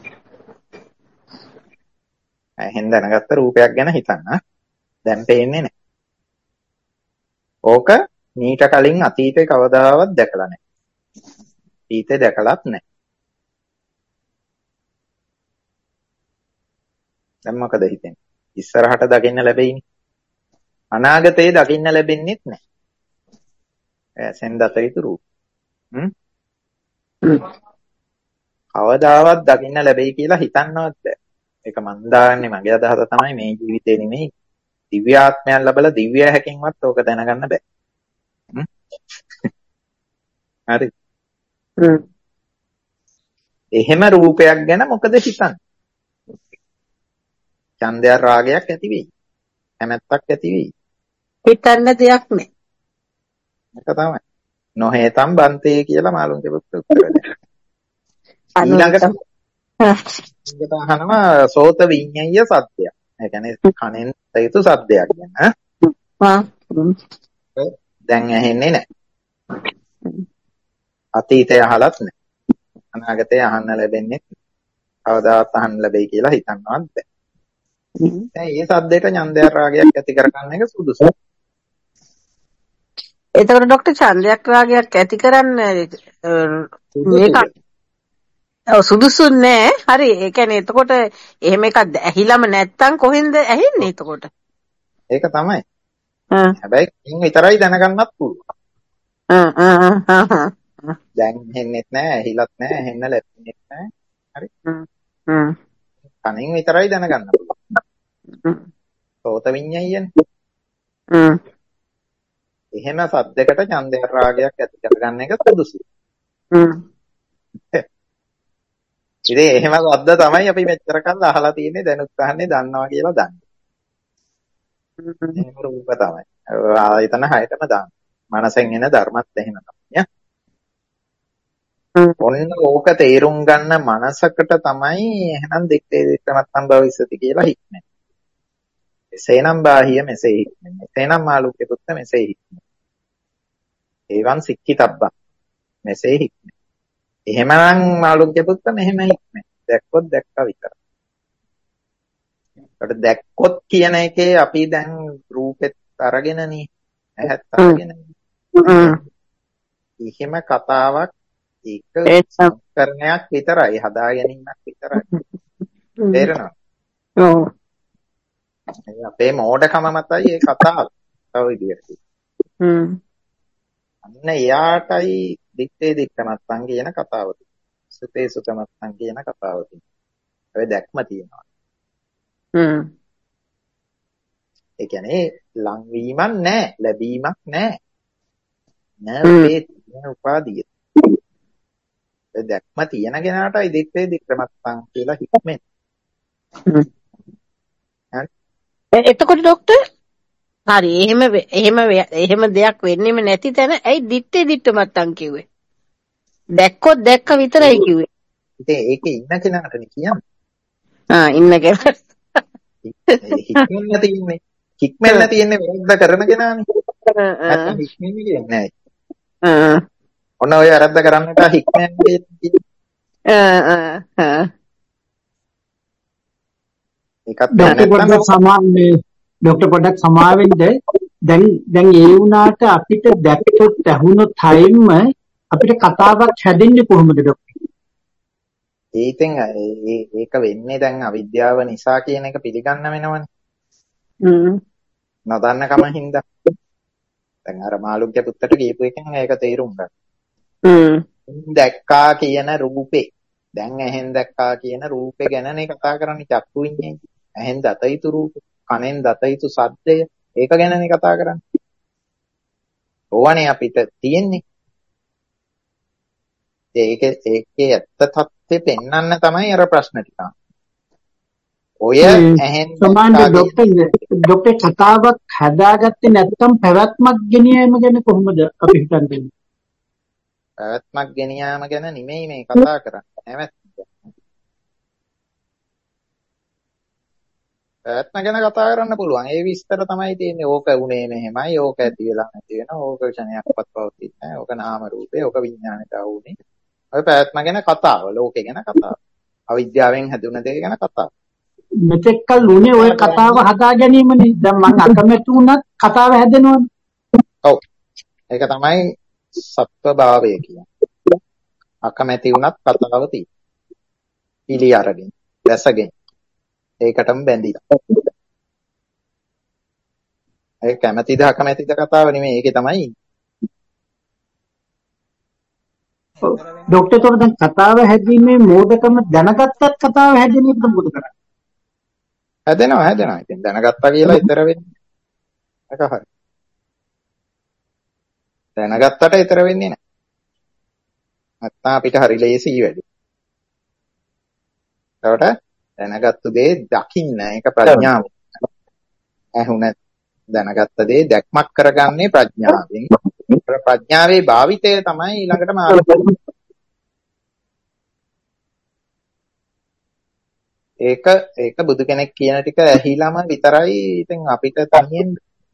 [SPEAKER 1] ඇහෙන් දැනගත්ත රූපයක් ගැන හිතන්න. දැන් පේන්නේ නැහැ. ඕක මීට කලින් අතීතේ කවදාවත් දැකලා නැහැ. අතීතේ දැකලත් නැහැ. දැන් මොකද හිතෙන්නේ? ඉස්සරහට දකින්න ලැබෙයිනේ. අනාගතේ දකින්න ලැබෙන්නේත් නැහැ. ඇසෙන් දත යුතු රූප. කවදාවත් දකින්න ලැබෙයි කියලා හිතන්නවත් බෑ. ඒක මන් දාන්නේ මගේ අදහස තමයි මේ ජීවිතේ නෙමෙයි. දිව්‍ය ආත්මයන් ලැබලා දිව්‍ය හැකින්වත් ඕක දැනගන්න බෑ. හරි. එහෙම රූපයක් ගැන මොකද හිතන්නේ? ඡන්දයක් රාගයක් ඇති වෙයි. කැමැත්තක් ඇති වෙයි.
[SPEAKER 2] හිතන්න දෙයක් නැහැ.
[SPEAKER 1] ඒක තමයි. නොහේතම් බන්තේ කියලා මාළුන්ගේ පුත් උත්තර දෙනවා. ඊළඟට අහනවා සෝත විඤ්ඤාය සත්‍යය. ඒ කියන්නේ කනෙන් තයුතු සද්දයක් ගැන. දැන් ඇහෙන්නේ නැහැ. අතීතය අහලත් නැහැ. අනාගතය අහන්න ලැබෙන්නේ කවදාවත් අහන්න ලැබෙයි කියලා හිතන්නවත් බෑ. දැන් මේ සද්දේට ඡන්දයක් රාගයක් ඇති කරගන්න එක සුදුසුයි.
[SPEAKER 2] එතකොට ડોක්ටර් ඡන්දයක් රාගයක් ඇති කරන්න මේක සුදුසු නෑ. හරි. ඒ කියන්නේ එතකොට එහෙම එකක් ඇහිලම නැත්තම් කොහෙන්ද ඇහෙන්නේ එතකොට?
[SPEAKER 1] ඒක තමයි. හැබැයි කින් විතරයි දැනගන්නත් පුළුවන්. දැන් හෙන්නෙත් නෑ, ඇහිලත් නෑ, හෙන්න ලැබෙන්නේ නෑ. හරි. කනින් විතරයි දැනගන්න පුළුවන්. සෝත විඤ්ඤායනේ. එහෙම සද්දයකට ඡන්දයක් රාගයක් ඇති කරගන්න එක සුදුසුයි. ඉතින් එහෙම සද්ද තමයි අපි මෙච්චර කල් අහලා තියෙන්නේ, දැනුත් අහන්නේ, දන්නවා කියලා දන්නේ. එහෙම රූප තමයි. ආයතන හයටම දාන්න. මනසෙන් එන ධර්මත් එහෙම තමයි. ඔන්න ඕක තේරුම් ගන්න මනසකට තමයි එහෙනම් දෙක්තේ දෙක්කමත්තම් භවිස්සති කියලා හික්මන්නේ. එසේනම් බාහිය මෙසේ හික්මන්නේ. එසේනම් මාළුක්‍ය පුත්ත මෙසේ හික්මන්නේ. ඒවන් සික්කිතබ්බා මෙසේ හික්මන්නේ. එහෙමනම් මාළුක්‍ය පුත්ත මෙහෙම හික්මන්නේ. දැක්කොත් දැක්කා විතරයි. ඒකට දැක්කොත් කියන එකේ අපි දැන් රූපෙත් අරගෙනනේ ඇහත් අරගෙන. එහෙම කතාවක් ඒක සංස්කරණයක් විතරයි, හදා ගැනීමක් විතරයි. තේරෙනවද? ඔව්. අපේ මෝඩකම මතයි මේ කතාව. තව විදියට. අන්න එයාටයි දිත්තේ දික්කමත්තන් කියන කතාව තියෙන්නේ. සුතේ සුතමත්තන් කියන කතාව තියෙන්නේ. ඒ දැක්ම තියෙනවා. ඒ කියන්නේ ලංවීමක් නැහැ, ලැබීමක් නැහැ. නෑ මේ උපාදිය. ඒ දැක්ම තියෙන කෙනාටයි දිත්තේ දික්කමත්තන් කියලා හික්මෙන්නේ.
[SPEAKER 2] එතකොට ડોක්ටර් හරි එහෙම දෙයක් වෙන්නෙම නැති තැන ඇයි දිත්තේ දිට්ටමත්තන් කිව්වේ? දැක්කොත් දැක්ක විතරයි කිව්වේ.
[SPEAKER 1] ඉතින් ඒකේ ඉන්න කෙනාටනේ කියන්නේ.
[SPEAKER 2] ඉන්න කෙනා.
[SPEAKER 1] හික්මෙන්න තියෙන්නේ. හික්මෙන්න තියෙන්නේ වැරද්ද කරන කෙනානේ. නැත්නම් හික්මෙන්නේ කියන්නේ නැහැ. ඔන්න ඔය වැරද්ද කරන්නට හික්මෙන්නේ ඒකත්
[SPEAKER 7] ડોક્ટર පොඩ්ඩක් සමාවෙන්න. දැන් ඒ වුණාට අපිට දැක්කොත් ඇහුනොත් ටයිම් අපිට කතාවක් හැදෙන්නේ කොහොමද ડોක්ටර්?
[SPEAKER 1] ඒක වෙන්නේ දැන් අවිද්‍යාව නිසා කියන එක පිළිගන්න වෙනවනේ. නොදන්න කම හින්දා. දැන් අර මාළුක්‍ය පුත්තට කියපු එකෙන් ඒක තේරුම් ගන්න. දැක්කා කියන රූපේ. දැන් ඇහෙන් දැක්කා කියන රූපේ ගැනනේ කතා කරන්නේ, චක්කු විඤ්ඤාණය. ඇහෙන් දත යුතු රූපේ, කනෙන් දත යුතු ශබ්දය, ඒක ගැනනේ කතා කරන්නේ. ඕවනේ අපිට තියෙන්නේ. ඒකේ ඇත්ත තත්ත්වෙ පෙන්වන්න තමයි අර ප්‍රශ්න ටික. ඔය ඇහෙන්
[SPEAKER 7] ડોක්ටර් කතාවක් හදාගත්තේ නැත්නම් පැවැත්මක් ගෙනියීම ගැන කොහොමද අපි හිතන්නේ?
[SPEAKER 1] පැවැත්මක් ගෙනියාම ගැන නෙමෙයි මේ කතා කරන්නේ. පැවැත්ම ගැන කතා කරන්න පුළුවන්. ඒ විස්තර තමයි තියෙන්නේ. ඕක උනේ මෙහෙමයි, ඕක ඇති වෙලා නැති වෙනවා, ඕක ක්ෂණයක්වත් පවතින්නේ නැහැ, ඕක නාම රූපේ, ඕක විඥාණයට ආවුනේ. ඔය පැවැත්ම ගැන කතාව, ලෝකේ ගැන කතාව. අවිද්‍යාවෙන් හැදුන දේ ගැන කතාව.
[SPEAKER 7] මෙතෙක්කල් උනේ ඔය කතාව හදා ගැනීමනේ. දැන් මං අකමැති වුණත් කතාව හැදෙනවනේ.
[SPEAKER 1] ඔව්. ඒක තමයි සත්ව භාවය කියන්නේ. අකමැති වුණත් කතාව තියෙනවා. පිළි අරගෙන, දැසගෙන. ඒකටම බැඳිලා. ඒ කැමැතිද අකමැතිද කතාව නෙමෙයි. ඒකේ තමයි.
[SPEAKER 7] ડોක්ටර් තොර දැන් කතාව හැදීමේ මෝඩකම දැනගත්තත් කතාව හැදෙන එක මොකද කරන්නේ?
[SPEAKER 1] හැදෙනවා. ඉතින් දැනගත්තා කියලා ඊතර වෙන්නේ. ඒක හරි. දැනගත්තට ඊතර වෙන්නේ නැහැ. නැත්නම් අපිට හරි ලේසි වැඩි. ඒකට දැනගත්තු දේ දකින්න ඒක ප්‍රඥාව. ඇහුණ දැනගත්ත දේ දැක්මක් කරගන්නේ ප්‍රඥාවෙන්. ප්‍රඥාවේ භාවිතය තමයි ඊළඟට මාර්ගය. ඒක බුදු කෙනෙක් කියන ටික ඇහිලාම විතරයි. ඉතින් අපිට තනියෙන්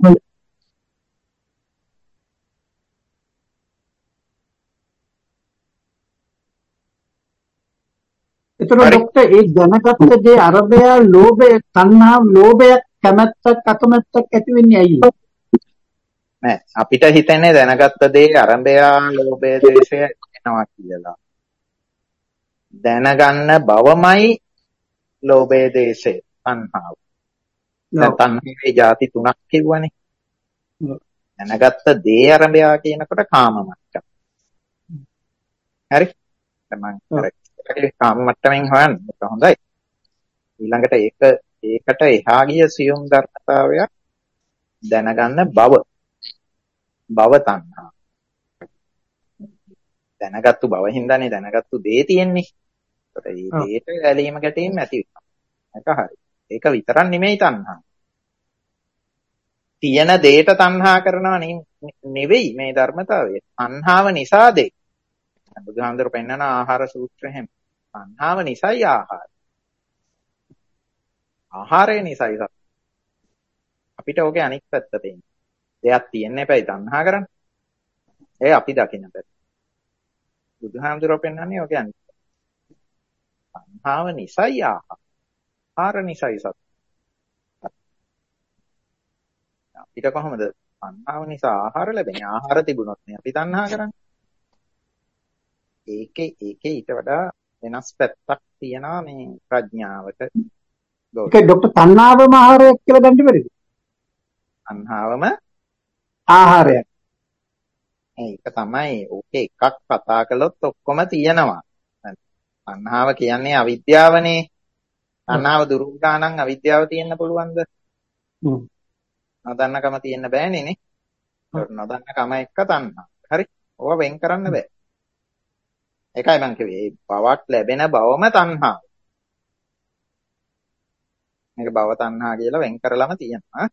[SPEAKER 7] ඒතර ડોක්ටර් ඒ දැනගත්ත දේ අරබය ලෝභය තණ්හා ලෝභය කැමැත්තක් අකමැත්තක් ඇති වෙන්නේ ඇයි?
[SPEAKER 1] නෑ අපිට හිතෙන්නේ දැනගත්ත දේ අරඹයා ලෝභය ද්වේෂය එනවා කියලා. දැනගන්න බවමයි ලෝභය ද්වේෂය තණ්හාව. දැන් තණ්හාවේ ಜಾති 3ක් කිව්වනේ. දැනගත්ත දේ අරඹයා කියනකොට කාම මට්ටම. හරි? මම කරේ කාම මට්ටමින් හොයන්න හොඳයි. ඊළඟට ඒකට එහා ගිය සියුම් ධර්මතාවයක් දැනගන්න භව තණ්හා. දැනගත්තු බව හින්දානේ දැනගත්තු දේ තියෙන්නේ. ඒකට මේ දේට ගැලීම ගැටීම නැති වෙනවා. ඒක හරි. ඒක විතරක් නෙමෙයි තණ්හා. තියෙන දේට තණ්හා කරනවා නෙවෙයි මේ ධර්මතාවය. තණ්හාව නිසා දෙයි. බුදුහාමුදුරු පෙන්නන ආහාර සූත්‍රය හැම. තණ්හාව නිසායි ආහාර. ආහාරය නිසායි සත්. අපිට ඕකේ අනිත් පැත්ත පේන්නේ. දෙයක් තියෙන්න එපයි තණ්හා කරන්න. ඒ අපි දකින්න පැත්ත. බුදුහාමුදුරුවෝ පෙන්නන්නේ ඕකේ අනිත් පැත්ත. තණ්හාව නිසායි ආහාර නිසායි සත්. අපිට කොහොමද තණ්හාව නිසා ආහාර ලැබෙන්නේ? ආහාර තිබුණොත් නේ අපි තණ්හා කරන්නේ. ඒකේ ඊට වඩා වෙනස් පැත්තක් තියෙනවා මේ ප්‍රඥාවට.
[SPEAKER 7] ඒක ડોક્ટર තණ්හාවම ආහාරයක් කියලා ගන්න බැරිද?
[SPEAKER 1] තණ්හාවම
[SPEAKER 7] ආහාරයක්.
[SPEAKER 1] ඒක තමයි. ඕකේ එකක් කතා කළොත් ඔක්කොම තියෙනවා. තණ්හාව කියන්නේ අවිද්‍යාවනේ. තණ්හාව දුරු වුණා නම් අවිද්‍යාව තියෙන්න පුළුවන්ද? නොදන්නකම තියෙන්න බෑනේ නේ. නොදන්නකම එක්ක තණ්හා. හරි. ඕවා වෙන් කරන්න බෑ. ඒකයි මං කිව්වේ බවක් ලැබෙන බවම තණ්හාව. මේක භව තණ්හා කියලා වෙන් කරලම තියෙනවා.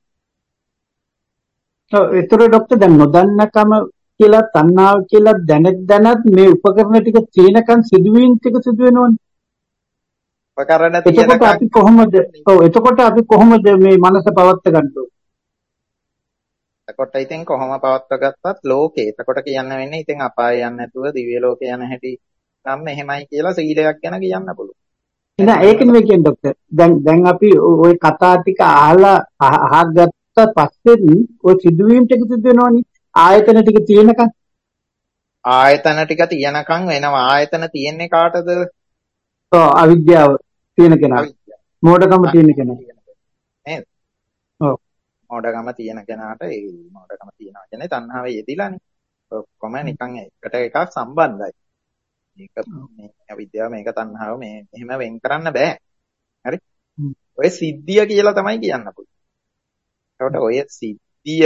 [SPEAKER 7] ඔව් ඒතර ડોક્ટર දැන් නොදන්නකම කියලා තණ්හාව කියලා දැනත් මේ උපකරණ ටික තියෙනකන් සිදුවීම් ටික සිදු වෙනවනේ.
[SPEAKER 1] උපකරණ
[SPEAKER 7] එතකොට අපි කොහොමද මේ මනස පවත්ත ගන්න ඕනේ?
[SPEAKER 1] එතකොට ඉතින් කොහොම පවත්ව ගත්තත් ලෝකේ එතකොට කියන්න වෙන්නේ ඉතින් අපාය යන්නේ නැතුව දිව්‍ය ලෝකේ යන හැටි නම් මෙහෙමයි කියලා සීලයක් ගැන කියන්න පුළුවන්.
[SPEAKER 7] නෑ ඒක නෙවෙයි කියන්නේ ડોක්ටර්. දැන් අපි ওই කතා ටික අහගත්ත පස්සේ ওই සිදුවීම් ටික සිදු වෙනවනේ. ආයතන ටික තියෙනකන්.
[SPEAKER 1] ආයතන ටික තියෙනකන් වෙනවා. ආයතන තියෙන්නේ කාටද?
[SPEAKER 7] අවිද්‍යාව තියෙන කෙනා. මෝඩකම තියෙන කෙනා.
[SPEAKER 1] නේද?
[SPEAKER 7] ඔව්.
[SPEAKER 1] මෝඩකම තියෙන කෙනාට ඒ මෝඩකම තියනවා කියන්නේ තණ්හාවේ යෙදිලානේ. ඔක්කොම නිකන් එකට එකක් සම්බන්ධයි. මේක මේ අවිද්‍යාව මේක තණ්හාව මේ එහෙම වෙන් කරන්න බෑ. හරි? ඔය සිද්ධිය කියලා තමයි කියන්න පුළුවන්. ඒකට ඔය සිද්ධිය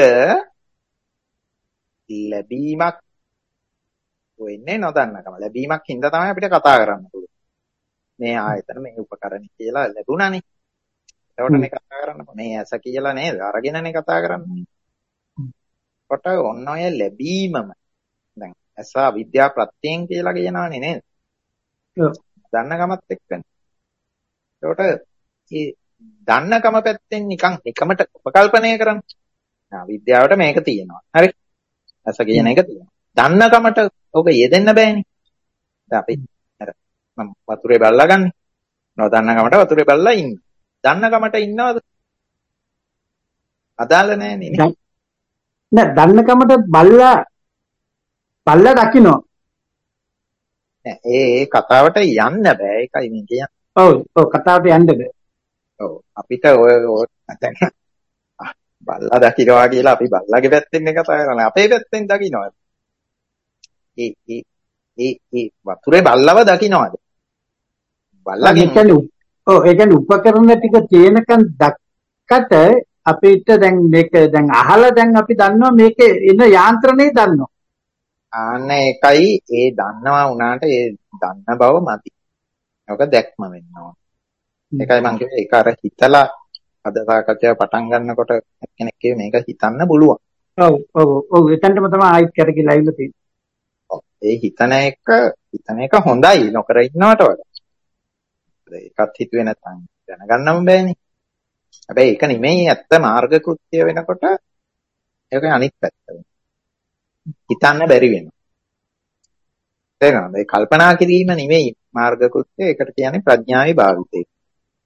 [SPEAKER 1] ලැබීමක් වෙන්නේ නොදන්නකම. ලැබීමක් හින්දා තමයි අපිට කතා කරන්න පුළුවන්. මේ ආයතන මේ උපකරණ කියලා ලැබුණානේ. ඒකටනේ කතා කරන්න. මේ ඇස කියලා නේද? අරගෙනනේ කතා කරන්නේ. කොට ඔන්න ඔය ලැබීමම දැන් ඇස අවිද්‍යා ප්‍රත්‍යයෙන් කියලා කියනවනේ නේද?
[SPEAKER 7] ඔව්.
[SPEAKER 1] දන්නකමත් එක්කනේ. ඒකට මේ දන්නකම පැත්තෙන් නිකන් එකමට උපකල්පනය කරන්න. අවිද්‍යාවට මේක තියෙනවා. හරි? ඇස කියන එක තියෙනවා. දන්නකමට ඔක යෙදෙන්න බෑනේ. දැන් අපි අර මම වතුරේ බල්ලා ගන්න. නොදන්නකමට වතුරේ බල්ලා ඉන්නේ. දන්නකමට ඉන්නවද? අදාළ නෑනේ නේ.
[SPEAKER 7] නෑ දන්නකමට බල්ලා දකින්න.
[SPEAKER 1] ඒ කතාවට යන්න බෑ. ඒකයි මේ කියන්නේ.
[SPEAKER 7] ඔව් කතාවට යන්න බෑ.
[SPEAKER 1] ඔව් අපිට ඔය දැන් බල්ලා දකින්නවා කියලා අපි බල්ලාගේ පැත්තෙන් කතා කරන්නේ. අපේ පැත්තෙන් දකින්නවා. ඒ වතුරේ බල්ලව දකින්නවද? බල්ලාගේ
[SPEAKER 7] ඒ කියන්නේ උපකරණ ටික තියෙනකන් දැක්කට අපිට දැන් මේක දැන් අහලා දැන් අපි දන්නවා මේකේ එන යාන්ත්‍රණය දන්නවා.
[SPEAKER 1] ආන්න ඒකයි ඒ දන්නවා වුණාට ඒ දන්න බව මදි. ඔක දැක්ම වෙන්න ඕන. ඒකයි මම කිව්වේ ඒක අර හිතලා අද සාකච්ඡාව පටන් ගන්නකොට කෙනෙක් කිව්වේ මේක හිතන්න පුළුවන්.
[SPEAKER 7] ඔව් එතනටම තමයි ආයිත් කරකිලා ඇවිල්ලා තියෙන්නේ.
[SPEAKER 1] ඔව් ඒ හිතන එක හොඳයි නොකර ඉන්නවට වඩා. ඒකත් හිතුවේ නැත්නම් දැනගන්නම බෑනේ. හැබැයි ඒක නෙමෙයි ඇත්ත මාර්ග කෘත්‍ය වෙනකොට ඒක අනිත් පැත්ත වෙනවා. හිතන්න බැරි වෙනවා. තේරෙනවද? ඒ කල්පනා කිරීම නෙමෙයි මාර්ග කෘත්‍ය. ඒකට කියන්නේ ප්‍රඥාවේ භාවිතය.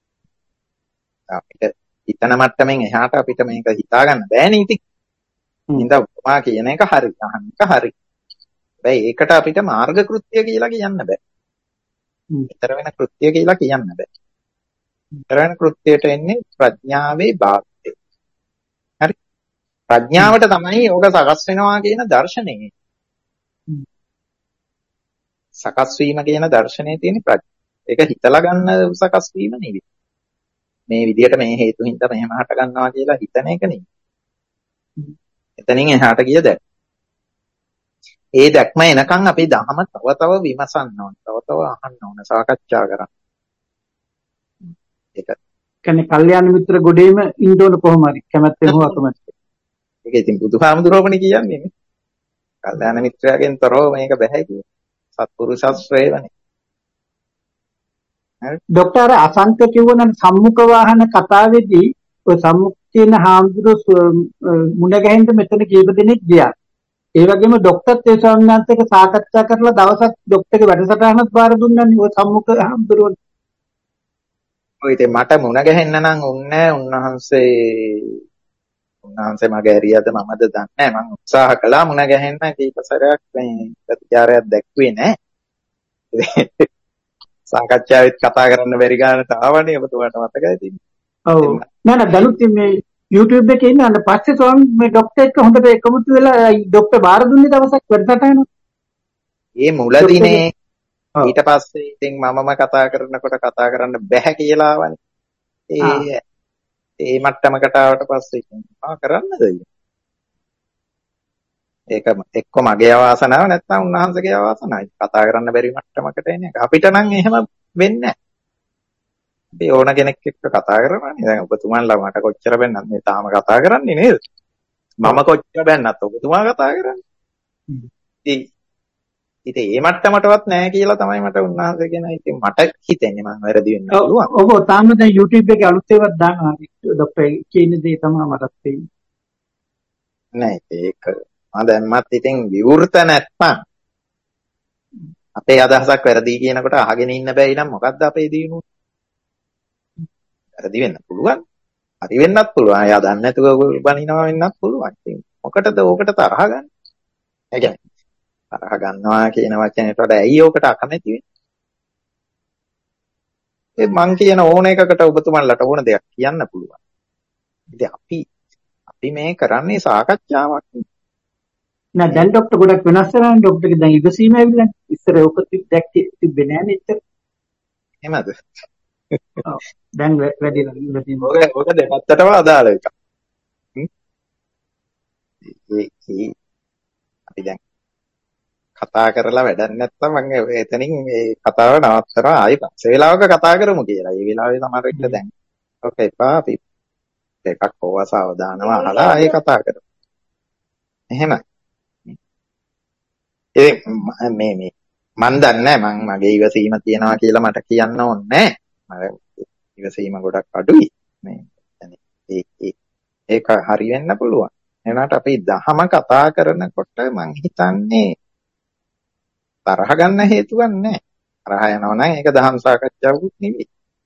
[SPEAKER 1] අපිට හිතන මට්ටමින් එහාට අපිට මේක හිතා ගන්න බෑනේ ඉතින්. හින්දා ඔබතුමා කියන එක හරි. අහන එක හරි. හැබැයි ඒකට අපිට මාර්ග කෘත්‍ය කියලා කියන්න බෑ. ඊතර වෙන කෘත්‍ය කියලා කියන්න බෑ. ඊතර වෙන කෘත්‍යයට එන්නේ ප්‍රඥාවේ භාගය. හරි. ප්‍රඥාවට තමයි ඕක සකස් වෙනවා කියන දර්ශනය. සකස් වීම කියන දර්ශනයේ තියෙන ප්‍රඥා. ඒක හිතලා ගන්න සකස් වීම නෙවෙයි. මේ විදිහට මේ හේතු හින්දා මෙහෙම හට ගන්නවා කියලා හිතන එක නෙවෙයි. එතනින් එහාට ගිය දැක්ම. ඒ දැක්ම එනකන් අපි ධහම තව තව විමසන්න ඕන. තව තව අහන්න ඕන. සාකච්ඡා කරන්න. ඒක
[SPEAKER 7] කියන්නේ කල්යාණ මිත්‍ර ගොඩේම ඉන්න ඕන කොහොම හරි කැමැත්තෙන් හෝ අකමැත්තෙන්.
[SPEAKER 1] ඒක ඉතින් බුදුහාමුදුරුවෝනේ කියන්නේ නේ. කල්යාණ මිත්‍රයාගෙන් තොරව මේක බෑ කියන්නේ. සත්පුරුෂස්ත්‍රේවනේ. හරි.
[SPEAKER 7] ડોક્ટર අසංක කිව්වනම් සම්මුඛ වාහන කතාවේදී ඔය සම්මුඛ කියන හාමුදුරුවෝ මුණ ගැහෙන්න මෙතන කීප දෙනෙක් ගියා. ඒ වගේම ડોක්ටර්ත් ඒ ස්වාමීන් වහන්සේක සාකච්ඡා කරලා දවසක් ડોක්ටර්ගේ වැඩසටහනත් බාර දුන්නානේ ඔය සම්මුඛ හාමුදුරුවෝ.
[SPEAKER 1] ඔය ඉතින් මට මුණ ගැහෙන්න නම් උන්නේ උන්වහන්සේ මගේ ඇරියද මමද දන්නේ නැහැ. මම උත්සාහ කළා මුණ ගැහෙන්න කීප සැරයක් මේ ප්‍රතිචාරයක් දැක්ුවේ නැහැ. සාකච්ඡාවෙත් කතා කරන්න බැරි ගානට ආවනේ ඔබතුමාට මතකයි තියෙන්නේ.
[SPEAKER 7] ඔව්. නෑ දැනුත් මේ YouTube එකේ ඉන්න අන්න පස්සේ ස්වාමීන් මේ ડોක්ටර් එක්ක හොඳට එකමුතු වෙලා ડોක්ටර් බාර දුන්නේ දවසක් වැඩසටහන.
[SPEAKER 1] ඒ මුලදීනේ ඊට පස්සේ ඉතින් මමම කතා කරනකොට කතා කරන්න බැහැ කියලා ආවනේ. ඒ මට්ටමකට ආවට පස්සේ ඉතින් කරන්නද ඒක එක්ක මගේ අවාසනාව නැත්නම් උන්වහන්සේගේ අවාසනාවයි. කතා කරන්න බැරි මට්ටමකට එන එක. අපිට නම් එහෙම වෙන්නේ නැහැ. අපි ඕන කෙනෙක් එක්ක කතා කරනවානේ. දැන් ඔබතුමන්ලා මට කොච්චර බැන්නත් මේ තාම කතා කරන්නේ නේද? මම කොච්චර බැන්නත් ඔබතුමා කතා කරන්නේ. ඉතින් ඒ මට්ටමටවත් නැහැ කියලා තමයි මට උන්වහන්සේ කියන ඉතින් මට හිතෙන්නේ මම වැරදි වෙන්න පුළුවන්.
[SPEAKER 7] ඔව් තාම දැන් YouTube එකේ අලුත් ඒවාත් දානවා. ડોක්ටර් කියන දේ තමයි මටත් තේරෙන්නේ.
[SPEAKER 1] නෑ ඒක මම දැම්මත් ඉතින් විවෘත නැත්නම් අපේ අදහසක් වැරදි කියනකොට අහගෙන ඉන්න බැයි නම් මොකද්ද අපේ දිනුව? වැරදි වෙන්න පුළුවන්. හරි වෙන්නත් පුළුවන්. එයා දන්නේ නැතුව බනිනවා වෙන්නත් පුළුවන්. ඉතින් මොකටද ඕකට තරහ ගන්න? ඒ කියන්නේ තරහ ගන්නවා කියන වචනයට වඩා ඇයි ඕකට අකමැති වෙන්නේ? මං කියන ඕන එකකට ඔබතුමන්ලට ඕන දෙයක් කියන්න පුළුවන්. ඉතින් අපි මේ කරන්නේ සාකච්ඡාවක්.
[SPEAKER 7] නෑ දැන් ડોක්ටර් ගොඩක් වෙනස් වෙනවා නේ ડોක්ටර්ගේ දැන් ඉවසීම ඇවිල්ලා. ඉස්සර ඔක තිබ්බේ නෑනේ ඉතින්.
[SPEAKER 1] එහෙමද?
[SPEAKER 7] ඔව් දැන් වැඩිලා ඉවසීම.
[SPEAKER 1] ඔක දෙපැත්තටම අදාළ එකක්. අපි දැන් කතා කරලා වැඩක් නැත්නම් මම එතනින් මේ කතාව නවත්තනවා ආයි පස්සේ වෙලාවක කතා කරමු කියලා. ඒ වෙලාවේ සමහර විට දැන් ඔක එපා අපි එකක් ඕවා සාවධානව අහලා ආයි කතා කරමු. එහෙමයි. මේ මන් දන්නේ මං මගේ ඉවසීම තියනවා කියලා මට කියන්න ඕනේ නැහැ. ඉවසීම ගොඩක් අඩුයි. ඒක හරි වෙන්න පුළුවන්. එනකට අපි දහම කතා කරනකොට මං හිතන්නේ තරහ ගන්න හේතුවක් නැහැ. තරහ යනවා නම් ඒක දහම් සාකච්ඡාවකුත් නෙවෙයි.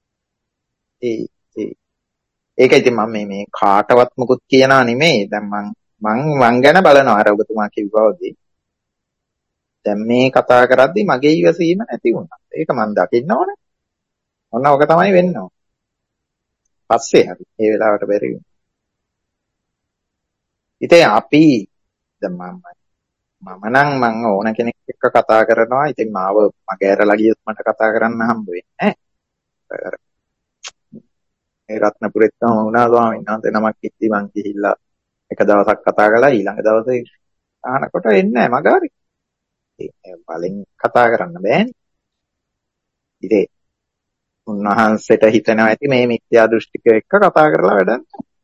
[SPEAKER 1] ඒක ඉතින් මම මේ කාටවත් මුකුත් කියනවා නෙමෙයි. දැන් මං ගැන බලනවා අර ඔබතුමා කිව්වා වගේ. දැන් මේ කතා කරද්දි මගේ ඉවසීම නැති වුණා. ඒක මං දකින්න ඕනේ. ඔන්න ඔක තමයි වෙන්න ඕනේ. පස්සේ හරි ඒ වෙලාවට බැරි වුණා. ඉතින් අපි දැන් මම ඕන කෙනෙක් එක්ක කතා කරනවා. ඉතින් මාව මගේ ඇරලා ගියොත් මට කතා කරන්න හම්බ වෙන්නේ නැහැ. මේ රත්නපුරෙත් තම වුණා ස්වාමීන් වහන්සේ නමක් කිව්ටි මං ගිහිල්ලා එක දවසක් කතා කළා ඊළඟ දවසේ අහනකොට එන්නේ නැහැ මගාරි. බලෙන් කතා කරන්න බෑනේ. ඉතින් උන්වහන්සේට හිතනවා ඇති මේ මිත්‍යා දෘෂ්ටික එක්ක කතා කරලා වැඩක්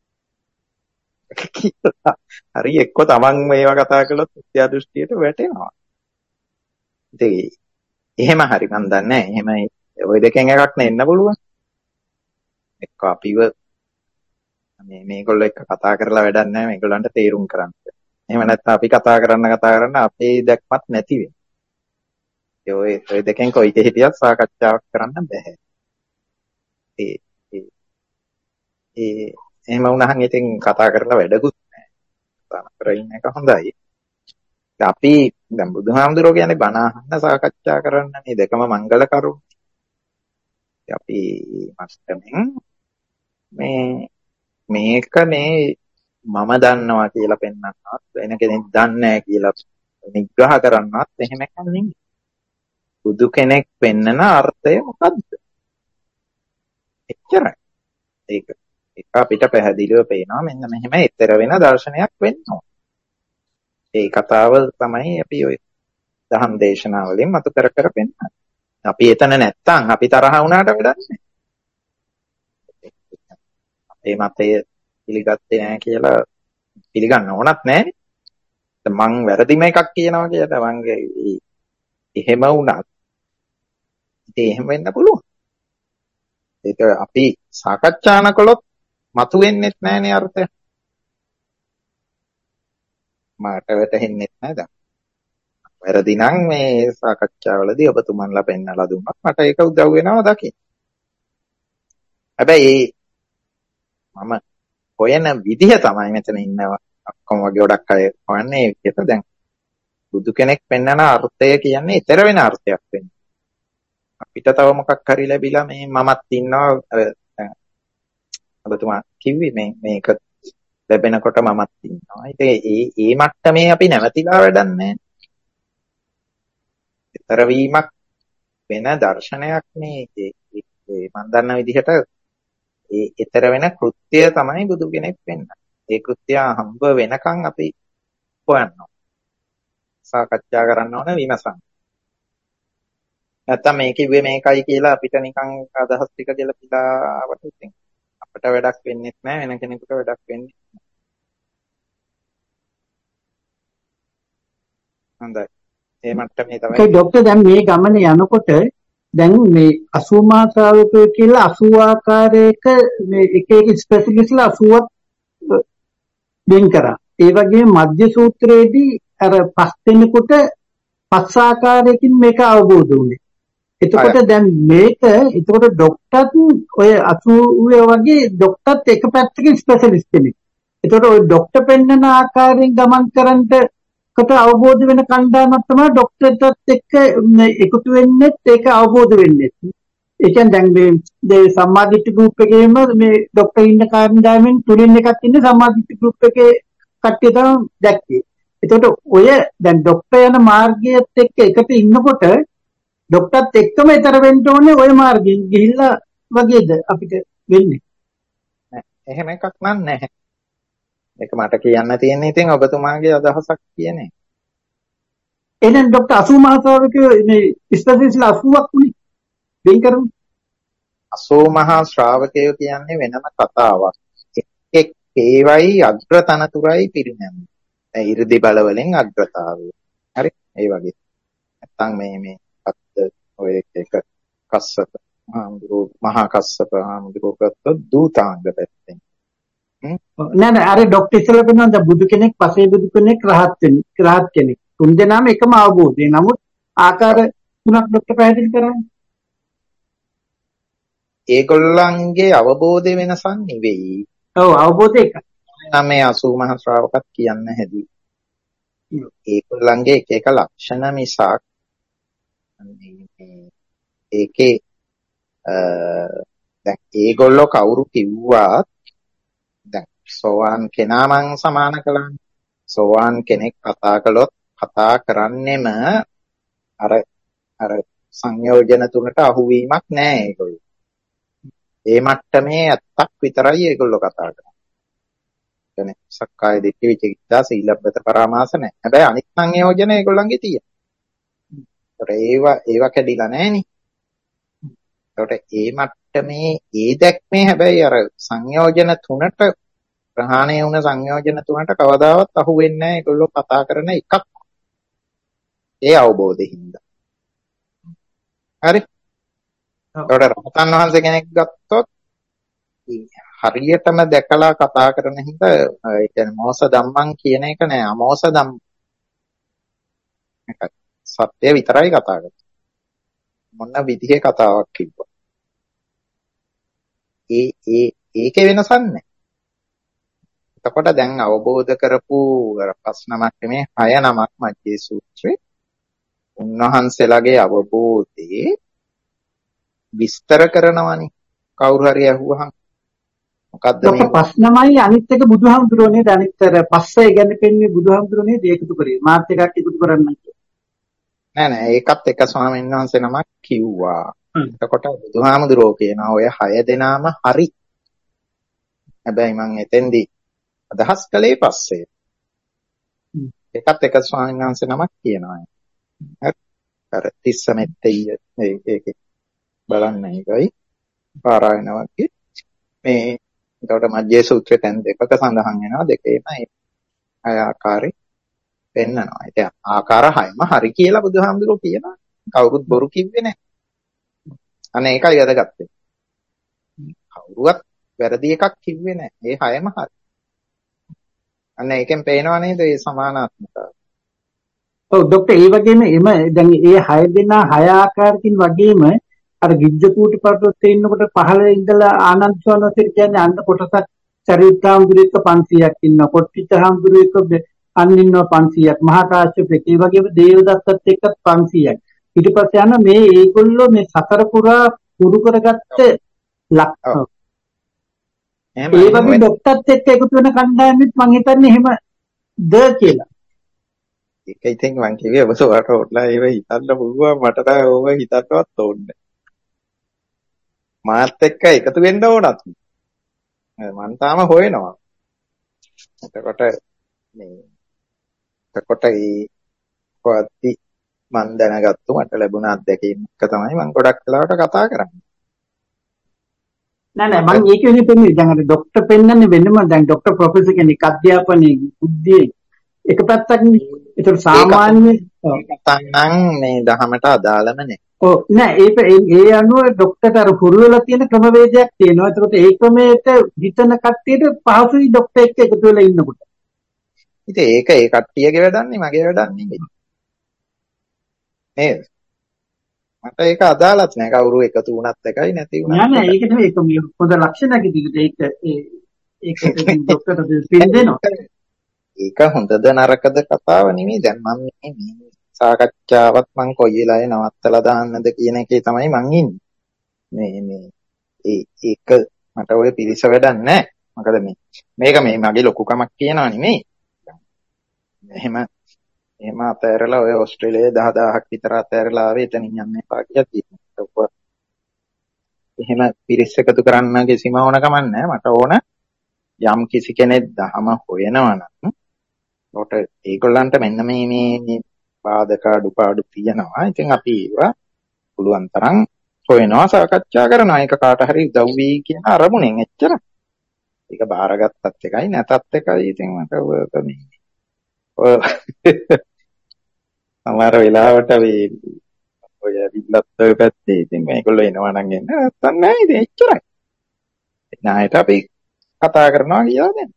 [SPEAKER 1] නැහැ. හරි එක්ක තමන් මේවා කතා කළොත් මිත්‍යා දෘෂ්ටියට වැටෙනවා. ඉතින් එහෙම හරි මන් දන්නේ නැහැ. එහෙම ওই දෙකෙන් එකක් නෙන්න පුළුවන්. එක්ක අපිව මේගොල්ලෝ එක්ක කතා කරලා වැඩක් නැහැ මේගොල්ලන්ට තේරුම් කරන්න. එහෙම නැත්නම් අපි කතා කරන්න අපේ දැක්මත් නැති වෙනවා. ඔය දෙකෙන් කොයි හිටියත් සාකච්ඡාවක් කරන්න බෑ. එහෙම වුණාම ඉතින් කතා කරලා වැඩකුත් නැහැ. කර ඉන්න එක හොඳයි. අපි දැන් බුදුහාමුදුරුවෝ කියන්නේ බණ අහන්න සාකච්ඡා කරන්න මේ දෙකම මංගල කරුණු. අපි මස්තමින් මේක මම දන්නවා කියලා පෙන්නන්නත් වෙන කෙනෙක් දන්නේ නැහැ කියලා නිග්‍රහ කරන්නත් එහෙම එකක් නෙමෙයි. බුදු කෙනෙක් පෙන්නන අර්ථය මොකද්ද? එච්චරයි. ඒක අපිට පැහැදිලිව පේනවා මෙන්න මෙහෙම ඊතර වෙන දර්ශනයක් වෙන්නවා. ඒ කතාව තමයි අපි ඔය දහම් දේශනාවලින් මතු කර පෙන්නන්නේ. අපි එතන නැත්තම් අපි තරහ වුණාට වැඩක් නැහැ. අපේ මතය පිළිගත්තේ නැහැ කියලා පිළිගන්න ඕනත් නැහැනේ. මං වැරදිම එකක් කියනවා කියලා මංගේ එහෙම වුණත් ඉතින් එහෙම වෙන්න පුළුවන්. ඒක අපි සාකච්ඡා කළොත් මතුවෙන්නේ නැහැනේ අර්ථය. මට වැටහෙන්නේ නැහැ දැන්. වැරදි නම් මේ සාකච්ඡාවලදී ඔබතුමන්ලා පෙන්නලා දුන්නත් මට ඒක උදව් වෙනවා දකින්න. හැබැයි මම හොයන විදිහ තමයි මෙතන ඉන්නවා ඔක්කොම වගේ ගොඩක් අය හොයන්නේ ඒක. දැන් බුදු කෙනෙක් පෙන්නන අර්ථය කියන්නේ ඊතර වෙන අර්ථයක් වෙන්නේ. අපිට තව මොකක් හරි ලැබිලා මේ මමත් ඉන්නවා ඔබතුමා කිව්වේ මේක ලැබෙනකොට මමත් ඉන්නවා. ඉතින් ඒ මට්ටමේ අපි නැවතිලා වැඩක් නැහැ. ඊතර වීමක් වෙන දර්ශනයක් මේ මම දන්න විදිහට ඒ ඊතර වෙන කෘත්‍ය තමයි බුදු කෙනෙක් වෙන්නේ. ඒ කෘත්‍ය හම්බ වෙනකන් අපි හොයනවා. සාකච්ඡා කරන්න ඕන විමසන්න. නැත්තම් මේ කිව්වේ මේකයි කියලා අපිට නිකන් අදහස් ටික දෙලපිලා ආවට ඉතින් අපිට වැඩක් වෙන්නේ නැහැ, වෙන කෙනෙකුට වැඩක් වෙන්නේ නැහැ. හොඳයි. ඒ මට්ටමේ තමයි.
[SPEAKER 7] ඒකයි ડોක්ටර් දැන් මේ ගමනේ යනකොට දැන් මේ 80 මහා ශ්‍රාවකයෝ කියලා 80 ආකාරයක මේ එක එක ස්පෙસિෆික්ස්ලා 80ක් වෙන් කරා. ඒ වගේම මධ්‍ය සූත්‍රයේදී අර පස් දෙනෙකුට පස් ආකාරයකින් මේක අවබෝධ වුණේ. එතකොට දැන් මේක එතකොට ડોක්ටර්ත් ඔය 80 වගේ ડોක්ටර්ත් එක පැත්තකින් ස්පෙෂලිස්ට් කෙනෙක්. එතකොට ඔය ડોක්ටර් පෙන්නන ආකාරයෙන් ගමන් කරන්නට කට අවබෝධ වෙන කණ්ඩායමක් තමයි ડોක්ටර්ටත් එක්ක එකතු වෙන්නේ ඒක අවබෝධ වෙන්නේ. ඒ කියන්නේ දැන් මේ සම්මාදිට්ඨි ගෲප් එකේම මේ ડોක්ටර් ඉන්න කණ්ඩායමෙන් තුලින් එකක් ඉන්නේ සම්මාදිට්ඨි ගෲප් එකේ කට්ටිය තමයි දැක්කේ. එතකොට ඔය දැන් ડોක්ටර් යන මාර්ගයත් එක්ක එකට ඉන්නකොට ડોක්ටර්ත් එක්කම ඊතර වෙන්න ඕනේ ওই මාර්ගයෙන් ගිහිල්ලා වගේද අපිට වෙන්නේ.
[SPEAKER 1] එහෙම එකක් නැහැ. ඒක මට කියන්න තියෙන්නේ ඉතින් ඔබතුමාගේ අදහසක් කියන්නේ.
[SPEAKER 7] එහෙනම් ડોක්ටර් 80 මහා ශ්‍රාවකයෝ මේ ස්පෙෂලිස්ට්ලා 80ක් උනේ. වෙන් කරමු.
[SPEAKER 1] 80 මහා ශ්‍රාවකයෝ කියන්නේ වෙනම කතාවක්. එක් ඒවයි අග්‍රතනතුරයි පිරිනැමීම. ඉර්ධි බල වලින් අග්‍රතාවය. හරි? ඒ වගේ. නැත්තම් මේ පත්ත ඔය එක කස්සප මහා කස්සප හාමුදුරුවෝ ගත්තොත් දූතාංග පැත්තෙන්.
[SPEAKER 7] නෑ අර ડોක්ටර් ඉස්සෙල්ලා කියනවා බුදු කෙනෙක් පසේ බුදු කෙනෙක් රහත් කෙනෙක් තුන් දෙනාම එකම අවබෝධය. නමුත් ආකාර තුනක් ડોක්ටර් පැහැදිලි කරන්නේ.
[SPEAKER 1] ඒගොල්ලන්ගේ අවබෝධය වෙනසක් නෙවෙයි.
[SPEAKER 7] ඔව් අවබෝධය එකයි.
[SPEAKER 1] නම් මේ 80 මහා ශ්‍රාවකත් කියන්න හැදී. ඒගොල්ලන්ගේ එක එක ලක්ෂණ මිසක් ඒකේ දැන් ඒගොල්ලෝ කවුරු කිව්වත් දැන් සෝවාන් කෙනා මං සමාන කළානේ. සෝවාන් කෙනෙක් කතා කළොත් කතා කරන්නෙම අර සංයෝජන තුනට අහුවීමක් නැහැ ඒගොල්ලෝ. ඒ මට්ටමේ ඇත්තක් විතරයි ඒගොල්ලෝ කතා කරන්නේ. කියන්නේ සක්කාය දිට්ඨි විචිකිච්ඡා සීලබ්බත පරාමාස නැහැ. හැබැයි අනිත් සංයෝජන ඒගොල්ලන්ගේ තියෙනවා. ඒවා කැඩිලා නැහනේ. ඒකට ඒ මට්ටමේ ඒ දැක්මේ හැබැයි අර සංයෝජන තුනට ප්‍රහාණය වුණ සංයෝජන තුනට කවදාවත් අහු වෙන්නේ නැහැ ඒගොල්ලෝ කතා කරන එකක්. ඒ අවබෝධින්ද. හරි? ඒකට රහතන් වහන්සේ කෙනෙක් ගත්තොත් හරියටම දැකලා කතා කරන හින්දා ඒ කියන්නේ මෝස ධම්මං කියන එක නෑ අමෝස ධම්ම. සත්‍ය විතරයි කතා කරන්නේ. මොන විදිහේ කතාවක් කිව්වා. ඒකේ වෙනසක් නැහැ. එතකොට දැන් අවබෝධ කරපු අර 5 නමක් නෙමෙයි 6 නමක් මජ්ජේ සූත්‍රේ උන්වහන්සේලාගේ අවබෝධයේ විස්තර කරනවානේ. කවුරු හරි අහුවහම මොකද්ද මේ
[SPEAKER 7] ડોક્ટર ප්‍රශ්නමයි අනිත් එක බුදුහාමුදුරනේ අනිත්තර පස්සේ ගැන පෙන්නේ බුදුහාමුදුරනේ ඒකතු කරේ මාත් එකක් එකතු කරන්න
[SPEAKER 1] නෑ ඒකත් එක ස්වාමීන් වහන්සේ නමක් කිව්වා. එතකොට බුදුහාමුදුරෝ කියනවා ඔය 6 දෙනාම හරි. හැබැයි මං එතෙන්දී අදහස් කළේ පස්සේ. ඒකත් එක ස්වාමීන් වහන්සේ නමක් කියනවා. අර තිස්ස මෙත්තේ ඒකේ බලන්න එකයි පාරායන වගේ මේ එතකොට මජ්ජේ සූත්‍රයේ තැන් දෙකක සඳහන් වෙනවා දෙකේම අය ආකාරي පෙන්නනවා. ඒ ආකාර 6ම හරි කියලා බුදුහාමුදුරුවෝ කියනවා. කවුරුත් බොරු කිව්වේ නැහැ. අනේ ඒකයි වැදගත් වෙන්නේ. කවුරුවත් වැරදි එකක් කිව්වේ නැහැ. ඒ 6ම හරි. අන්න ඒකෙන් පේනවා නේද මේ සමානාත්මතාවය.
[SPEAKER 7] ඔව් ડોક્ટર ඒ වගේම එම දැන් ඒ 6 දෙනා 6 ආකාරකින් වගේම අර ගිජ්ජකූට පර්වතයේ ඉන්නකොට පහළ ඉඳලා ආනන්ද සෝනසිර කියන්නේ අන්න කොටසක් චරිතාම්දුරේක 500ක් ඉන්නවා. කොට්ටිචාම්දුරේක අන්න ඉන්නවා 500ක්. මහා කාශ්‍යපෙක් ඒ වගේම දේවදත්තත් එක්ක 500ක්. ඊට පස්සේ යන මේ ඒගොල්ලෝ මේ සතර පුරා පුරු කරගත්ත ලක්ෂණ. ඒ වගේ ડોක්ටර්ත් එක්ක එකතු වෙන කණ්ඩායමෙත් මම හිතන්නේ එහෙම ද කියලා.
[SPEAKER 1] ඒක ඉතින් මං කිව්වේ ඔබ සෝවට ඔట్లా ඒව හිතන්න පුළුවන් මට තමයි ඕක හිතන්නවත් ඕනේ. මාත් එක්ක එකතු වෙන්න ඕනත්. මං තාම හොයනවා. එතකොට ඒ කොහොත්ටි මං දැනගත්තු මට ලැබුණ අත්දැකීම් එක තමයි මං ගොඩක් වෙලාවට කතා කරන්නේ.
[SPEAKER 7] නෑ මම ඒක වෙන්නේ දැන් අර ડોක්ටර් පෙන්නන්නේ වෙනම දැන් ડોක්ටර් ප්‍රොෆෙසර් කෙනෙක් අධ්‍යාපනයේ බුද්ධියේ එක පැත්තක් නේ. ඒක සාමාන්‍ය
[SPEAKER 1] නම් මේ දහමට අදාළම නෑ.
[SPEAKER 7] ඔව් නෑ ඒ අනුව ડોක්ටර්ට අර හුරු වෙලා තියෙන ක්‍රමවේදයක් තියෙනවා. ඒකට ඒ ක්‍රමයට හිතන කට්ටියට පහසුයි ડોක්ටර් එක්ක එකතු වෙලා ඉන්නකොට.
[SPEAKER 1] ඉතින් ඒක ඒ කට්ටියගේ වැඩන්නේ මගේ වැඩක් නෙමෙයි. නේද? මට ඒක අදාළත් නෑ කවුරු එකතු වුණත් එකයි නැති වුණත්.
[SPEAKER 7] නෑ ඒක නෙමෙයි ඒක හොඳ ලක්ෂණයක් විදිහට ඒක ડોක්ටර්ට පින් දෙනවා.
[SPEAKER 1] ඒක හොඳද නරකද කතාව නෙමෙයි. දැන් මම මේ සාකච්ඡාවත් මං කොයි වෙලාවෙ නවත්තලා දාන්නද කියන එකේ තමයි මං ඉන්නේ. ඒක මට ඔය පිළිස වැඩක් නෑ. මොකද මේක මගේ ලොකුකමක් කියනවා නෙමෙයි. එහෙම අතෑරලා ඔය ඕස්ට්‍රේලියාවේ 10000ක් විතර අතෑරලා ආවේ එතනින් යන්න එපා කියලා තියෙනවා. එහෙම පිරිස් එකතු කරන්න කිසිම ඕනකමක් නැහැ. මට ඕන යම් කිසි කෙනෙක් දහම හොයනවා නම් උට ඒගොල්ලන්ට මෙන්න මේ බාධක අඩුපාඩු තියෙනවා. ඉතින් අපි ඒවා පුළුවන් තරම් හොයනවා සාකච්ඡා කරනවා. ඒක කාට හරි උදව් වෙයි කියන අරමුණෙන් එච්චර. ඒක බාරගත්තත් එකයි නැතත් එකයි. ඉතින් මට සමහර වෙලාවට ඔය විල්ලත් ඔය පැත්තේ ඉතින් මේගොල්ලෝ එනවා නම් එන්න නැත්තම් නෑ ඉතින් එච්චරයි. නායට අපි කතා කරනවා කියලා දැන්.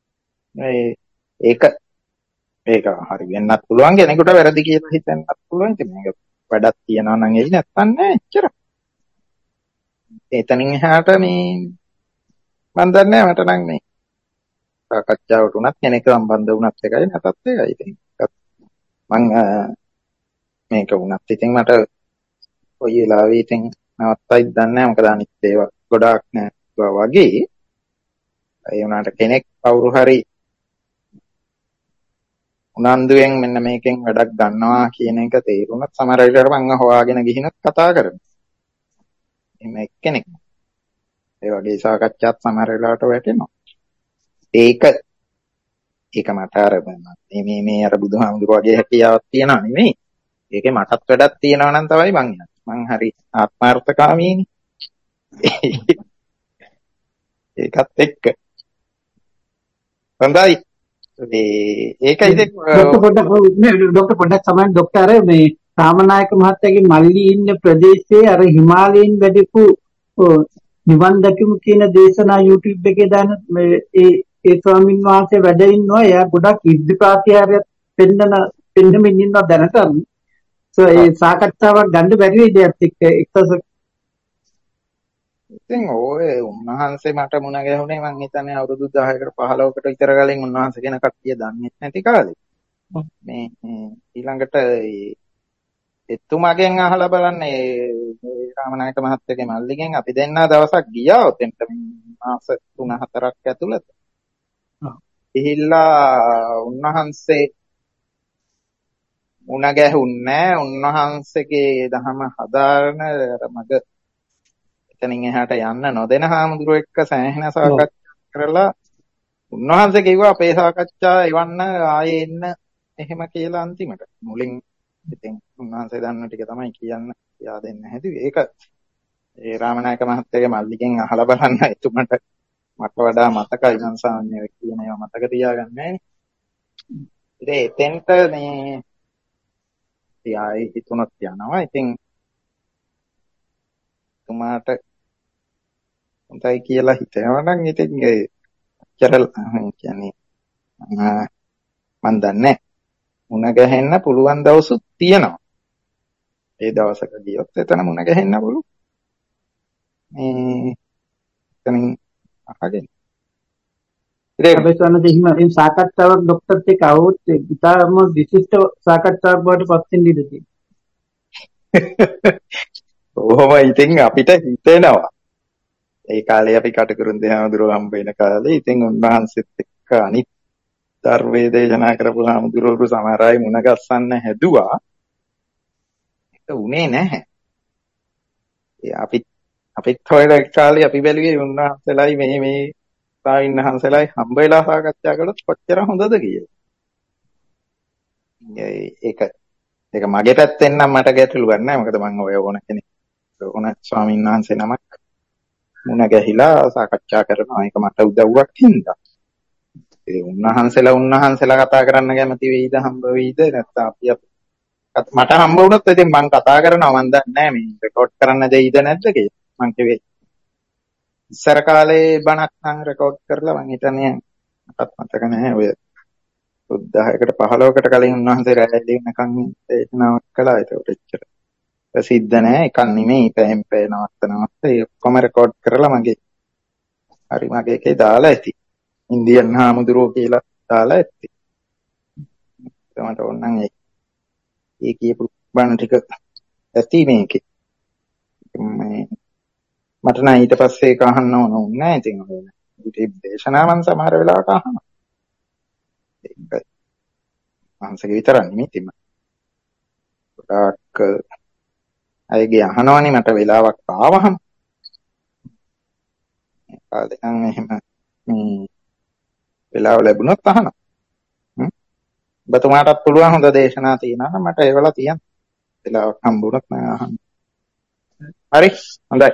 [SPEAKER 1] ඒක හරි වෙන්නත් පුළුවන් කෙනෙකුට වැරදි කියලා හිතන්නත් පුළුවන්. ඉතින් මේක වැඩක් තියනවා නම් එයි නැත්තම් නෑ එච්චරයි. එතනින් එහාට මම දන්නේ මට නම් මේ සාකච්ඡාවට උනත් කෙනෙක් සම්බන්ධ වුණත් එකයි නැතත් එකයි. ඉතින් මං මේක වුණත් ඉතින් මට කොයි වෙලාවෙ ඉතින් නවත්තයිද දන්නේ නැහැ. මොකද අනිත් ඒවා ගොඩාක් නෑ වගේ. ඒ වුණාට කෙනෙක් කවුරු හරි උනන්දුවෙන් මෙන්න මේකෙන් වැඩක් ගන්නවා කියන එක තේරුණත් සමහර වෙලාවට මං හොයාගෙන ගිහිනත් කතා කරනවා. එහෙම එක්කෙනෙක්. ඒ වගේ සාකච්ඡාත් සමහර වෙලාවට වැටෙනවා. ඒක මට අර මේ අර බුදුහාමුදුරුවෝ වගේ හැකියාවක් තියනවා නෙමෙයි. ඒකේ මටත් වැඩක් තියනවා නම් තමයි මං හරි ආත්මార్థකාමීනේ. ඒකත් එක්ක. හොඳයි. ඒකයි
[SPEAKER 7] ડોક્ટર පොඩ්ඩක් සමහර ડોક્ટર මේ රාමනායක මහත්තයාගේ මල්ලි ඉන්න ප්‍රදේශයේ අර හිමාලයෙන් වැඩිපු නිවන් දකිමු කියන දේශනා YouTube එකේ දාන ඒ ස්වාමීන් වහන්සේ වැඩ ඉන්නවා. එයා ගොඩක් ඉද්ධිපාතිහාරයක් පෙන්නමින් ඉන්නවා දැනට. ඒ සාකච්ඡාවක් ගන්න බැරි වෙයි දෙයක් එක්ක එක්තස.
[SPEAKER 1] ඉතින් ඔය උන්වහන්සේ මට මුණ ගැහුනේ මං හිතන්නේ අවුරුදු 10කට 15කට විතර කලින් උන්වහන්සේ ගැන කට්ටිය දන්නේ නැති කාලේ. මේ ඊළඟට එතුමාගෙන් අහලා බලන්න ඒ රාමනායක මහත්තයාගේ මල්ලිගෙන් අපි දෙන්නා දවසක් ගියා ඔතෙන්ට මාස 3-4ක් ඇතුළත. ගිහිල්ලා උන්වහන්සේ මුණ ගැහුන්නේ උන්වහන්සේගේ දහම හදාරන මග එතනින් එහාට යන්න නොදෙන හාමුදුරුවෝ එක්ක සෑහෙන සාකච්ඡා කරලා උන්වහන්සේ කිව්වා අපේ සාකච්ඡා එවන්න ආයේ එන්න එහෙම කියලා අන්තිමට මුලින් ඉතින් උන්වහන්සේ දන්න ටික තමයි කියා දෙන්න හැදුවේ. ඒක ඒ රාමනායක මහත්තයාගේ මල්ලිගෙන් අහලා බලන්න එතුමට මට වඩා මතකයි මං සාමාන්‍යයෙන් කියන ඒවා මතක තියාගන්නේ නැහැ. ඉතින් එතෙන්ට මේ ආයේ හිතුණොත් යනවා. ඉතින් එතුමාට හොඳයි කියලා හිතනවා නම් ඉතින් ඒ චරල් කියන්නේ මන් දන්නේ මුණ ගැහෙන්න පුළුවන් දවසුත් තියෙනවා. ඒ දවසක ගියොත් එතන මුණ ගැහෙන්න පුළුවන්. මේ එතනින් අහගෙන.
[SPEAKER 7] හැබැයි සන්නද එහෙම සාකච්ඡාවක් ડોක්ටර්ත් එක්ක આવොත් ඉතාලම විශිෂ්ට සාකච්ඡාවක් බවට පත් වෙන්න ඉඩ තියෙනවා.
[SPEAKER 1] කොහොම ඉතින් අපිට හිතෙනවා. ඒ කාලේ අපි කටුකුරුන්දේ හාමුදුරුවෝ හම්බ වෙන කාලේ ඉතින් උන්වහන්සේත් එක්ක අනිත් ධර්මයේ දේශනා කරපු හාමුදුරුවෝ සමහර අය මුණ ගැස්සන්න හැදුවා. ඒක උනේ නැහැ. අපිත් හොයන කාලේ අපි බැලුවේ උන්වහන්සේලායි මේ සාවින්හන්සේලායි හම්බ වෙලා සාකච්ඡා කළොත් කොච්චර හොඳද කියලා. ඒක මගේ පැත්තෙන් නම් මට ගැටලුවක් නැහැ. මොකද මම ඔය ඕන කෙනෙක් ඕන ස්වාමීන් වහන්සේ නමක් මුණ ගැහිලා සාකච්ඡා කරනවා. ඒක මට උදව්වක් හින්දා. ඒ උන්වහන්සේලා කතා කරන්න කැමති වෙයිද හම්බ වෙයිද නැත්නම් මට හම්බ වුණොත් ඉතින් මම කතා කරනවා. මම දන්නේ නැහැ මේ රෙකෝඩ් කරන්න දෙයිද නැද්ද කියලා. මං කිව්වේ ඉස්සර කාලේ බණක් නම් රෙකෝඩ් කරලා මං හිතන්නේ මටත් මතක නැහැ ඔය 10කට 15කට කලින් උන්වහන්සේ රැඳී වෙනකන් දේශනාවක් කළා. ඒක උච්චර ප්‍රසිද්ධ නැහැ. එකක් නෙමෙයි පැය නවත්ත ඒ ඔක්කොම රෙකෝඩ් කරලා මගේ එකේ දාලා ඇති. ඉන්දියන් හාමුදුරුවෝ කියලා දාලා ඇති. මට ඕනනම් ඒ කියපු බණ ටික ඇති මේකේ. මට නම් ඊට පස්සේ ඒක අහන්න ඕන නැහැ. ඉතින් ඔය දේශනා මම සමහර වෙලාවට අහනවා. ඒක මංසගේ විතරක් නෙමෙයි ඉතින් ගොඩාක් අයගේ අහනවනේ මට වෙලාවක් ආවහම. කාලෙකන් එහෙම වෙලාව ලැබුණොත් අහනවා. ඔබතුමාටත් පුළුවන් හොඳ දේශනා තියෙනවා නම් මට ඒවල තියන්න. වෙලාවක් හම්බුනොත් මම අහන්න. හරි හොඳයි.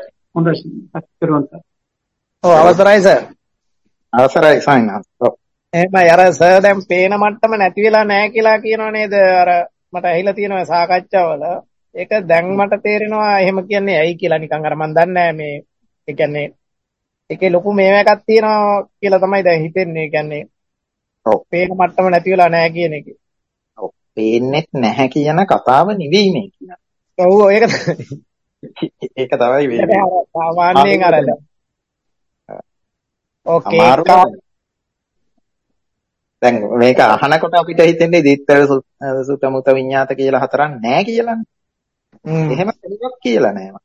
[SPEAKER 6] අවසරයි සර්.
[SPEAKER 1] අවසරයි සයින්ස්.
[SPEAKER 6] එහෙමයි අර සර් දැන් පේන මට්ටම නැති වෙලා නැහැ කියලා කියනවා නේද? අර මට ඇහිලා තියෙනවා සාකච්ඡාවල. ඒක දැන් මට තේරෙනවා එහෙම කියන්නේ ඇයි කියලා නිකන් අර මන් දන්නේ නැහැ මේ ඒ කියන්නේ ඒකේ ලොකු මේවැකක් තියෙනවා කියලා තමයි දැන් හිතෙන්නේ. ඒ කියන්නේ ඔව් පේන මට්ටම නැති වෙලා නැහැ කියන එක.
[SPEAKER 1] ඔව් පේන්නේ නැහැ කියන කතාව නෙවෙයි මේ කියන්නේ.
[SPEAKER 6] ඔව් ඒක
[SPEAKER 1] තමයි වෙන්නේ.
[SPEAKER 6] සාමාන්‍යයෙන් අර ඕකේ
[SPEAKER 1] දැන් මේක අහනකොට අපිට හිතෙන්නේ දිත්තර සුතමුත විඤ්ඤාත කියලා හතරක් නැහැ කියලානේ. එහෙම කෙනෙක් කියලා නැහැ.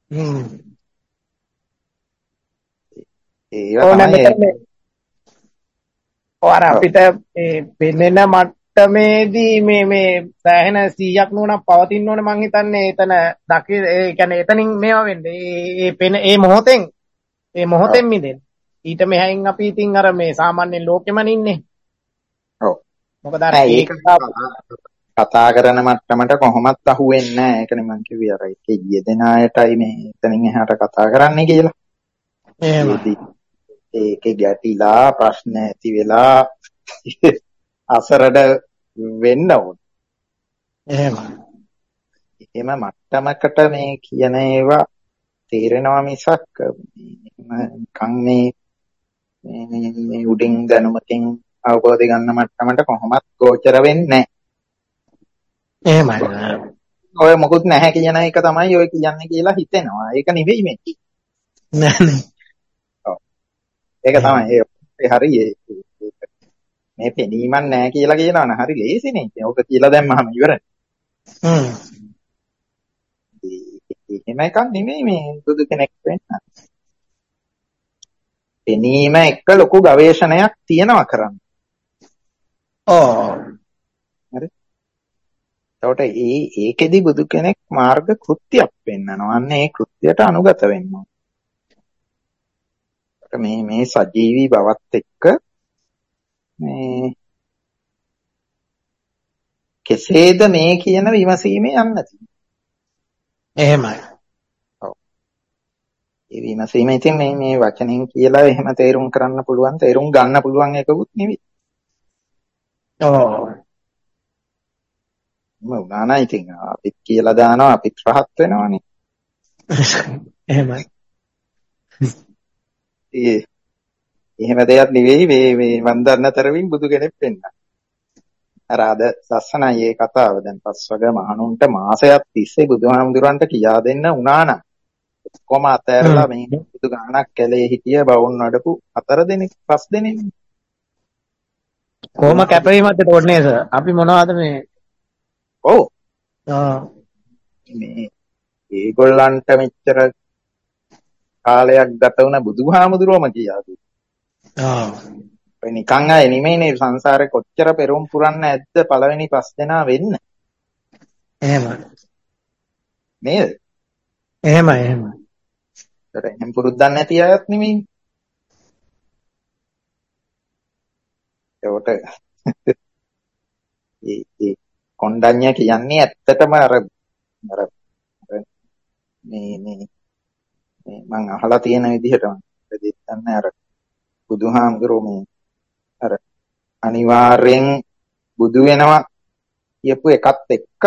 [SPEAKER 6] ඔයාලා අපිට මේ පෙනෙන මට්ටමේදී මේ සෑහෙන 100ක් නුවණක් පවතින්න ඕනේ මං හිතන්නේ එතන ඒ කියන්නේ එතනින් මේවා වෙන්නේ ඒ මොහොතෙන් මිදෙන්න. ඊට මෙහයින් අපි ඉතින් අර මේ සාමාන්‍ය ලෝකෙම ඉන්නේ.
[SPEAKER 1] ඔව්.
[SPEAKER 6] මොකද අර
[SPEAKER 1] ඒක කතා කරන මට්ටමට කොහොමත් අහුවෙන්නේ නැහැ. ඒකනේ මං කිව්වේ අර ඒකේ යෙදෙන අයටයි මේ එතනින් එහාට කතා කරන්නේ කියලා.
[SPEAKER 6] එහෙමයි.
[SPEAKER 1] ඒකේ ගැටිලා ප්‍රශ්න ඇති වෙලා අසරඩ වෙන්න ඕන.
[SPEAKER 6] එහෙමයි.
[SPEAKER 1] එහෙම මට්ටමකට මේ කියන ඒවා තේරෙනවා මිසක් නිකන් මේ උඩින් දැනුමකින් අවබෝධ ගන්න මට්ටමට කොහොමත් ගෝචර වෙන්නේ නැහැ.
[SPEAKER 6] එහෙමයි.
[SPEAKER 1] ඔය මොකුත් නැහැ කියන එක තමයි ඔය කියන්නේ කියලා හිතෙනවා. ඒක නෙවෙයි මේ.
[SPEAKER 6] නෑ.
[SPEAKER 1] ඔව්. ඒක තමයි ඒ හරි මේ පෙනීමක් නැහැ කියලා කියනවනේ හරි ලේසිනේ. ඉතින් ඕක කියලා දැම්මම ඉවරයි. එහෙම එකක් නෙමෙයි මේ බුදු කෙනෙක් වෙන්න. පෙනීම එක ලොකු ගවේෂණයක් තියනවා කරන්න. හරි. එතකොට ඒකෙදි බුදු කෙනෙක් මාර්ග කෘත්‍යයක් පෙන්නනවා. අන්න ඒ කෘත්‍යයට අනුගත වෙන්න ඕන. මේ සජීවී බවත් එක්ක මේ කෙසේද මේ කියන විමසීමේ යන්න තියෙන්නේ.
[SPEAKER 6] එහෙමයි.
[SPEAKER 1] ඔව්. ඒ විමසීම ඉතින් මේ වචනෙන් කියලා එහෙම තේරුම් කරන්න පුළුවන්, තේරුම් ගන්න පුළුවන් එකකුත් නෙවෙයි. උනානා ඉතින් අපිත් කියලා දානවා අපිත් රහත් වෙනවනේ.
[SPEAKER 6] එහෙමයි.
[SPEAKER 1] එහෙම දෙයක් නෙවෙයි මේ වන්දන තරමින් බුදු කෙනෙක් වෙන්න. අර අද ලස්සනයි මේ කතාව. දැන් පස්වග මහණුන්ට මාසයක් තිස්සේ බුදුහාමුදුරන්ට කියා දෙන්න උනා නම් කොහොම අතහැරලා මේ බුදු ගානක් කැලේ හිටිය බවුන් වඩපු 4 දෙනෙක් 5 දෙනෙක්.
[SPEAKER 6] කොහොම කැපවීමක්ද තෝරන්නේ සර්? අපි මොනවද මේ?
[SPEAKER 1] ඔව්. මේ ඒගොල්ලන්ට මෙච්චර කාලයක් ගත වුණ බුදුහාමුදුරුවම කියා දුන්නා. ඔය නිකන් අය නෙමෙයිනේ සංසාරේ කොච්චර පෙරම් පුරන්න ඇද්ද පළවෙනි 5 දෙනා වෙන්න.
[SPEAKER 6] එහෙමයි.
[SPEAKER 1] නේද?
[SPEAKER 6] එහෙමයි.
[SPEAKER 1] ඒතර එහෙම පුරුද්දක් නැති අයත් නෙමෙයි. ඒකට ඒ කොණ්ඩඤ්ඤ කියන්නේ ඇත්තටම අර මේ මම අහලා තියෙන විදිහට දෙන්න අර බුදුහාමුදුරුවෝ මේ අර අනිවාර්යෙන් බුදු වෙනවා කියපු එකත් එක්ක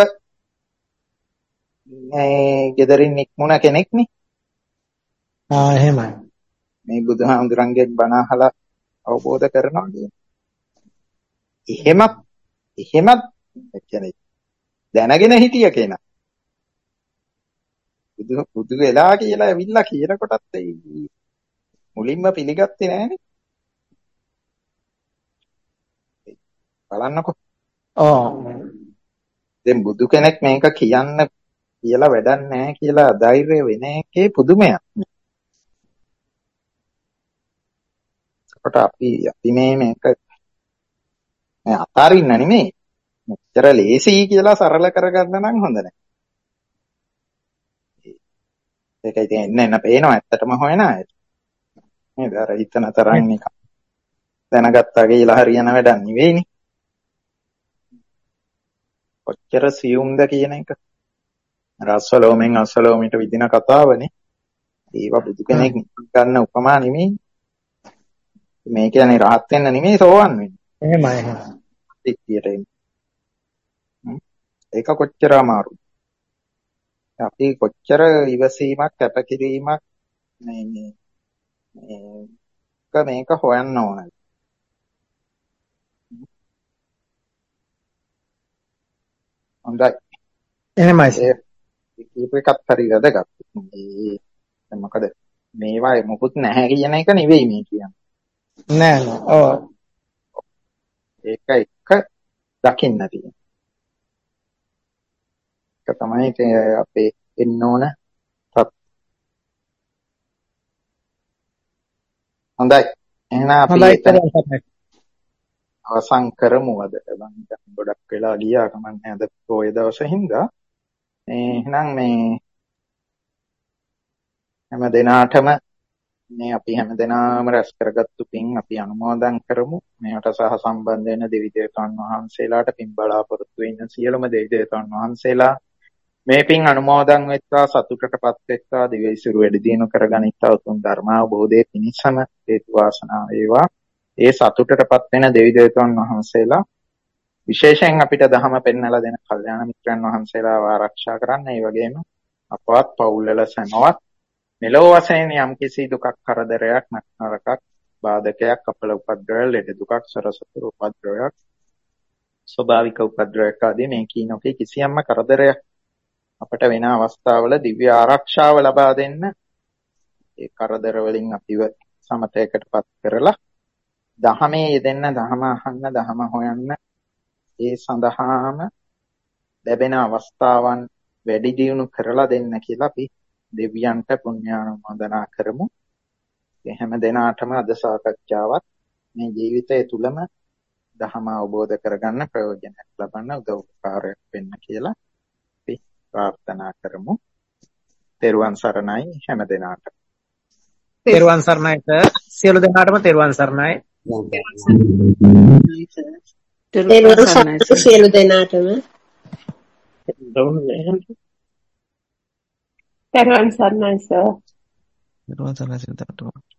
[SPEAKER 1] මේ gederin නික්මුණ කෙනෙක් නේ.
[SPEAKER 6] එහෙමයි.
[SPEAKER 1] මේ බුදුහාමුදුරන්ගේ බණ අහලා අවබෝධ කරනවා කියන්නේ. එහෙමත් කියන්නේ දැනගෙන හිටිය කෙනා. බුදු වෙලා කියලා ඇවිල්ලා කියනකොටත් මුලින්ම පිළිගත්තේ නෑනේ. බලන්නකො. දැන් බුදු කෙනෙක් මේක කියන්න කියලා වැඩක් නැහැ කියලා ධෛර්ය වෙන එකේ පුදුමයක්. ඒකට අපි මේක අතාරින්න නෙමෙයි. මෙච්චර ලේසි කියලා සරල කරගන්න නම් හොඳ නැහැ. ඒක ඉතින් එන්න පේනවා ඇත්තටම හොයන අය. නේද? අර හිතන තරම් නිකන් දැනගත්තා කියලා හරියන වැඩක් නෙවෙයිනේ. කොච්චර සියුම්ද කියන එක. රසලෝමෙන් අසලෝමිට විදින කතාවනේ. ඒවා බුදු කෙනෙක් ගන්න උපමා නෙමෙයි. මේ කියන්නේ රහත් වෙන්න නෙමෙයි සෝවන් වෙන්න.
[SPEAKER 6] එහෙමයි.
[SPEAKER 1] ඉක්තියට එන්න. ඒක කොච්චර අමාරුද? අපි කොච්චර ඉවසීමක් කැපකිරීමක් මේක හොයන්න ඕනද? හොඳයි.
[SPEAKER 6] එහෙමයි.
[SPEAKER 1] කීප එකක් හරි වැදගත්. මොකද මේවා මොකුත් නැහැ කියන එක නෙවෙයි මේ කියන්නේ.
[SPEAKER 6] නෑ.
[SPEAKER 1] ඒක එක දකින්න තියෙනවා. ඒක තමයි අපේ එන්න ඕන. හොඳයි. එහෙනම් අපි අවසන් කරමු අද. මම ගොඩක් වෙලා ගියා කමන්නේ අද පොය දවසේ හින්දා. එහෙනම් මේ හැම දිනාටම මේ අපි හැම දිනාම රැස් කරගත්තු පින් අපි අනුමෝදන් කරමු. මේවට සහ සම්බන්ධ වෙන දෙවි දේවතාවුන් වහන්සේලාට පින් බලාපොරොත්තු වෙන සියලුම දෙවි දේවතාවුන් වහන්සේලා මේ පින් අනුමෝදන් වෙත්වා සතුටටපත් වෙත්වා දිවයිසුරු වැඩි දියුණු කරගනිත්වා උතුම් ධර්මාවබෝධයේ පිණිසම හේතු වාසනා වේවා. ඒ සතුටටපත් වෙන දෙවි දේවතාවුන් වහන්සේලා විශේෂයෙන් අපිට ධහම පෙන්වලා දෙන කල්යාණ මිත්‍රයන් වහන්සේලාව ආරක්ෂා කරන්න. ඒ වගේම අපවත් පවුල් වල සැමවත් මෙලොව වශයෙන් යම් කිසි දුකක් කරදරයක් නරකක් බාධකයක් අපල උපද්‍රවය ලෙඩ දුකක් සරසතුරු උපද්‍රවයක් ස්වභාවික උපද්‍රවයක් ආදී මේ කිනෝකේ කිසියම්ම කරදරයක් අපට වෙන අවස්ථාවල දිව්‍ය ආරක්ෂාව ලබා දෙන්න ඒ කරදර වලින් අපිව සමතයකටපත් කරලා දහමේ යෙදෙන්න, දහම අහන්න, දහම හොයන්න, ඒ සඳහාම ලැබෙන අවස්ථාවන් වැඩි දියුණු කරලා දෙන්න කියලා අපි දෙවියන්ට පුණ්‍යානුමෝදනා කරමු. ඒ හැම දිනාටම අද සාකච්ඡාවත් මේ ජීවිතය තුලම දහම අවබෝධ කරගන්න ප්‍රයෝජනයක් ලබන්න උදව්කාරයක් වෙන්න කියලා අපි ප්‍රාර්ථනා කරමු. තෙරුවන් සරණයි හැම දිනාටම.
[SPEAKER 6] තෙරුවන් සරණයි සර්. සියලු දෙනාටම තෙරුවන් සරණයි.
[SPEAKER 2] තෙරුවන් සරණයි සියලු දෙනාටම.
[SPEAKER 3] තෙරුවන් සරණයි සර්.
[SPEAKER 4] තෙරුවන් සරණයි සියලු දෙනාටම.